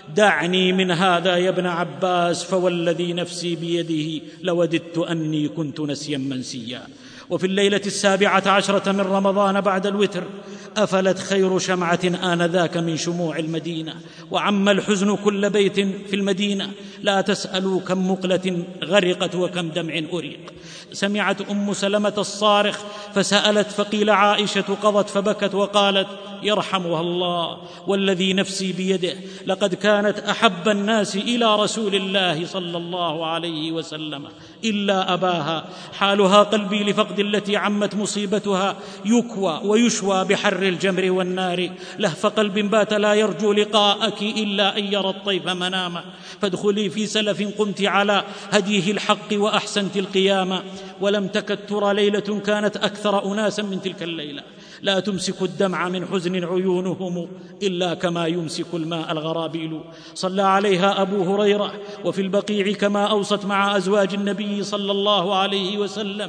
دعني من هذا يا ابن عباس، فوالذي نفسي بيده لوددت أني كنت نسيا منسيا. وفي الليلة السابعة عشرة من رمضان بعد الوتر أفلت خير شمعة آنذاك من شموع المدينة، وعم الحزن كل بيت في المدينة. لا تسألوا كم مقلة غرقت وكم دمع أريق. سمعت أم سلمة الصارخ فسألت، فقيل عائشة قضت فبكت وقالت: يرحمها الله والذي نفسي بيده، لقد كانت أحب الناس إلى رسول الله صلى الله عليه وسلم إلا أباها. حالها قلبي لفقد التي عمت مصيبتها يكوى ويشوى بحر الجمر والنار. لهف قلب بات لا يرجو لقاءك إلا أن يرى الطيف مناما. فادخلي في سلف قمت على هديه الحق وأحسنت القيامة. ولم تكد ترى ليلة كانت أكثر أناسا من تلك الليلة. لا تمسك الدمع من حزن عيونهم إلا كما يمسك الماء الغرابيل. صلى عليها أبو هريرة وفي البقيع كما أوصت مع أزواج النبي صلى الله عليه وسلم،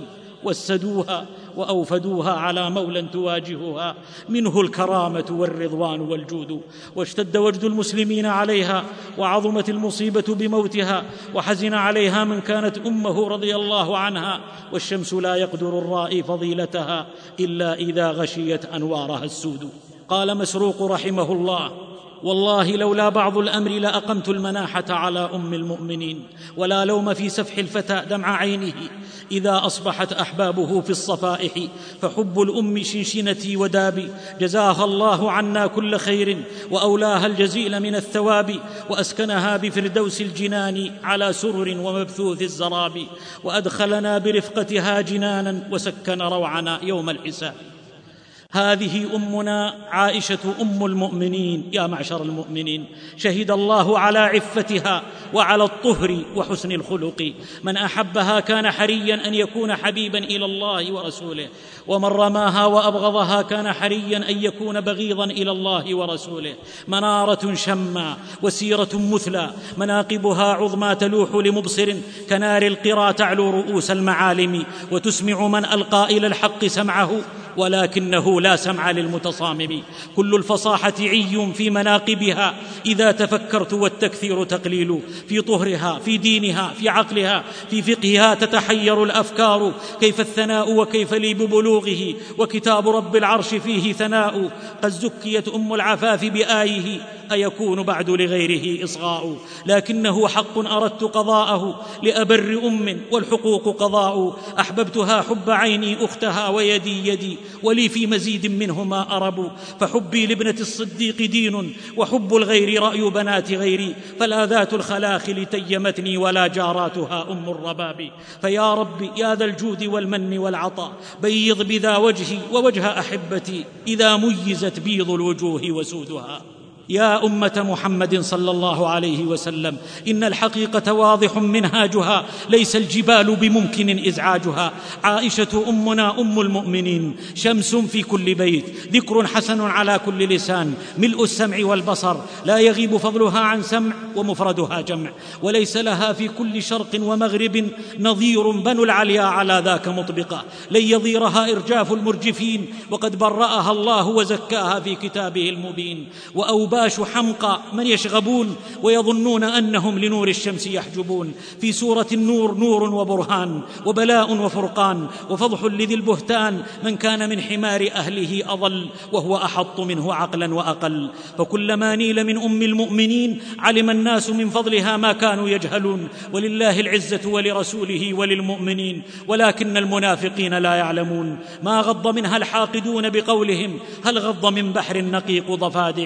وسدوها وأوفدوها على مولى تواجهها، منه الكرامة والرضوان والجود. واشتد وجد المسلمين عليها وعظمت المصيبة بموتها، وحزن عليها من كانت أمه رضي الله عنها. والشمس لا يقدر الرائي فضيلتها إلا إذا غشيت أنوارها السود. قال مسروق رحمه الله: والله لولا بعض الأمر لأقمت المناحة على أم المؤمنين، ولا لوم في سفح الفتى دمع عينه إذا أصبحت أحبابه في الصفائح. فحب الأم شنشنتي ودابي، جزاها الله عنا كل خير وأولاها الجزيل من الثواب، وأسكنها بفردوس الجنان على سرر ومبثوث الزراب، وأدخلنا برفقتها جنانا وسكن روعنا يوم الحساب. هذه أمنا عائشة أم المؤمنين. يا معشر المؤمنين، شهد الله على عفتها وعلى الطهر وحسن الخلق. من أحبها كان حريا أن يكون حبيبا إلى الله ورسوله، ومن رماها وأبغضها كان حريا أن يكون بغيضا إلى الله ورسوله. منارة شمى وسيرة مثلى، مناقبها عظمى تلوح لمبصر، كنار القرى تعلو رؤوس المعالم، وتسمع من ألقى إلى الحق سمعه ولكنه لا سمع للمتصامم. كل الفصاحة عي في مناقبها إذا تفكرت، والتكثير تقليل. في طهرها، في دينها، في عقلها، في فقهها تتحير الأفكار. كيف الثناء وكيف لي ببلوغه، وكتاب رب العرش فيه ثناء. قد زكيت أم العفاف بآيه، أيكون بعد لغيره إصغاء. لكنه حق أردت قضاءه لأبر أم، والحقوق قضاء. أحببتها حب عيني أختها، ويدي يدي، ولي في مزيد منهما أرب. فحبي لابنة الصديق دين، وحب الغير رأي بنات غيري. فلا ذات الخلاخل تيمتني، ولا جاراتها أم الرباب. فيا رب يا ذا الجود والمن والعطاء، بيض بذا وجهي ووجه أحبتي إذا ميزت بيض الوجوه وسودها. يا أمة محمد صلى الله عليه وسلم، إن الحقيقة واضح منهاجها، ليس الجبال بممكن إزعاجها. عائشة أمنا أم المؤمنين، شمس في كل بيت، ذكر حسن على كل لسان، ملء السمع والبصر، لا يغيب فضلها عن سمع ومفردها جمع، وليس لها في كل شرق ومغرب نظير، بنو العليا على ذاك مطبقة، لن يضيرها إرجاف المرجفين، وقد برأها الله وزكاها في كتابه المبين. وأوباش حمقى من يشغبون ويظنون أنهم لنور الشمس يحجبون. في سورة النور نور وبرهان وبلاء وفرقان، وفضح لذي البهتان من كان من حمار أهله أضل، وهو أحط منه عقلا وأقل. فكلما نيل من أم المؤمنين علم الناس من فضلها ما كانوا يجهلون، ولله العزة ولرسوله وللمؤمنين، ولكن المنافقين لا يعلمون. ما غض منها الحاقدون بقولهم هل غض من بحر نقيق ضفادع.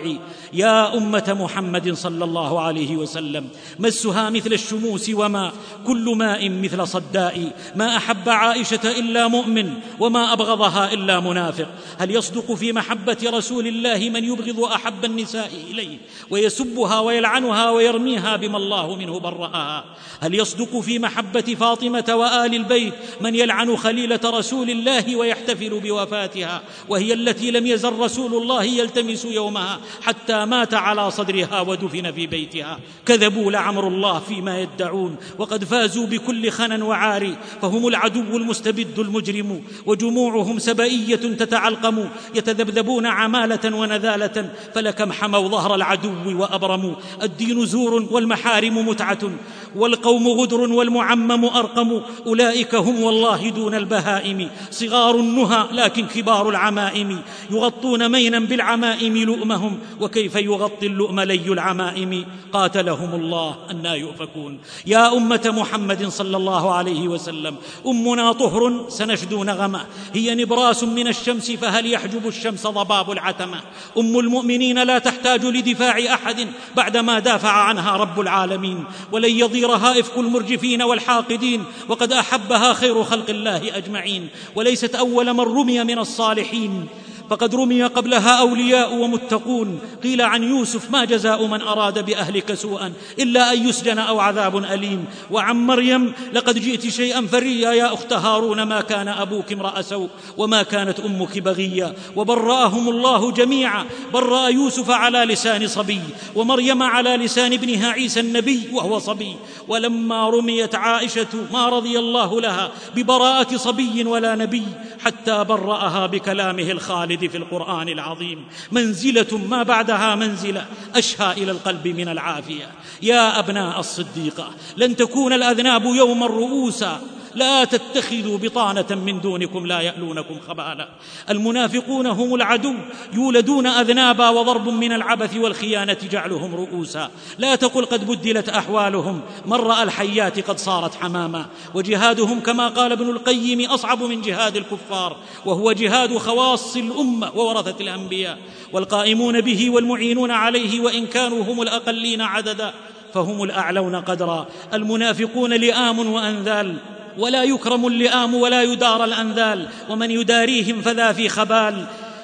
يا أمة محمد صلى الله عليه وسلم، مسها مثل الشموس وما كل ماء مثل صداء. ما أحب عائشة إلا مؤمن، وما أبغضها إلا منافق. هل يصدق في محبة رسول الله من يبغض أحب النساء إليه ويسبها ويلعنها ويرميها بما الله منه برأها؟ هل يصدق في محبة فاطمة وآل البيت من يلعن خليلة رسول الله ويحتفل بوفاتها، وهي التي لم يزل رسول الله يلتمس يومها حتى مات على صدرها ودفن في بيتها؟ كذبوا لعمر الله فيما يدعون، وقد فازوا بكل خنا وعار، فهم العدو المستبد المجرم، وجموعهم سبئية تتعلقم، يتذبذبون عمالة ونذالة، فلكم حموا ظهر العدو وأبرموا. الدين زور والمحارم متعة، والقوم غدر والمعمم أرقم. أولئك هم والله دون البهائم، صغار النهى لكن كبار العمائم. يغطون مينا بالعمائم لؤمهم، وكيف يغطي اللؤم لي العمائم؟ قاتلهم الله أنى يؤفكون. يا أمة محمد صلى الله عليه وسلم، أمنا طهر سنشدو نغمة، هي نبراس من الشمس، فهل يحجب الشمس ضباب العتمة؟ أم المؤمنين لا تحتاج لدفاع أحد بعدما دافع عنها رب العالمين، ولن يضيرها إفك المرجفين والحاقدين، وقد أحبها خير خلق الله أجمعين. وليست أول من رمي من الصالحين، فقد رمي قبلها أولياء ومتقون. قيل عن يوسف ما جزاء من أراد بأهلك سوءا إلا أن يسجن أو عذاب أليم. وعن مريم لقد جئت شيئا فريا يا أخت هارون، ما كان أبوك امرأ سوء وما كانت أمك بغيا. وبرأهم الله جميعا، برأ يوسف على لسان صبي، ومريم على لسان ابنها عيسى النبي وهو صبي. ولما رميت عائشة ما رضي الله لها ببراءة صبي ولا نبي، حتى برأها بكلامه الخالد في القرآن العظيم. منزلة ما بعدها منزلة، أشهى إلى القلب من العافية. يا أبناء الصديقة، لن تكون الأذناب يوما رؤوسا، لا تتخذوا بطانة من دونكم لا يألونكم خبالا. المنافقون هم العدو، يولدون أذنابا، وضرب من العبث والخيانة جعلهم رؤوسا. لا تقل قد بدلت أحوالهم، من رأى الحيات قد صارت حماما. وجهادهم كما قال ابن القيم أصعب من جهاد الكفار، وهو جهاد خواص الأمة وورثة الأنبياء. والقائمون به والمعينون عليه وإن كانوا هم الأقلين عددا فهم الأعلون قدرا. المنافقون لئام وأنذال، ولا يكرم اللئام ولا يدار الأنذال، ومن يداريهم فذا في خبال.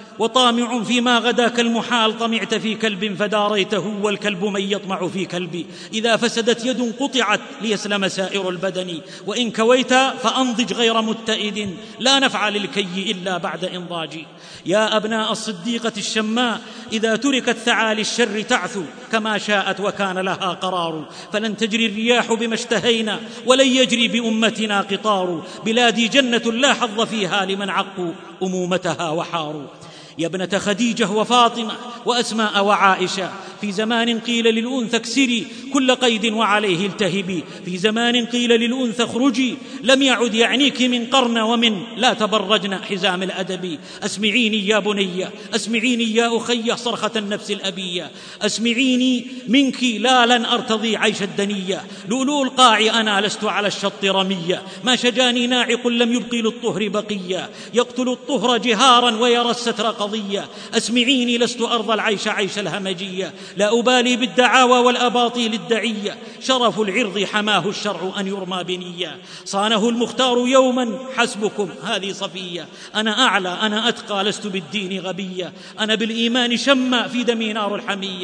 وطامع فيما غدا كالمحال، طمعت في كلب فداريته، والكلب من يطمع في كلبي. إذا فسدت يد قطعت ليسلم سائر البدن، وإن كويت فأنضج غير متئد، لا نفع للكي إلا بعد إنضاج. يا أبناء الصديقة الشماء، إذا تركت ثعالي الشر تعثو كما شاءت وكان لها قرار. فلن تجري الرياح بما اشتهينا، ولن يجري بأمتنا قطار. بلادي جنة لا حظ فيها لمن عقوا أمومتها وحاروا. يا ابنة خديجة وفاطمة وأسماء وعائشة، في زمان قيل للأنثى اكسري كل قيد وعليه التهبي، في زمان قيل للأنثى اخرجي لم يعد يعنيك من قرن ومن لا تبرجن حزام الأدب. أسمعيني يا بني، أسمعيني يا أخي صرخة النفس الأبية، أسمعيني منك لا لن أرتضي عيش الدنية. لؤلؤ القاع أنا لست على الشط رمية، ما شجاني ناعق لم يبقي للطهر بقية، يقتل الطهر جهارا ويرى الستر قضية. أسمعيني لست أرضى العيش عيش الهمجية، لا أبالي بالدعاوى والأباطيل الدعية. شرف العرض حماه الشرع أن يرمى بنية، صانه المختار يوما حسبكم هذه صفية. أنا أعلى أنا أتقى لست بالدين غبية، أنا بالإيمان شمى في دمي نار الحمية.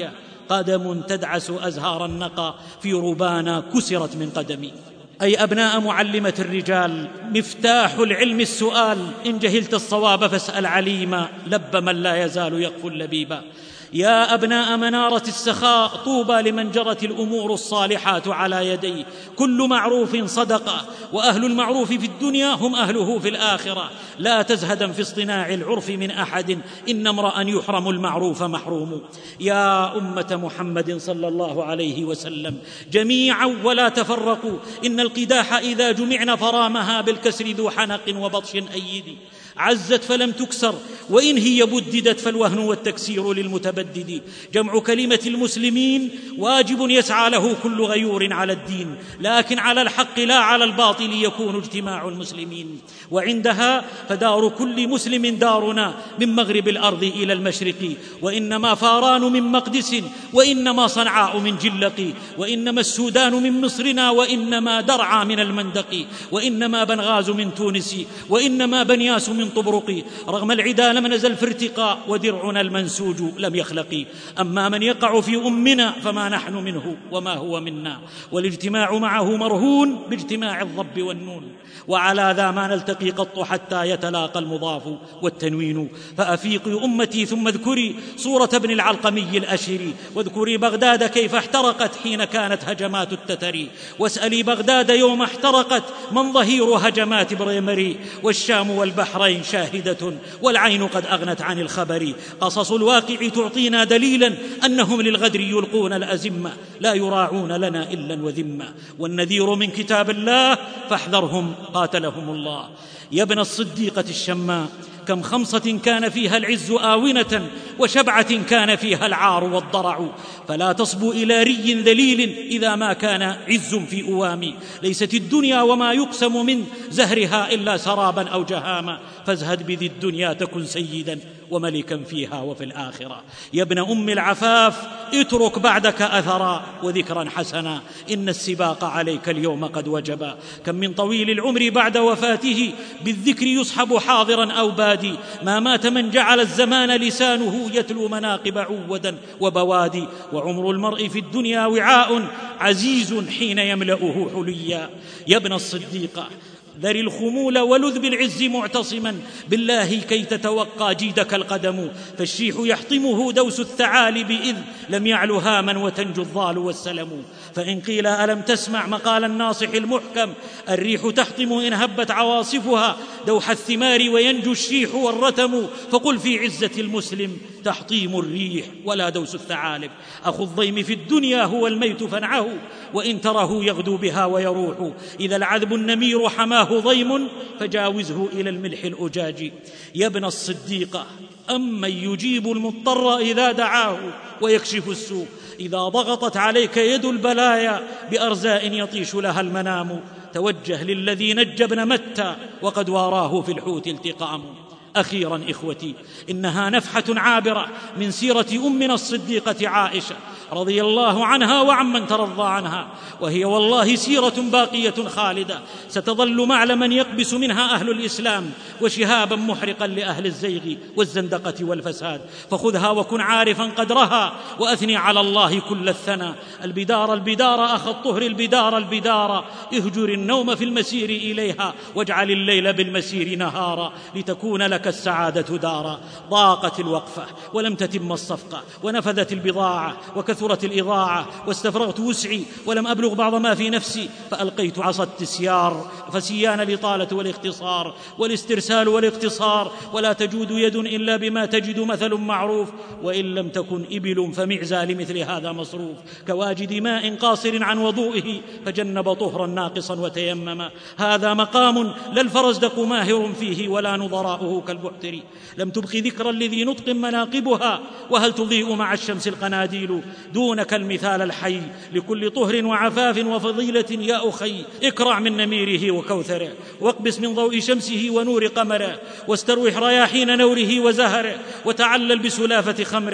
قدم تدعس أزهار النقى في ربانا كسرت من قدمي. أي أبناء معلمة الرجال، مفتاح العلم السؤال، إن جهلت الصواب فاسأل عليما، لب من لا يزال يقفو اللبيبا. يا أبناء منارة السخاء، طوبى لمن جرت الأمور الصالحات على يديه، كل معروف صدقة، وأهل المعروف في الدنيا هم أهله في الآخرة. لا تزهدا في اصطناع العرف من أحد، إن امرأ يحرم المعروف محروم. يا أمة محمد صلى الله عليه وسلم جميعا ولا تفرقوا، إن القداح إذا جمعن فرامها بالكسر ذو حنق وبطش أيد. عزت فلم تكسر، وإن هي بددت فالوهن والتكسير للمتبدد. جمع كلمة المسلمين واجب يسعى له كل غيور على الدين، لكن على الحق لا على الباطل يكون اجتماع المسلمين. وعندها فدار كل مسلم دارنا، من مغرب الأرض إلى المشرق، وإنما فاران من مقدس، وإنما صنعاء من جلق، وإنما السودان من مصرنا، وإنما درعا من المندق، وإنما بنغاز من تونس، وإنما بنياس من طبرق. رغم العدا لم نزل في ارتقاء، ودرعنا المنسوج لم يخلق. أما من يقع في أمنا فما نحن منه وما هو منا، والاجتماع معه مرهون باجتماع الضب والنون. وعلى ذا ما نلتقي قط حتى يتلاقى المضاف والتنوين. فأفيقي أمتي ثم اذكري صورة ابن العلقمي الأشري، واذكري بغداد كيف احترقت حين كانت هجمات التتر، واسألي بغداد يوم احترقت من ظهير هجمات بريمري. والشام والبحرين شاهدة والعين قد أغنت عن الخبر. قصص الواقع تعطينا دليلا أنهم للغدر يلقون الأزمة، لا يراعون لنا إلا وذمة. والنذير من كتاب الله فاحذرهم قاتلهم الله. يا ابن الصديقة الشماء، كم خمصة كان فيها العز آونة، وشبعة كان فيها العار والضرع. فلا تصبو إلى ري ذليل إذا ما كان عز في أوامي. ليست الدنيا وما يقسم من زهرها إلا سرابا أو جهاما. فازهد بذي الدنيا تكن سيدا وملكا فيها وفي الآخرة. يا ابن أم العفاف، اترك بعدك أثرا وذكرا حسنا، إن السباق عليك اليوم قد وجبا. كم من طويل العمر بعد وفاته بالذكر يصحب حاضرا أو بادي. ما مات من جعل الزمان لسانه يتلو مناقب عودا وبوادي. وعمر المرء في الدنيا وعاء عزيز حين يملأه حليا. يا ابن الصديقة، ذر الخمول ولذ بالعز معتصما بالله كي تتوقى جيدك القدم. فالشيح يحطمه دوس الثعالب إذ لم يعل هاما وتنجو الضال والسلم. فإن قيل ألم تسمع مقال الناصح المحكم، الريح تحطم إن هبت عواصفها دوح الثمار وينجو الشيح والرتم. فقل في عزة المسلم تحطيم الريح ولا دوس الثعالب. أخو الضيم في الدنيا هو الميت فنعه، وإن تره يغدو بها ويروح. إذا العذب النمير حماه ضيم فجاوزه إلى الملح الأجاج. يا ابن الصديقة، أمن يجيب المضطر إذا دعاه ويكشف السوء، إذا ضغطت عليك يد البلايا بأرزاء يطيش لها المنام. توجه للذي نجى ابن متى وقد واراه في الحوت التقام. أخيرا إخوتي، إنها نفحة عابرة من سيرة أمنا الصديقة عائشة رضي الله عنها وعمن ترضى عنها، وهي والله سيرة باقية خالدة ستظل معلما يقبس منها أهل الإسلام، وشهابا محرقا لأهل الزيغ والزندقة والفساد. فخذها وكن عارفا قدرها، وأثني على الله كل الثنى. البدار البدار أخ الطهر البدار البدار، اهجر النوم في المسير إليها، واجعل الليل بالمسير نهارا، لتكون لك السعادة دارا. ضاقت الوقفة ولم تتم الصفقة، ونفذت البضاعة وكثرت الإضاعة، واستفرغت وسعي ولم أبلغ بعض ما في نفسي، فألقيت عصا التسيار. فسيان الإطالة والاختصار والاسترسال والاقتصار، ولا تجود يد إلا بما تجد مثل معروف، وإن لم تكن إبل فمعزى لمثل هذا مصروف. كواجد ماء قاصر عن وضوئه فجنب طهرا ناقصا وتيمما. هذا مقام لا الفرزدق ماهر فيه ولا نظراؤه كالبحتر. لم تبق ذكرا لذي نطق مناقبها، وهل تضيء مع الشمس القناديل. دونك المثال الحي لكل طهر وعفاف وفضيلة يا أخي. اكرع من نميره وكوثره، واقبس من ضوء شمسه ونور قمره، واستروح رياحين نوره وزهره، وتعلل بسلافة خمره.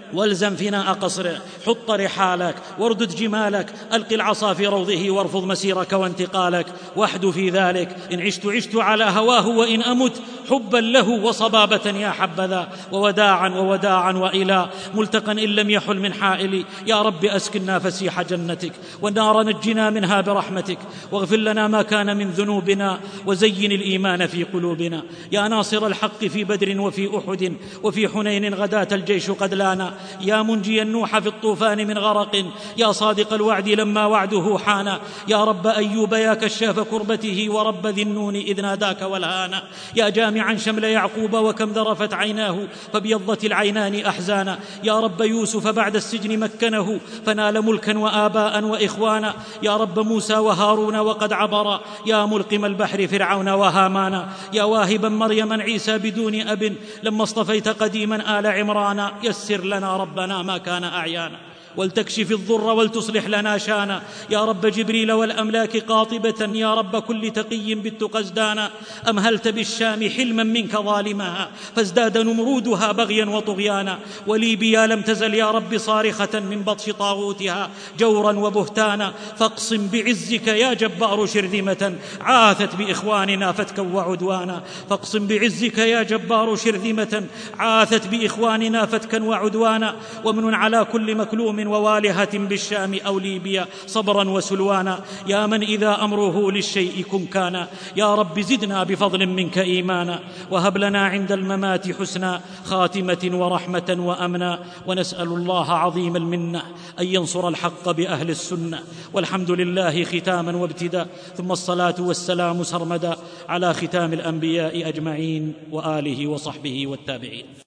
والزم فناء قصره، حط رحالك واردد جمالك، ألق العصا في روضه وارفض مسيرك وانتقالك، واحد في ذلك إن عشت عشت على هواه وإن أمت حبا له وصبابة يا حبذا، ووداعا ووداعا وإلى ملتقى إن لم يحل من حائلي. يا رب أسكننا فسيح جنتك، والنار نجنا منها برحمتك، واغفر لنا ما كان من ذنوبنا، وزين الإيمان في قلوبنا. يا ناصر الحق في بدر وفي أحد وفي حنين غداة الجيش قد لانا، يا منجي النوح في الطوفان من غرق، يا صادق الوعد لما وعده حان، يا رب أيوب يا كشاف كربته، ورب ذي النون إذ ناداك والهانا، يا جامعا شمل يعقوب وكم ذرفت عيناه فابيضت العينان أحزانا، يا رب يوسف بعد السجن مكنه فنال ملكا وآباء وإخوانا، يا رب موسى وهارون وقد عبرا، يا ملقم البحر فرعون وهامان، يا واهبا مريما عيسى بدون أب لما اصطفيت قديما آل عمرانا، يسر لنا ربنا ما كان أعيانا، ولتكشف الضر ولتصلح لنا شانا، يا رب جبريل والأملاك قاطبة، يا رب كل تقي بالتقى ازدانا، أمهلت بالشام حلما منك ظالمها فازداد نمرودها بغيا وطغيانا، وليبيا لم تزل يا رب صارخة من بطش طاغوتها جورا وبهتانا، فاقصم بعزك يا جبار شرذمة عاثت بإخواننا فتكا وعدوانا، فاقصم بعزك يا جبار شرذمة عاثت بإخواننا فتكا وعدوانا، ومن على كل مكلوم ووالهة بالشام أو ليبيا صبرا وسلوانا، يا من إذا أمره للشيء كن كان، يا رب زدنا بفضل منك إيمانا، وهب لنا عند الممات حسنا خاتمة ورحمة وأمنا، ونسأل الله عظيم المنة أن ينصر الحق بأهل السنة، والحمد لله ختاما وابتداء، ثم الصلاة والسلام سرمدا على ختام الأنبياء أجمعين وآله وصحبه والتابعين.